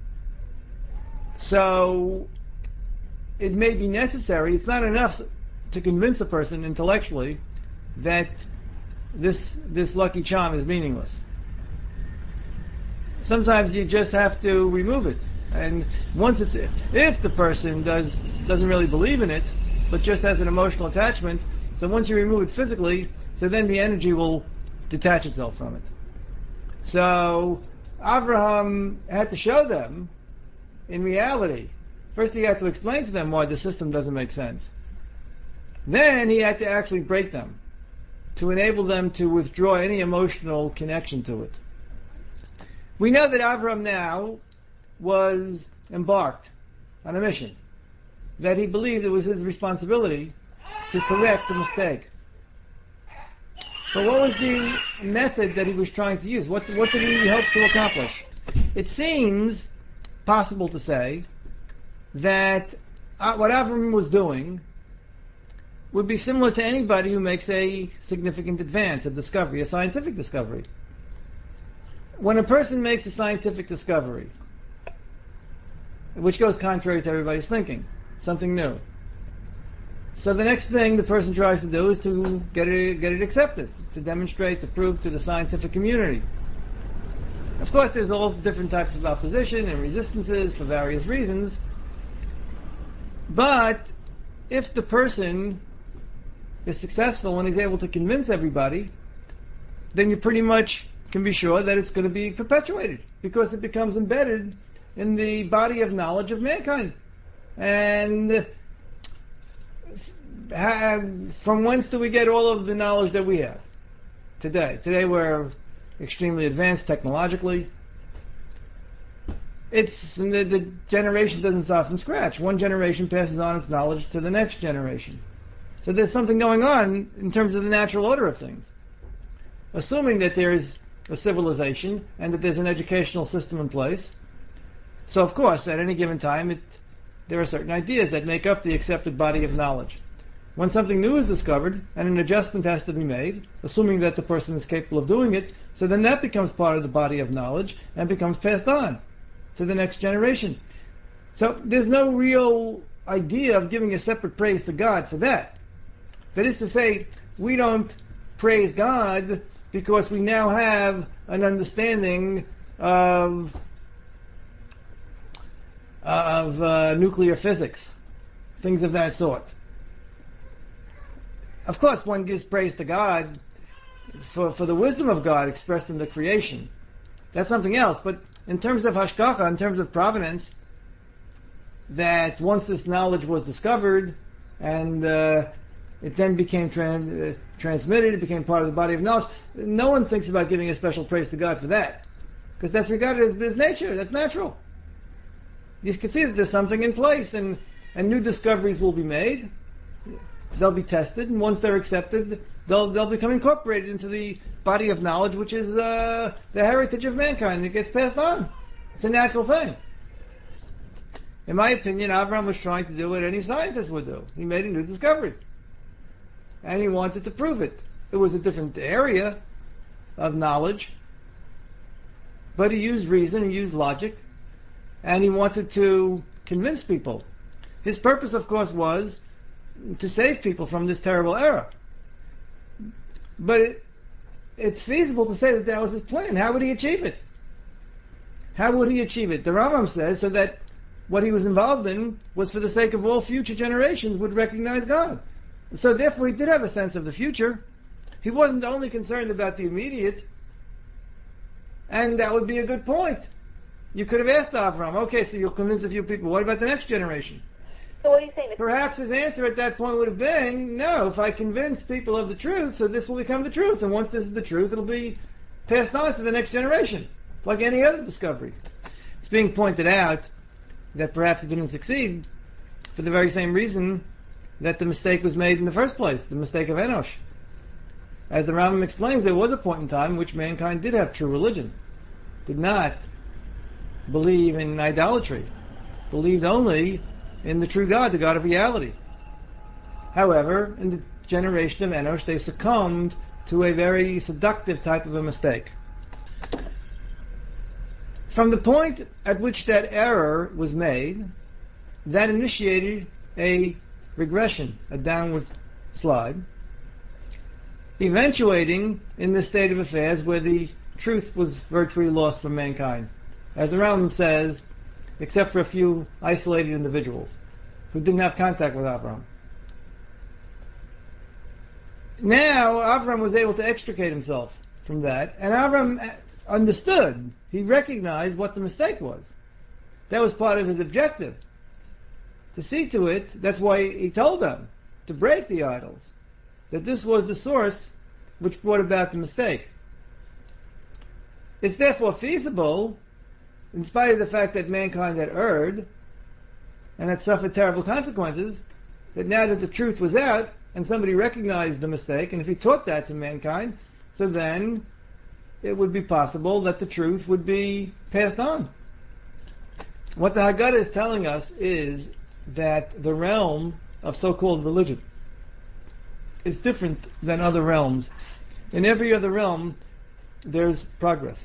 Speaker 1: So it may be necessary. It's not enough to convince a person intellectually that this this lucky charm is meaningless. Sometimes you just have to remove it And once it's, if the person does, doesn't really believe in it, but just has an emotional attachment, so once you remove it physically, so then the energy will detach itself from it. So Avraham had to show them, in reality, first he had to explain to them why the system doesn't make sense. Then he had to actually break them, to enable them to withdraw any emotional connection to it. We know that Avraham now was embarked on a mission, that he believed it was his responsibility to correct the mistake. But what was the method that he was trying to use? What, what did he hope to accomplish? It seems possible to say that uh, what Avraham was doing would be similar to anybody who makes a significant advance, a discovery, a scientific discovery. When a person makes a scientific discovery, which goes contrary to everybody's thinking, something new, so the next thing the person tries to do is to get it, get it accepted, to demonstrate, to prove to the scientific community. Of course, there's all different types of opposition and resistances for various reasons, but if the person is successful when he's able to convince everybody, then you pretty much can be sure that it's going to be perpetuated, because it becomes embedded in the body of knowledge of mankind. And from whence do we get all of the knowledge that we have today? Today we're extremely advanced technologically. It's the, the generation doesn't start from scratch. One generation passes on its knowledge to the next generation. So there's something going on in terms of the natural order of things. Assuming that there is a civilization and that there's an educational system in place, so of course at any given time it, there are certain ideas that make up the accepted body of knowledge. When something new is discovered and an adjustment has to be made, assuming that the person is capable of doing it, so then that becomes part of the body of knowledge and becomes passed on to the next generation. So there's no real idea of giving a separate praise to God for that. That is to say, we don't praise God because we now have an understanding of of uh, nuclear physics, things of that sort. Of course, one gives praise to God for, for the wisdom of God expressed in the creation. That's something else. But in terms of hashgacha, in terms of providence, that once this knowledge was discovered and uh, it then became tran- uh, transmitted, it became part of the body of knowledge, no one thinks about giving a special praise to God for that, because that's regarded as, as nature, that's natural. You can see that there's something in place, and, and new discoveries will be made. They'll be tested, and once they're accepted, they'll they'll become incorporated into the body of knowledge, which is uh, the heritage of mankind. It gets passed on. It's a natural thing. In my opinion, Avraham was trying to do what any scientist would do. He made a new discovery, and he wanted to prove it. It was a different area of knowledge, but he used reason, he used logic, and he wanted to convince people. His purpose, of course, was to save people from this terrible era. But it, it's feasible to say that that was his plan. How would he achieve it? How would he achieve it? The Rambam says so that what he was involved in was for the sake of all future generations would recognize God. So therefore he did have a sense of the future. He wasn't only concerned about the immediate, and that would be a good point. You could have asked Avraham, okay, so you'll convince a few people. What about the next generation?
Speaker 4: So what are you saying?
Speaker 1: Perhaps his answer at that point would have been, no, if I convince people of the truth, so this will become the truth. And once this is the truth, it'll be passed on to the next generation, like any other discovery. It's being pointed out that perhaps it didn't succeed for the very same reason that the mistake was made in the first place, the mistake of Enosh. As the Rambam explains, there was a point in time in which mankind did have true religion, did not believe in idolatry, believed only in the true God, the God of reality. However, in the generation of Enosh, they succumbed to a very seductive type of a mistake. From the point at which that error was made, that initiated a regression, a downward slide, eventuating in this state of affairs where the truth was virtually lost from mankind. As the Rambam says, except for a few isolated individuals who didn't have contact with Abraham. Now, Abraham was able to extricate himself from that, and Abraham understood, he recognized what the mistake was. That was part of his objective. To see to it, that's why he told them to break the idols, that this was the source which brought about the mistake. It's therefore feasible, in spite of the fact that mankind had erred and had suffered terrible consequences, that now that the truth was out and somebody recognized the mistake, and if he taught that to mankind, so then it would be possible that the truth would be passed on. What the Haggadah is telling us is that the realm of so-called religion is different than other realms. In every other realm, there's progress.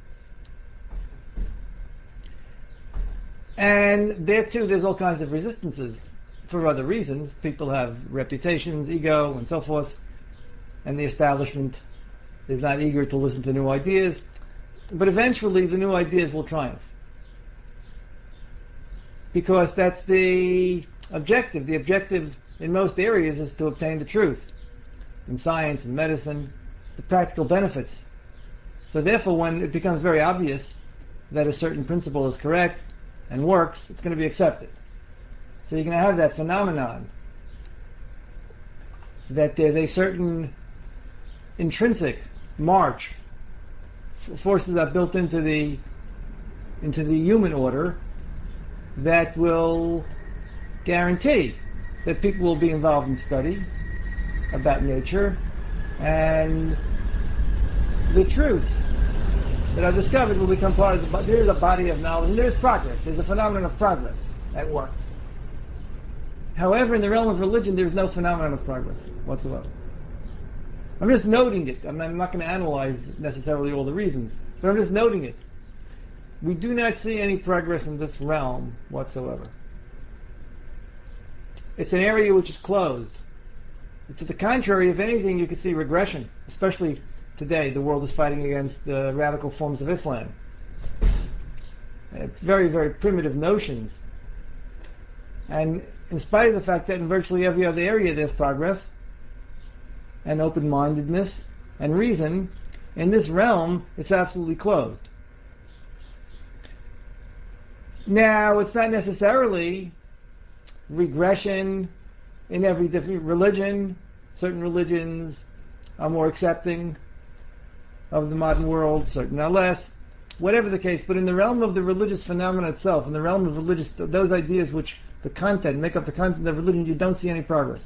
Speaker 1: And there too, there's all kinds of resistances for other reasons. People have reputations, ego, and so forth, and the establishment is not eager to listen to new ideas. But eventually, the new ideas will triumph. Because that's the objective. The objective in most areas is to obtain the truth. In science and medicine, the practical benefits. So therefore, when it becomes very obvious that a certain principle is correct and works, it's going to be accepted. So you're going to have that phenomenon that there's a certain intrinsic march, forces that are built into the into the human order that will guarantee that people will be involved in study about nature, and the truths that are discovered will become part of the body. There's a body of knowledge, and there's progress. There's a phenomenon of progress at work. However, in the realm of religion, there's no phenomenon of progress whatsoever. I'm just noting it. I'm not going to analyze necessarily all the reasons, but I'm just noting it. We do not see any progress in this realm whatsoever. It's an area which is closed. To the contrary, if anything, you could see regression, especially today. The world is fighting against the radical forms of Islam. It's very, very primitive notions. And in spite of the fact that in virtually every other area there's progress and open-mindedness and reason, in this realm it's absolutely closed. Now, it's not necessarily regression in every different religion. Certain religions are more accepting of the modern world, certain are less. Whatever the case, but in the realm of the religious phenomena itself, in the realm of religious, those ideas which the content, make up the content of religion, you don't see any progress.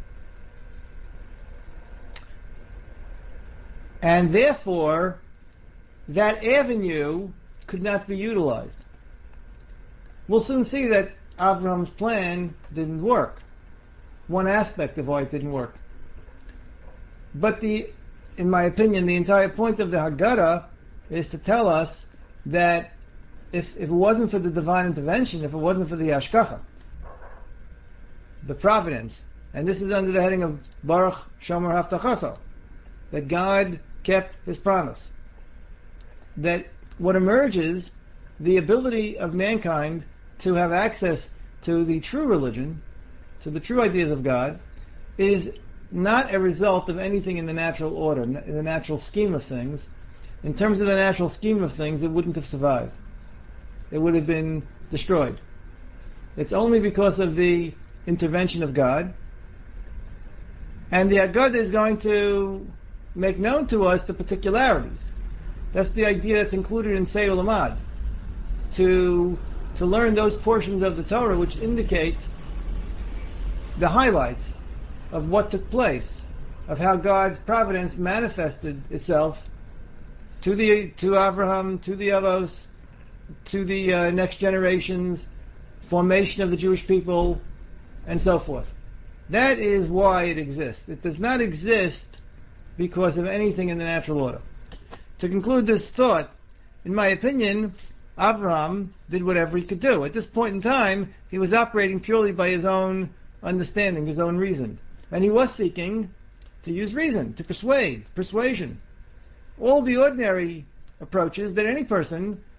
Speaker 1: And therefore, that avenue could not be utilized. We'll soon see that Abraham's plan didn't work. One aspect of why it didn't work. But the, in my opinion, the entire point of the Haggadah is to tell us that if, if it wasn't for the divine intervention, if it wasn't for the Hashgacha, the providence, and this is under the heading of Baruch Shomer Haftachaso, that God kept His promise, that what emerges, the ability of mankind to have access to the true religion, to the true ideas of God, is not a result of anything in the natural order, in the natural scheme of things. In terms of the natural scheme of things, it wouldn't have survived. It would have been destroyed. It's only because of the intervention of God. And the Haggadah is going to make known to us the particularities. That's the idea that's included in Seder Lamad. To, to learn those portions of the Torah which indicate the highlights of what took place, of how God's providence manifested itself to the to Abraham, to the Avos, to the uh, next generations, formation of the Jewish people, and so forth. That is why it exists. It does not exist because of anything in the natural order. To conclude this thought, in my opinion, Abraham did whatever he could do. At this point in time, he was operating purely by his own understanding, his own reason. And he was seeking to use reason, to persuade, persuasion. All the ordinary approaches that any person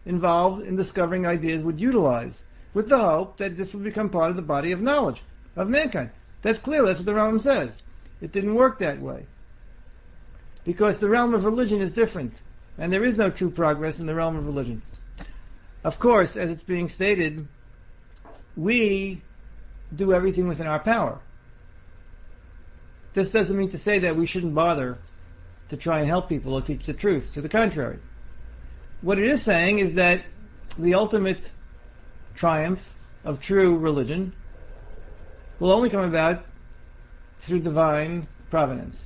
Speaker 1: involved in discovering ideas would utilize, with the hope that this would become part of the body of knowledge of mankind. That's clear, that's what the Rambam says. It didn't work that way. Because the realm of religion is different, and there is no true progress in the realm of religion. Of course, as it's being stated, we do everything within our power. This doesn't mean to say that we shouldn't bother to try and help people or teach the truth. To the contrary. What it is saying is that the ultimate triumph of true religion will only come about through divine providence.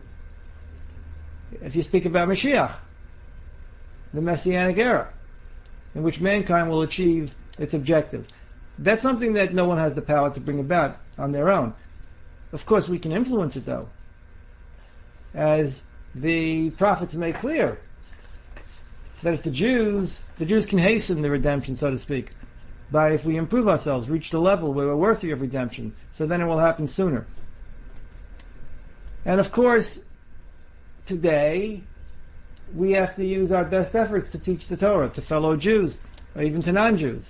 Speaker 1: If you speak about Mashiach, the Messianic era, in which mankind will achieve its objective, that's something that no one has the power to bring about on their own. Of course, we can influence it, though. As the prophets make clear, that if the Jews, the Jews can hasten the redemption, so to speak, by if we improve ourselves, reach the level where we're worthy of redemption, so then it will happen sooner. And of course, today, we have to use our best efforts to teach the Torah to fellow Jews, or even to non-Jews.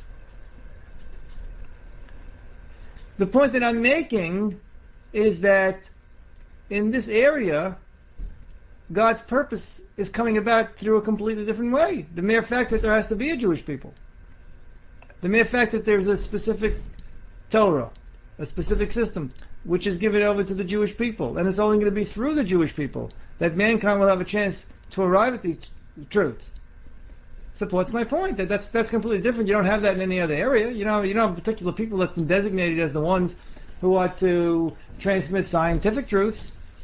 Speaker 1: The point that I'm making is that in this area, God's purpose is coming about through a completely different way. The mere fact that there has to be a Jewish people. The mere fact that there's a specific Torah, a specific system, which is given over to the Jewish people. And it's only going to be through the Jewish people that mankind will have a chance to arrive at these truths. Supports my point that that's that's completely different. You don't have that in any other area. You know, you don't have particular people that's been designated as the ones who are to transmit scientific truths.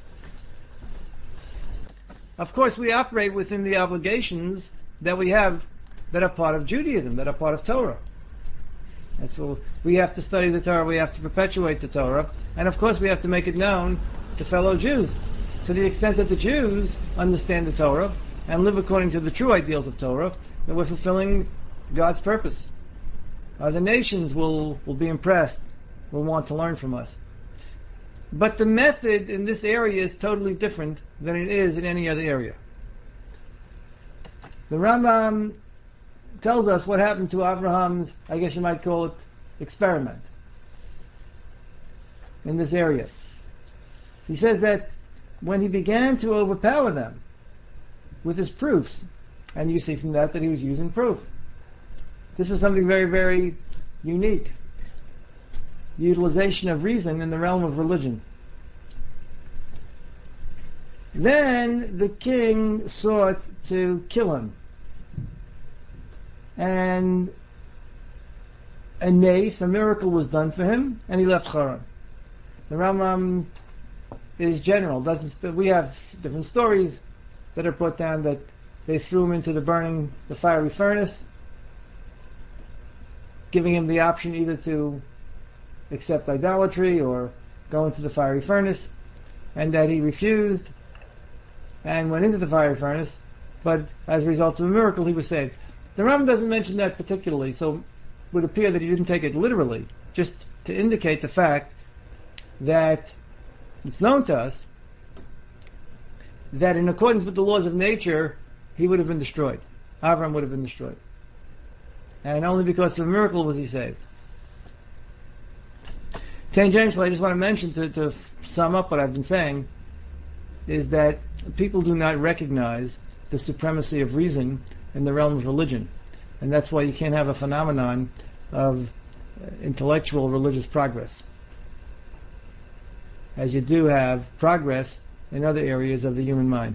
Speaker 1: Of course, we operate within the obligations that we have that are part of Judaism, that are part of Torah. That's what we have to study the Torah. We have to perpetuate the Torah, and of course, we have to make it known to fellow Jews. To the extent that the Jews understand the Torah and live according to the true ideals of Torah, that we're fulfilling God's purpose. Other nations will, will be impressed, will want to learn from us. But the method in this area is totally different than it is in any other area. The Rambam tells us what happened to Abraham's, I guess you might call it, experiment in this area. He says that when he began to overpower them with his proofs, and you see from that that he was using proof. This is something very, very unique. The utilization of reason in the realm of religion. Then the king sought to kill him. And a nace, a miracle was done for him, and he left Haran. The Rambam is general. Doesn't we have different stories that are put down that they threw him into the burning, the fiery furnace, giving him the option either to accept idolatry or go into the fiery furnace, and that he refused and went into the fiery furnace, but as a result of a miracle he was saved. The Rambam doesn't mention that particularly, so it would appear that he didn't take it literally, just to indicate the fact that it's known to us that in accordance with the laws of nature, he would have been destroyed. Abraham would have been destroyed. And only because of a miracle was he saved. Tangentially, I just want to mention, to, to sum up what I've been saying, is that people do not recognize the supremacy of reason in the realm of religion. And that's why you can't have a phenomenon of intellectual religious progress, as you do have progress in other areas of the human mind.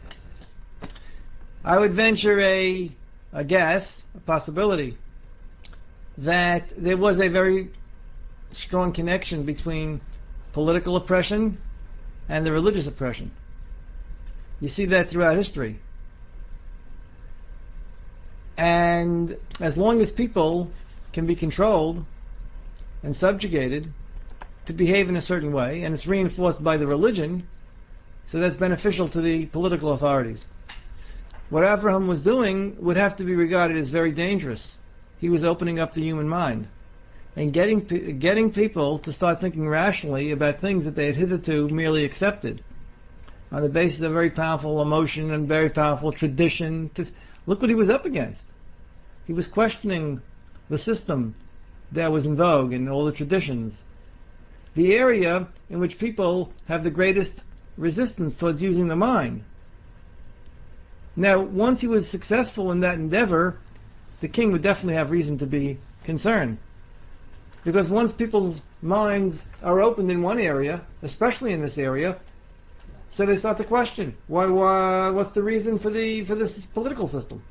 Speaker 1: I would venture a, a guess, a possibility, that there was a very strong connection between political oppression and the religious oppression. You see that throughout history. And as long as people can be controlled and subjugated to behave in a certain way, and it's reinforced by the religion, so that's beneficial to the political authorities. What Abraham was doing would have to be regarded as very dangerous. He was opening up the human mind and getting getting people to start thinking rationally about things that they had hitherto merely accepted on the basis of very powerful emotion and very powerful tradition. To, look what he was up against. he was questioning the system that was in vogue and all the traditions, the area in which people have the greatest resistance towards using the mind. Now, once he was successful in that endeavor, the king would definitely have reason to be concerned. Because once people's minds are opened in one area, especially in this area, so they start to question, why, why, what's the reason for the for this political system?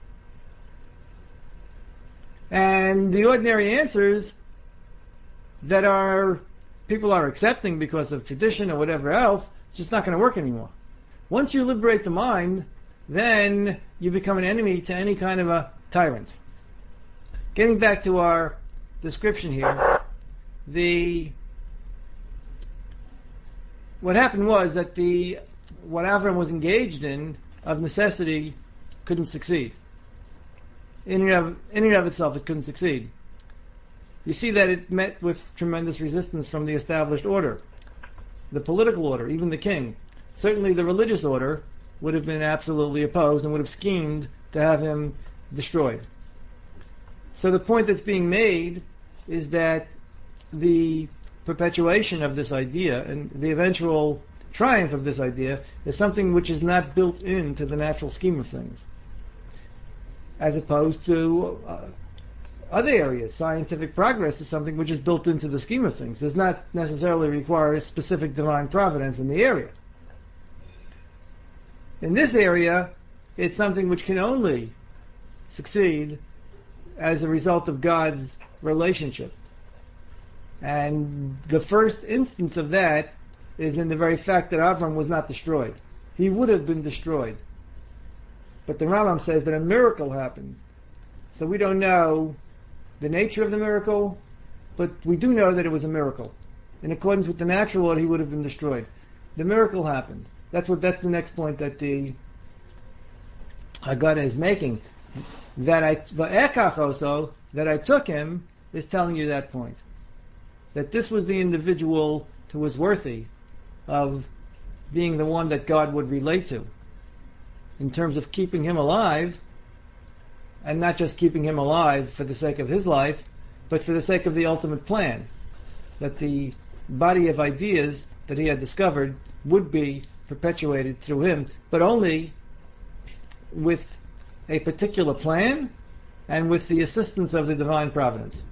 Speaker 1: And the ordinary answers that are people are accepting because of tradition or whatever else, it's just not going to work anymore. Once you liberate the mind, then you become an enemy to any kind of a tyrant. Getting back to our description here, the what happened was that the what Avram was engaged in of necessity couldn't succeed. In and of, in and of itself, it couldn't succeed. You see that it met with tremendous resistance from the established order, the political order, even the king. Certainly the religious order would have been absolutely opposed and would have schemed to have him destroyed. So the point that's being made is that the perpetuation of this idea and the eventual triumph of this idea is something which is not built into the natural scheme of things, as opposed to uh, other areas. Scientific progress is something which is built into the scheme of things. Does not necessarily require a specific divine providence in the area. In this area, it's something which can only succeed as a result of God's relationship. And the first instance of that is in the very fact that Avram was not destroyed. He would have been destroyed. But the Rambam says that a miracle happened. So we don't know the nature of the miracle, but we do know that it was a miracle. In accordance with the natural order, he would have been destroyed. The miracle happened. That's what. That's the next point that the Haggadah is making. That I, va'ekach also, that I took him, is telling you that point. That this was the individual who was worthy of being the one that God would relate to, in terms of keeping him alive, and not just keeping him alive for the sake of his life, but for the sake of the ultimate plan, that the body of ideas that he had discovered would be perpetuated through him, but only with a particular plan and with the assistance of the divine providence.